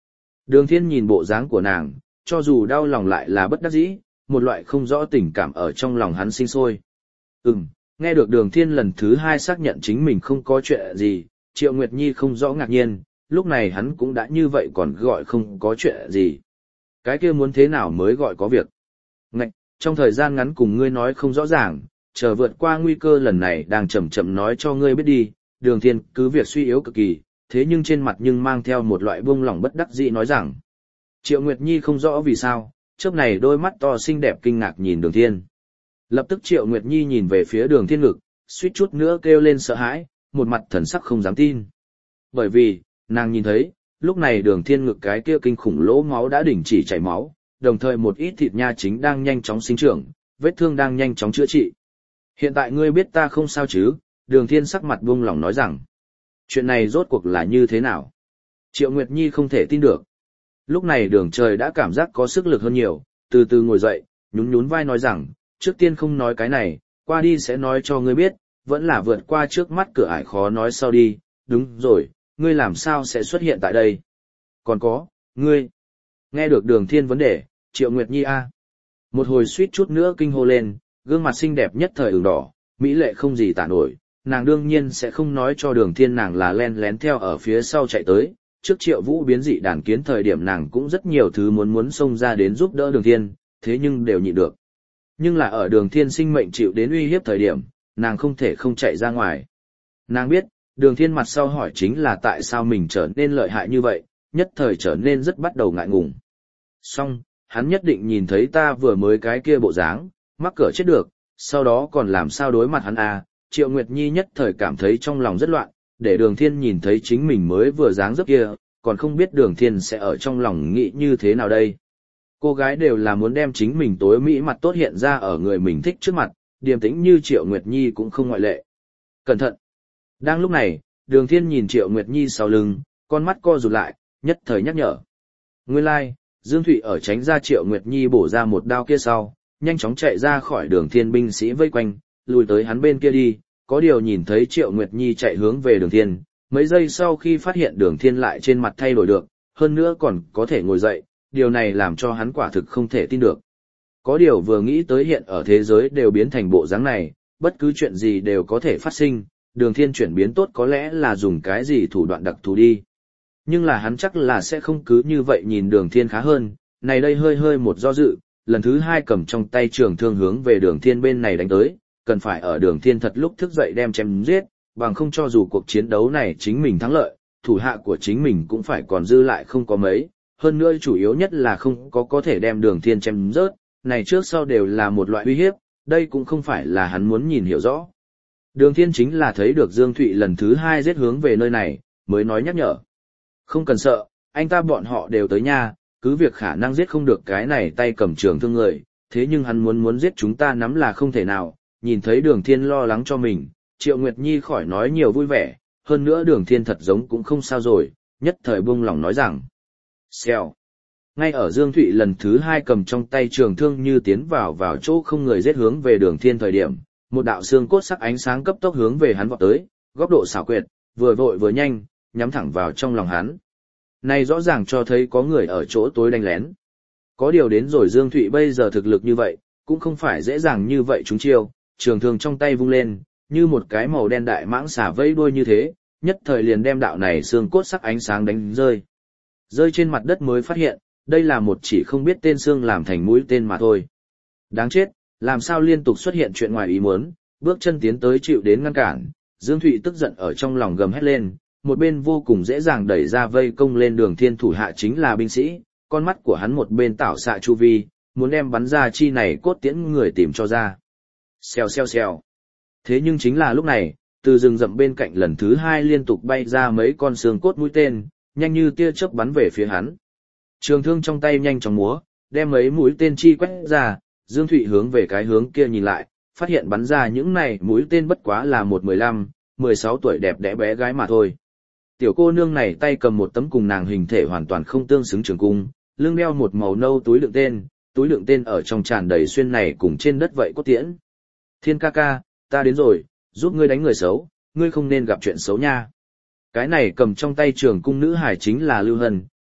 [SPEAKER 1] Đường Thiên nhìn bộ dáng của nàng, cho dù đau lòng lại là bất đắc dĩ, một loại không rõ tình cảm ở trong lòng hắn sinh sôi. Ừm, nghe được Đường Thiên lần thứ hai xác nhận chính mình không có chuyện gì, Triệu Nguyệt Nhi không rõ ngạc nhiên, lúc này hắn cũng đã như vậy còn gọi không có chuyện gì. Cái kia muốn thế nào mới gọi có việc? Ngạch, trong thời gian ngắn cùng ngươi nói không rõ ràng, chờ vượt qua nguy cơ lần này đang chậm chậm nói cho ngươi biết đi. Đường Thiên cứ việc suy yếu cực kỳ, thế nhưng trên mặt nhưng mang theo một loại buông lỏng bất đắc dĩ nói rằng. Triệu Nguyệt Nhi không rõ vì sao, chớp này đôi mắt to xinh đẹp kinh ngạc nhìn Đường Thiên. Lập tức Triệu Nguyệt Nhi nhìn về phía Đường Thiên ngực, suýt chút nữa kêu lên sợ hãi, một mặt thần sắc không dám tin. Bởi vì, nàng nhìn thấy, lúc này Đường Thiên ngực cái kia kinh khủng lỗ máu đã đình chỉ chảy máu, đồng thời một ít thịt nha chính đang nhanh chóng sinh trưởng, vết thương đang nhanh chóng chữa trị. Hiện tại ngươi biết ta không sao chứ? Đường Thiên sắc mặt buông lỏng nói rằng. Chuyện này rốt cuộc là như thế nào? Triệu Nguyệt Nhi không thể tin được. Lúc này Đường Trời đã cảm giác có sức lực hơn nhiều, từ từ ngồi dậy, nhún nhún vai nói rằng, trước tiên không nói cái này, qua đi sẽ nói cho ngươi biết, vẫn là vượt qua trước mắt cửa ải khó nói sau đi. Đúng rồi, ngươi làm sao sẽ xuất hiện tại đây? Còn có, ngươi. Nghe được Đường Thiên vấn đề, Triệu Nguyệt Nhi a. Một hồi suýt chút nữa kinh hô lên, gương mặt xinh đẹp nhất thời ửng đỏ, mỹ lệ không gì tả nổi, nàng đương nhiên sẽ không nói cho Đường Thiên nàng là len lén theo ở phía sau chạy tới, trước Triệu Vũ biến dị đàn kiến thời điểm nàng cũng rất nhiều thứ muốn muốn xông ra đến giúp đỡ Đường Thiên, thế nhưng đều nhịn được. Nhưng là ở Đường Thiên sinh mệnh chịu đến uy hiếp thời điểm, nàng không thể không chạy ra ngoài. Nàng biết, Đường Thiên mặt sau hỏi chính là tại sao mình trở nên lợi hại như vậy, nhất thời trở nên rất bắt đầu ngại ngùng. Xong, hắn nhất định nhìn thấy ta vừa mới cái kia bộ dáng, mắc cỡ chết được, sau đó còn làm sao đối mặt hắn à, Triệu Nguyệt Nhi nhất thời cảm thấy trong lòng rất loạn, để Đường Thiên nhìn thấy chính mình mới vừa dáng dấp kia, còn không biết Đường Thiên sẽ ở trong lòng nghĩ như thế nào đây. Cô gái đều là muốn đem chính mình tối mỹ mặt tốt hiện ra ở người mình thích trước mặt, điềm tĩnh như Triệu Nguyệt Nhi cũng không ngoại lệ. Cẩn thận! Đang lúc này, Đường Thiên nhìn Triệu Nguyệt Nhi sau lưng, con mắt co rụt lại, nhất thời nhắc nhở. Nguyên lai, like, Dương Thụy ở tránh ra Triệu Nguyệt Nhi bổ ra một đao kia sau, nhanh chóng chạy ra khỏi Đường Thiên binh sĩ vây quanh, lùi tới hắn bên kia đi, có điều nhìn thấy Triệu Nguyệt Nhi chạy hướng về Đường Thiên, mấy giây sau khi phát hiện Đường Thiên lại trên mặt thay đổi được, hơn nữa còn có thể ngồi dậy, điều này làm cho hắn quả thực không thể tin được. Có điều vừa nghĩ tới hiện ở thế giới đều biến thành bộ dáng này, bất cứ chuyện gì đều có thể phát sinh, Đường Thiên chuyển biến tốt có lẽ là dùng cái gì thủ đoạn đặc thù đi. Nhưng là hắn chắc là sẽ không cứ như vậy nhìn Đường Thiên khá hơn, này đây hơi hơi một do dự, lần thứ hai cầm trong tay trường thương hướng về Đường Thiên bên này đánh tới, cần phải ở Đường Thiên thật lúc thức dậy đem chém giết, bằng không cho dù cuộc chiến đấu này chính mình thắng lợi, thủ hạ của chính mình cũng phải còn dư lại không có mấy, hơn nữa chủ yếu nhất là không có có thể đem Đường Thiên chém rớt, này trước sau đều là một loại uy hiếp, đây cũng không phải là hắn muốn nhìn hiểu rõ. Đường Thiên chính là thấy được Dương Thụy lần thứ hai giết hướng về nơi này, mới nói nhắc nhở. Không cần sợ, anh ta bọn họ đều tới nha, cứ việc khả năng giết không được cái này tay cầm trường thương người, thế nhưng hắn muốn muốn giết chúng ta nắm là không thể nào, nhìn thấy Đường Thiên lo lắng cho mình, Triệu Nguyệt Nhi khỏi nói nhiều vui vẻ, hơn nữa Đường Thiên thật giống cũng không sao rồi, nhất thời buông lòng nói rằng. Xèo. Ngay ở Dương Thụy lần thứ hai cầm trong tay trường thương như tiến vào vào chỗ không người giết hướng về Đường Thiên thời điểm, một đạo xương cốt sắc ánh sáng cấp tốc hướng về hắn vọt tới, góc độ xảo quyệt, vừa vội vừa nhanh, nhắm thẳng vào trong lòng hắn. Này rõ ràng cho thấy có người ở chỗ tối đánh lén. Có điều đến rồi Dương Thụy bây giờ thực lực như vậy, cũng không phải dễ dàng như vậy chúng chiêu, trường thương trong tay vung lên, như một cái màu đen đại mãng xà vây đuôi như thế, nhất thời liền đem đạo này xương cốt sắc ánh sáng đánh rơi. Rơi trên mặt đất mới phát hiện, đây là một chỉ không biết tên xương làm thành mũi tên mà thôi. Đáng chết, làm sao liên tục xuất hiện chuyện ngoài ý muốn, bước chân tiến tới chịu đến ngăn cản, Dương Thụy tức giận ở trong lòng gầm hét lên, một bên vô cùng dễ dàng đẩy ra vây công lên Đường Thiên thủ hạ chính là binh sĩ, con mắt của hắn một bên tảo xạ chu vi, muốn đem bắn ra chi này cốt tiễn người tìm cho ra. Xèo xèo xèo. Thế nhưng chính là lúc này, từ rừng rậm bên cạnh lần thứ hai liên tục bay ra mấy con xương cốt mũi tên, nhanh như tia chớp bắn về phía hắn. Trường thương trong tay nhanh chóng múa, đem mấy mũi tên chi quét ra, Dương Thụy hướng về cái hướng kia nhìn lại, phát hiện bắn ra những này mũi tên bất quá là một mười lăm, mười sáu tuổi đẹp đẽ bé gái mà thôi. Tiểu cô nương này tay cầm một tấm cùng nàng hình thể hoàn toàn không tương xứng trường cung, lưng đeo một màu nâu túi đựng tên, túi đựng tên ở trong tràn đầy xuyên này cùng trên đất vậy cốt tiễn. Thiên ca ca, ta đến rồi, giúp ngươi đánh người xấu, ngươi không nên gặp chuyện xấu nha. Cái này cầm trong tay trường cung nữ hải chính là Lưu Hân,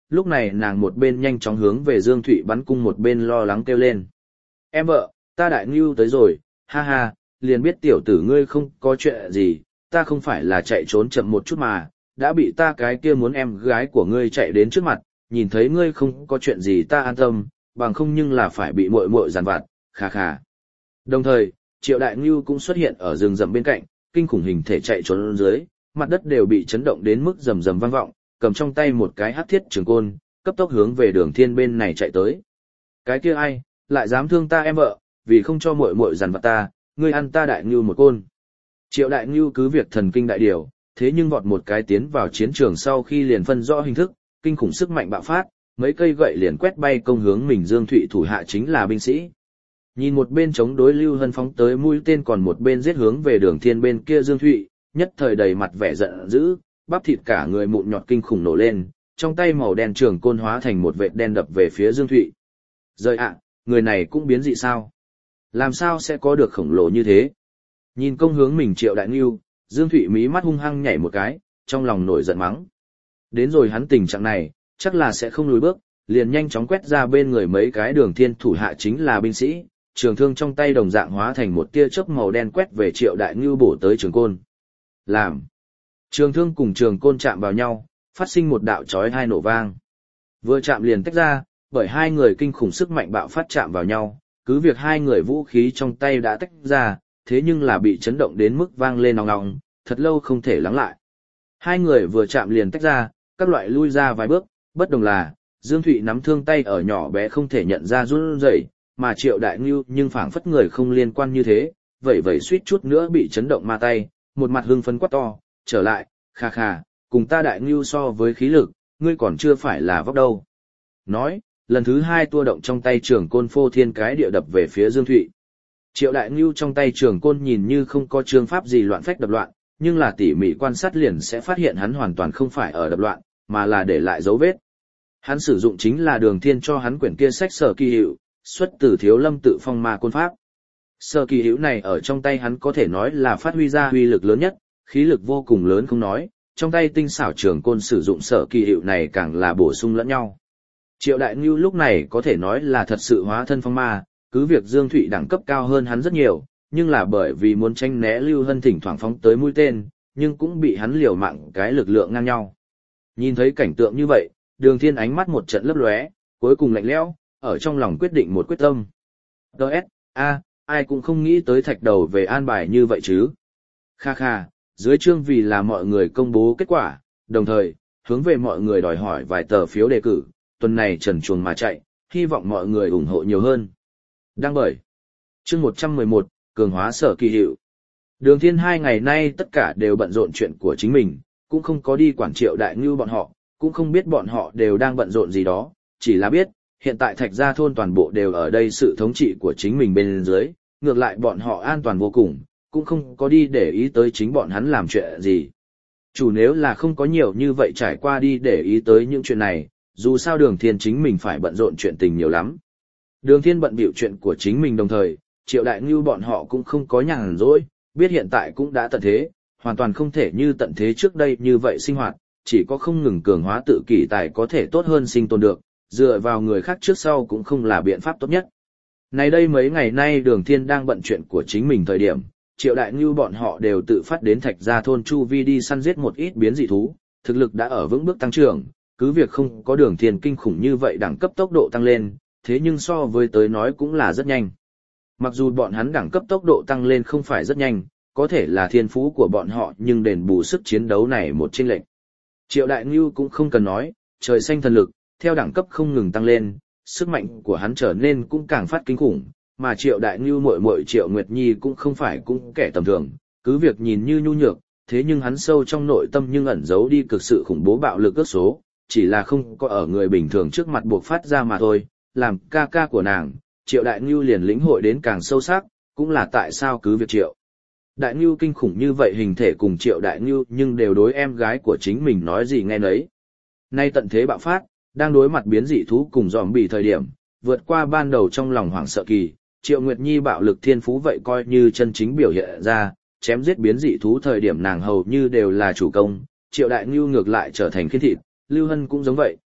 [SPEAKER 1] lúc này nàng một bên nhanh chóng hướng về Dương Thụy bắn cung một bên lo lắng kêu lên. Em vợ, ta đại ngưu tới rồi, ha ha, liền biết tiểu tử ngươi không có chuyện gì, ta không phải là chạy trốn chậm một chút mà, đã bị ta cái kia muốn em gái của ngươi chạy đến trước mặt, nhìn thấy ngươi không có chuyện gì ta an tâm, bằng không nhưng là phải bị muội muội giàn vặt, khà khà. Đồng thời, Triệu Đại Ngưu cũng xuất hiện ở rừng rậm bên cạnh, kinh khủng hình thể chạy trốn dưới, mặt đất đều bị chấn động đến mức rầm rầm vang vọng, cầm trong tay một cái hắc thiết trường côn, cấp tốc hướng về Đường Thiên bên này chạy tới. Cái kia ai, lại dám thương ta em vợ, vì không cho muội muội giàn vặt ta, ngươi ăn ta Đại Ngưu một côn. Triệu Đại Ngưu cứ việc thần kinh đại điều, thế nhưng vọt một cái tiến vào chiến trường sau khi liền phân rõ hình thức, kinh khủng sức mạnh bạo phát, mấy cây gậy liền quét bay công hướng mình Dương Thụy thủ hạ chính là binh sĩ. Nhìn một bên chống đối Lưu Hân phóng tới mũi tên còn một bên giết hướng về Đường Thiên bên kia Dương Thụy, nhất thời đầy mặt vẻ giận dữ, bắp thịt cả người mụn nhọt kinh khủng nổ lên, trong tay màu đen trường côn hóa thành một vệt đen đập về phía Dương Thụy. Rời ạ, người này cũng biến dị sao? Làm sao sẽ có được khổng lồ như thế? Nhìn công hướng mình Triệu Đại Ngưu, Dương Thụy mí mắt hung hăng nhảy một cái, trong lòng nổi giận mắng. Đến rồi hắn tình trạng này, chắc là sẽ không lùi bước, liền nhanh chóng quét ra bên người mấy cái Đường Thiên thủ hạ chính là binh sĩ, trường thương trong tay đồng dạng hóa thành một tia chớp màu đen quét về Triệu Đại Ngưu bổ tới trường côn. Làm. Trường thương cùng trường côn chạm vào nhau, phát sinh một đạo chói tai nổ vang. Vừa chạm liền tách ra, bởi hai người kinh khủng sức mạnh bạo phát chạm vào nhau, cứ việc hai người vũ khí trong tay đã tách ra, thế nhưng là bị chấn động đến mức vang lên ong ong, thật lâu không thể lắng lại. Hai người vừa chạm liền tách ra, các loại lui ra vài bước, bất đồng là, Dương Thụy nắm thương tay ở nhỏ bé không thể nhận ra run rẩy, mà Triệu Đại Ngưu nhưng phảng phất người không liên quan như thế, vậy vậy suýt chút nữa bị chấn động ma tay, một mặt hưng phấn quát to, trở lại, kha kha, cùng ta Đại Ngưu so với khí lực, ngươi còn chưa phải là vóc đâu. Nói, lần thứ hai tua động trong tay trường côn phô thiên cái địa đập về phía Dương Thụy. Triệu Đại Ngưu trong tay trường côn nhìn như không có trường pháp gì loạn phách đập loạn, nhưng là tỉ mỉ quan sát liền sẽ phát hiện hắn hoàn toàn không phải ở đập loạn, mà là để lại dấu vết. Hắn sử dụng chính là Đường Thiên cho hắn quyển kia sách Sở Kỳ Hữu, xuất từ Thiếu Lâm Tự Phong Ma Côn Pháp. Sở Kỳ Hữu này ở trong tay hắn có thể nói là phát huy ra uy lực lớn nhất, khí lực vô cùng lớn không nói, trong tay tinh xảo trường côn sử dụng Sở Kỳ Hữu này càng là bổ sung lẫn nhau. Triệu Đại Ngưu lúc này có thể nói là thật sự hóa thân phong ma, cứ việc Dương Thụy đẳng cấp cao hơn hắn rất nhiều, nhưng là bởi vì muốn tranh né Lưu Hân thỉnh thoảng phóng tới mũi tên, nhưng cũng bị hắn liều mạng cái lực lượng ngang nhau. Nhìn thấy cảnh tượng như vậy, Đường Thiên ánh mắt một trận lấp lóe, cuối cùng lạnh lẽo, ở trong lòng quyết định một quyết tâm. Đợt, a, ai cũng không nghĩ tới thạch đầu về an bài như vậy chứ. Kha kha, dưới chương vì là mọi người công bố kết quả, đồng thời, hướng về mọi người đòi hỏi vài tờ phiếu đề cử, tuần này trần truồng mà chạy, hy vọng mọi người ủng hộ nhiều hơn. Đăng bởi. Chương một trăm mười một, cường hóa Sở Kỳ Hữu. Đường Thiên hai ngày nay tất cả đều bận rộn chuyện của chính mình, cũng không có đi quản Triệu Đại Ngưu bọn họ, cũng không biết bọn họ đều đang bận rộn gì đó, chỉ là biết, hiện tại Thạch Gia thôn toàn bộ đều ở đây sự thống trị của chính mình bên dưới, ngược lại bọn họ an toàn vô cùng, cũng không có đi để ý tới chính bọn hắn làm chuyện gì. Chủ nếu là không có nhiều như vậy trải qua đi để ý tới những chuyện này, dù sao Đường Thiên chính mình phải bận rộn chuyện tình nhiều lắm. Đường Thiên bận bịu chuyện của chính mình đồng thời, Triệu Đại Ngưu bọn họ cũng không có nhàn rỗi, biết hiện tại cũng đã tận thế, hoàn toàn không thể như tận thế trước đây như vậy sinh hoạt, chỉ có không ngừng cường hóa tự kỷ tài có thể tốt hơn sinh tồn được, dựa vào người khác trước sau cũng không là biện pháp tốt nhất. Này đây mấy ngày nay Đường Thiên đang bận chuyện của chính mình thời điểm, Triệu Đại Ngưu bọn họ đều tự phát đến Thạch Gia thôn chu vi đi săn giết một ít biến dị thú, thực lực đã ở vững bước tăng trưởng, cứ việc không có Đường Thiên kinh khủng như vậy đẳng cấp tốc độ tăng lên, thế nhưng so với tới nói cũng là rất nhanh. Mặc dù bọn hắn đẳng cấp tốc độ tăng lên không phải rất nhanh, có thể là thiên phú của bọn họ nhưng đền bù sức chiến đấu này một chênh lệch. Triệu Đại Ngưu cũng không cần nói, trời xanh thần lực, theo đẳng cấp không ngừng tăng lên, sức mạnh của hắn trở nên cũng càng phát kinh khủng, mà Triệu Đại Ngưu muội muội Triệu Nguyệt Nhi cũng không phải cũng kẻ tầm thường, cứ việc nhìn như nhu nhược, thế nhưng hắn sâu trong nội tâm nhưng ẩn giấu đi cực sự khủng bố bạo lực ước số, chỉ là không có ở người bình thường trước mặt buộc phát ra mà thôi, làm ca ca của nàng, Triệu Đại Ngưu liền lĩnh hội đến càng sâu sắc, cũng là tại sao cứ việc Triệu Đại Ngưu kinh khủng như vậy hình thể cùng Triệu Đại Ngưu nhưng đều đối em gái của chính mình nói gì nghe nấy. Nay tận thế bạo phát, đang đối mặt biến dị thú cùng zombie thời điểm, vượt qua ban đầu trong lòng hoảng sợ kỳ, Triệu Nguyệt Nhi bạo lực thiên phú vậy coi như chân chính biểu hiện ra, chém giết biến dị thú thời điểm nàng hầu như đều là chủ công, Triệu Đại Ngưu ngược lại trở thành khiên thịt, Lưu Hân cũng giống vậy,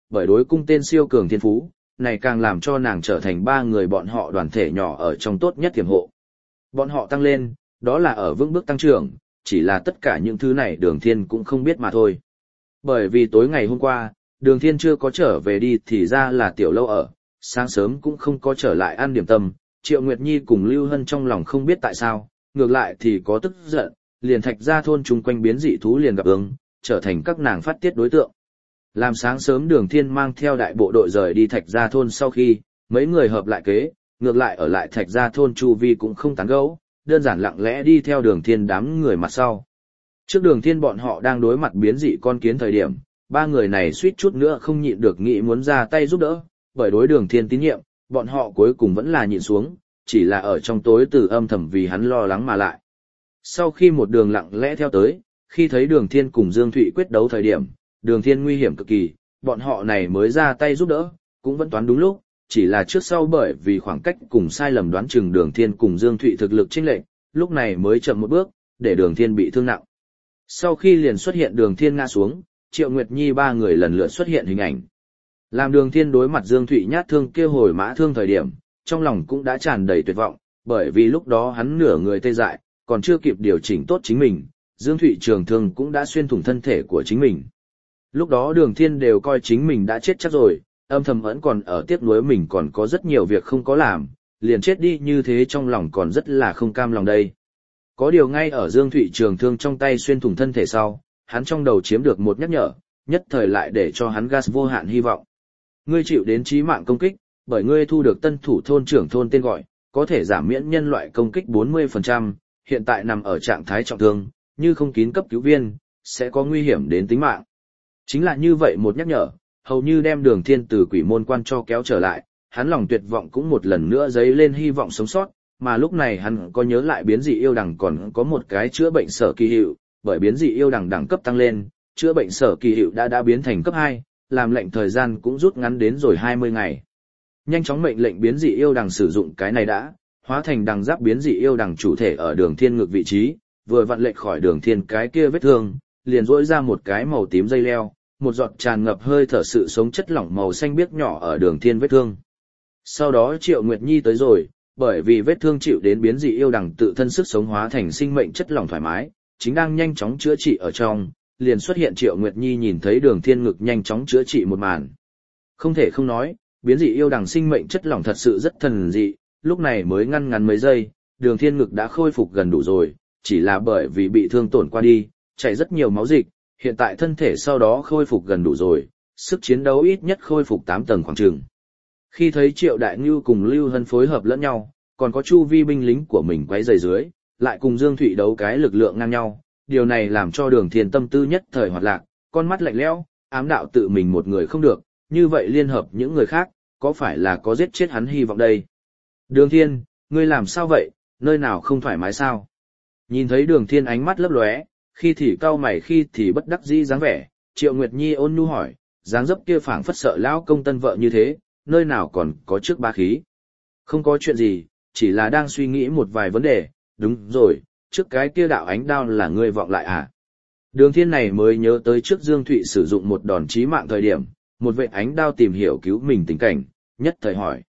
[SPEAKER 1] bởi đối cung tên siêu cường thiên phú, này càng làm cho nàng trở thành ba người bọn họ đoàn thể nhỏ ở trong tốt nhất tiềm hộ. Bọn họ tăng lên, đó là ở vững bước tăng trưởng, chỉ là tất cả những thứ này Đường Thiên cũng không biết mà thôi. Bởi vì tối ngày hôm qua, Đường Thiên chưa có trở về đi thì ra là tiểu lâu ở, sáng sớm cũng không có trở lại ăn điểm tâm, Triệu Nguyệt Nhi cùng Lưu Hân trong lòng không biết tại sao, ngược lại thì có tức giận, liền Thạch Gia thôn chung quanh biến dị thú liền gặp ứng, trở thành các nàng phát tiết đối tượng. Làm sáng sớm Đường Thiên mang theo đại bộ đội rời đi Thạch Gia thôn sau khi, mấy người hợp lại kế, ngược lại ở lại Thạch Gia thôn chu vi cũng không tán gẫu, đơn giản lặng lẽ đi theo Đường Thiên đám người mặt sau. Trước Đường Thiên bọn họ đang đối mặt biến dị con kiến thời điểm, ba người này suýt chút nữa không nhịn được nghĩ muốn ra tay giúp đỡ, bởi đối Đường Thiên tín nhiệm, bọn họ cuối cùng vẫn là nhịn xuống, chỉ là ở trong tối từ âm thầm vì hắn lo lắng mà lại. Sau khi một đường lặng lẽ theo tới, khi thấy Đường Thiên cùng Dương Thụy quyết đấu thời điểm, Đường Thiên nguy hiểm cực kỳ, bọn họ này mới ra tay giúp đỡ, cũng vẫn toán đúng lúc, chỉ là trước sau bởi vì khoảng cách cùng sai lầm đoán chừng Đường Thiên cùng Dương Thụy thực lực chênh lệch, lúc này mới chậm một bước, để Đường Thiên bị thương nặng. Sau khi liền xuất hiện Đường Thiên ngã xuống, Triệu Nguyệt Nhi ba người lần lượt xuất hiện hình ảnh. Làm Đường Thiên đối mặt Dương Thụy nhát thương kia hồi mã thương thời điểm, trong lòng cũng đã tràn đầy tuyệt vọng, bởi vì lúc đó hắn nửa người tê dại, còn chưa kịp điều chỉnh tốt chính mình, Dương Thụy trường thương cũng đã xuyên thủng thân thể của chính mình. Lúc đó Đường Thiên đều coi chính mình đã chết chắc rồi, âm thầm vẫn còn ở tiếc nuối mình còn có rất nhiều việc không có làm, liền chết đi như thế trong lòng còn rất là không cam lòng đây. Có điều ngay ở Dương Thụy trường thương trong tay xuyên thủng thân thể sau, hắn trong đầu chiếm được một nhắc nhở, nhất thời lại để cho hắn gas vô hạn hy vọng. Ngươi chịu đến chí mạng công kích, bởi ngươi thu được tân thủ thôn trưởng thôn tên gọi, có thể giảm miễn nhân loại công kích bốn mươi phần trăm, hiện tại nằm ở trạng thái trọng thương, như không kín cấp cứu viên, sẽ có nguy hiểm đến tính mạng. Chính là như vậy một nhắc nhở, hầu như đem Đường Thiên từ quỷ môn quan cho kéo trở lại, hắn lòng tuyệt vọng cũng một lần nữa dấy lên hy vọng sống sót, mà lúc này hắn có nhớ lại biến dị yêu đằng còn có một cái chữa bệnh sở kỳ hiệu, bởi biến dị yêu đằng đẳng cấp tăng lên, chữa bệnh sở kỳ hiệu đã đã biến thành cấp hai, làm lệnh thời gian cũng rút ngắn đến rồi hai mươi ngày. Nhanh chóng mệnh lệnh biến dị yêu đằng sử dụng cái này đã, hóa thành đằng giáp biến dị yêu đằng chủ thể ở Đường Thiên ngược vị trí, vừa vặn lệnh khỏi Đường Thiên cái kia vết thương, liền rỗi ra một cái màu tím dây leo, một giọt tràn ngập hơi thở sự sống chất lỏng màu xanh biếc nhỏ ở Đường Thiên vết thương. Sau đó Triệu Nguyệt Nhi tới rồi, bởi vì vết thương chịu đến biến dị yêu đằng tự thân sức sống hóa thành sinh mệnh chất lỏng thoải mái, chính đang nhanh chóng chữa trị ở trong, liền xuất hiện Triệu Nguyệt Nhi nhìn thấy Đường Thiên ngực nhanh chóng chữa trị một màn. Không thể không nói, biến dị yêu đằng sinh mệnh chất lỏng thật sự rất thần dị, lúc này mới ngăn ngắn mấy giây, Đường Thiên ngực đã khôi phục gần đủ rồi, chỉ là bởi vì bị thương tổn qua đi, chảy rất nhiều máu dịch, hiện tại thân thể sau đó khôi phục gần đủ rồi, sức chiến đấu ít nhất khôi phục tám tầng khoảng chừng. Khi thấy Triệu Đại Ngưu cùng Lưu Hân phối hợp lẫn nhau, còn có chu vi binh lính của mình quấy rầy dưới, lại cùng Dương Thụy đấu cái lực lượng ngang nhau, điều này làm cho Đường Thiên tâm tư nhất thời hoạt lạc, con mắt lạnh lẽo, ám đạo tự mình một người không được, như vậy liên hợp những người khác, có phải là có giết chết hắn hy vọng đây? Đường Thiên, ngươi làm sao vậy, nơi nào không thoải mái sao? Nhìn thấy Đường Thiên ánh mắt lấp lóe, khi thì cau mày khi thì bất đắc dĩ dáng vẻ, Triệu Nguyệt Nhi ôn nhu hỏi, dáng dấp kia phảng phất sợ lão công tân vợ như thế, nơi nào còn có trước ba khí? Không có chuyện gì, chỉ là đang suy nghĩ một vài vấn đề, đúng rồi, trước cái kia đạo ánh đao là ngươi vọng lại à? Đường Thiên này mới nhớ tới trước Dương Thụy sử dụng một đòn chí mạng thời điểm, một vệ ánh đao tìm hiểu cứu mình tình cảnh, nhất thời hỏi.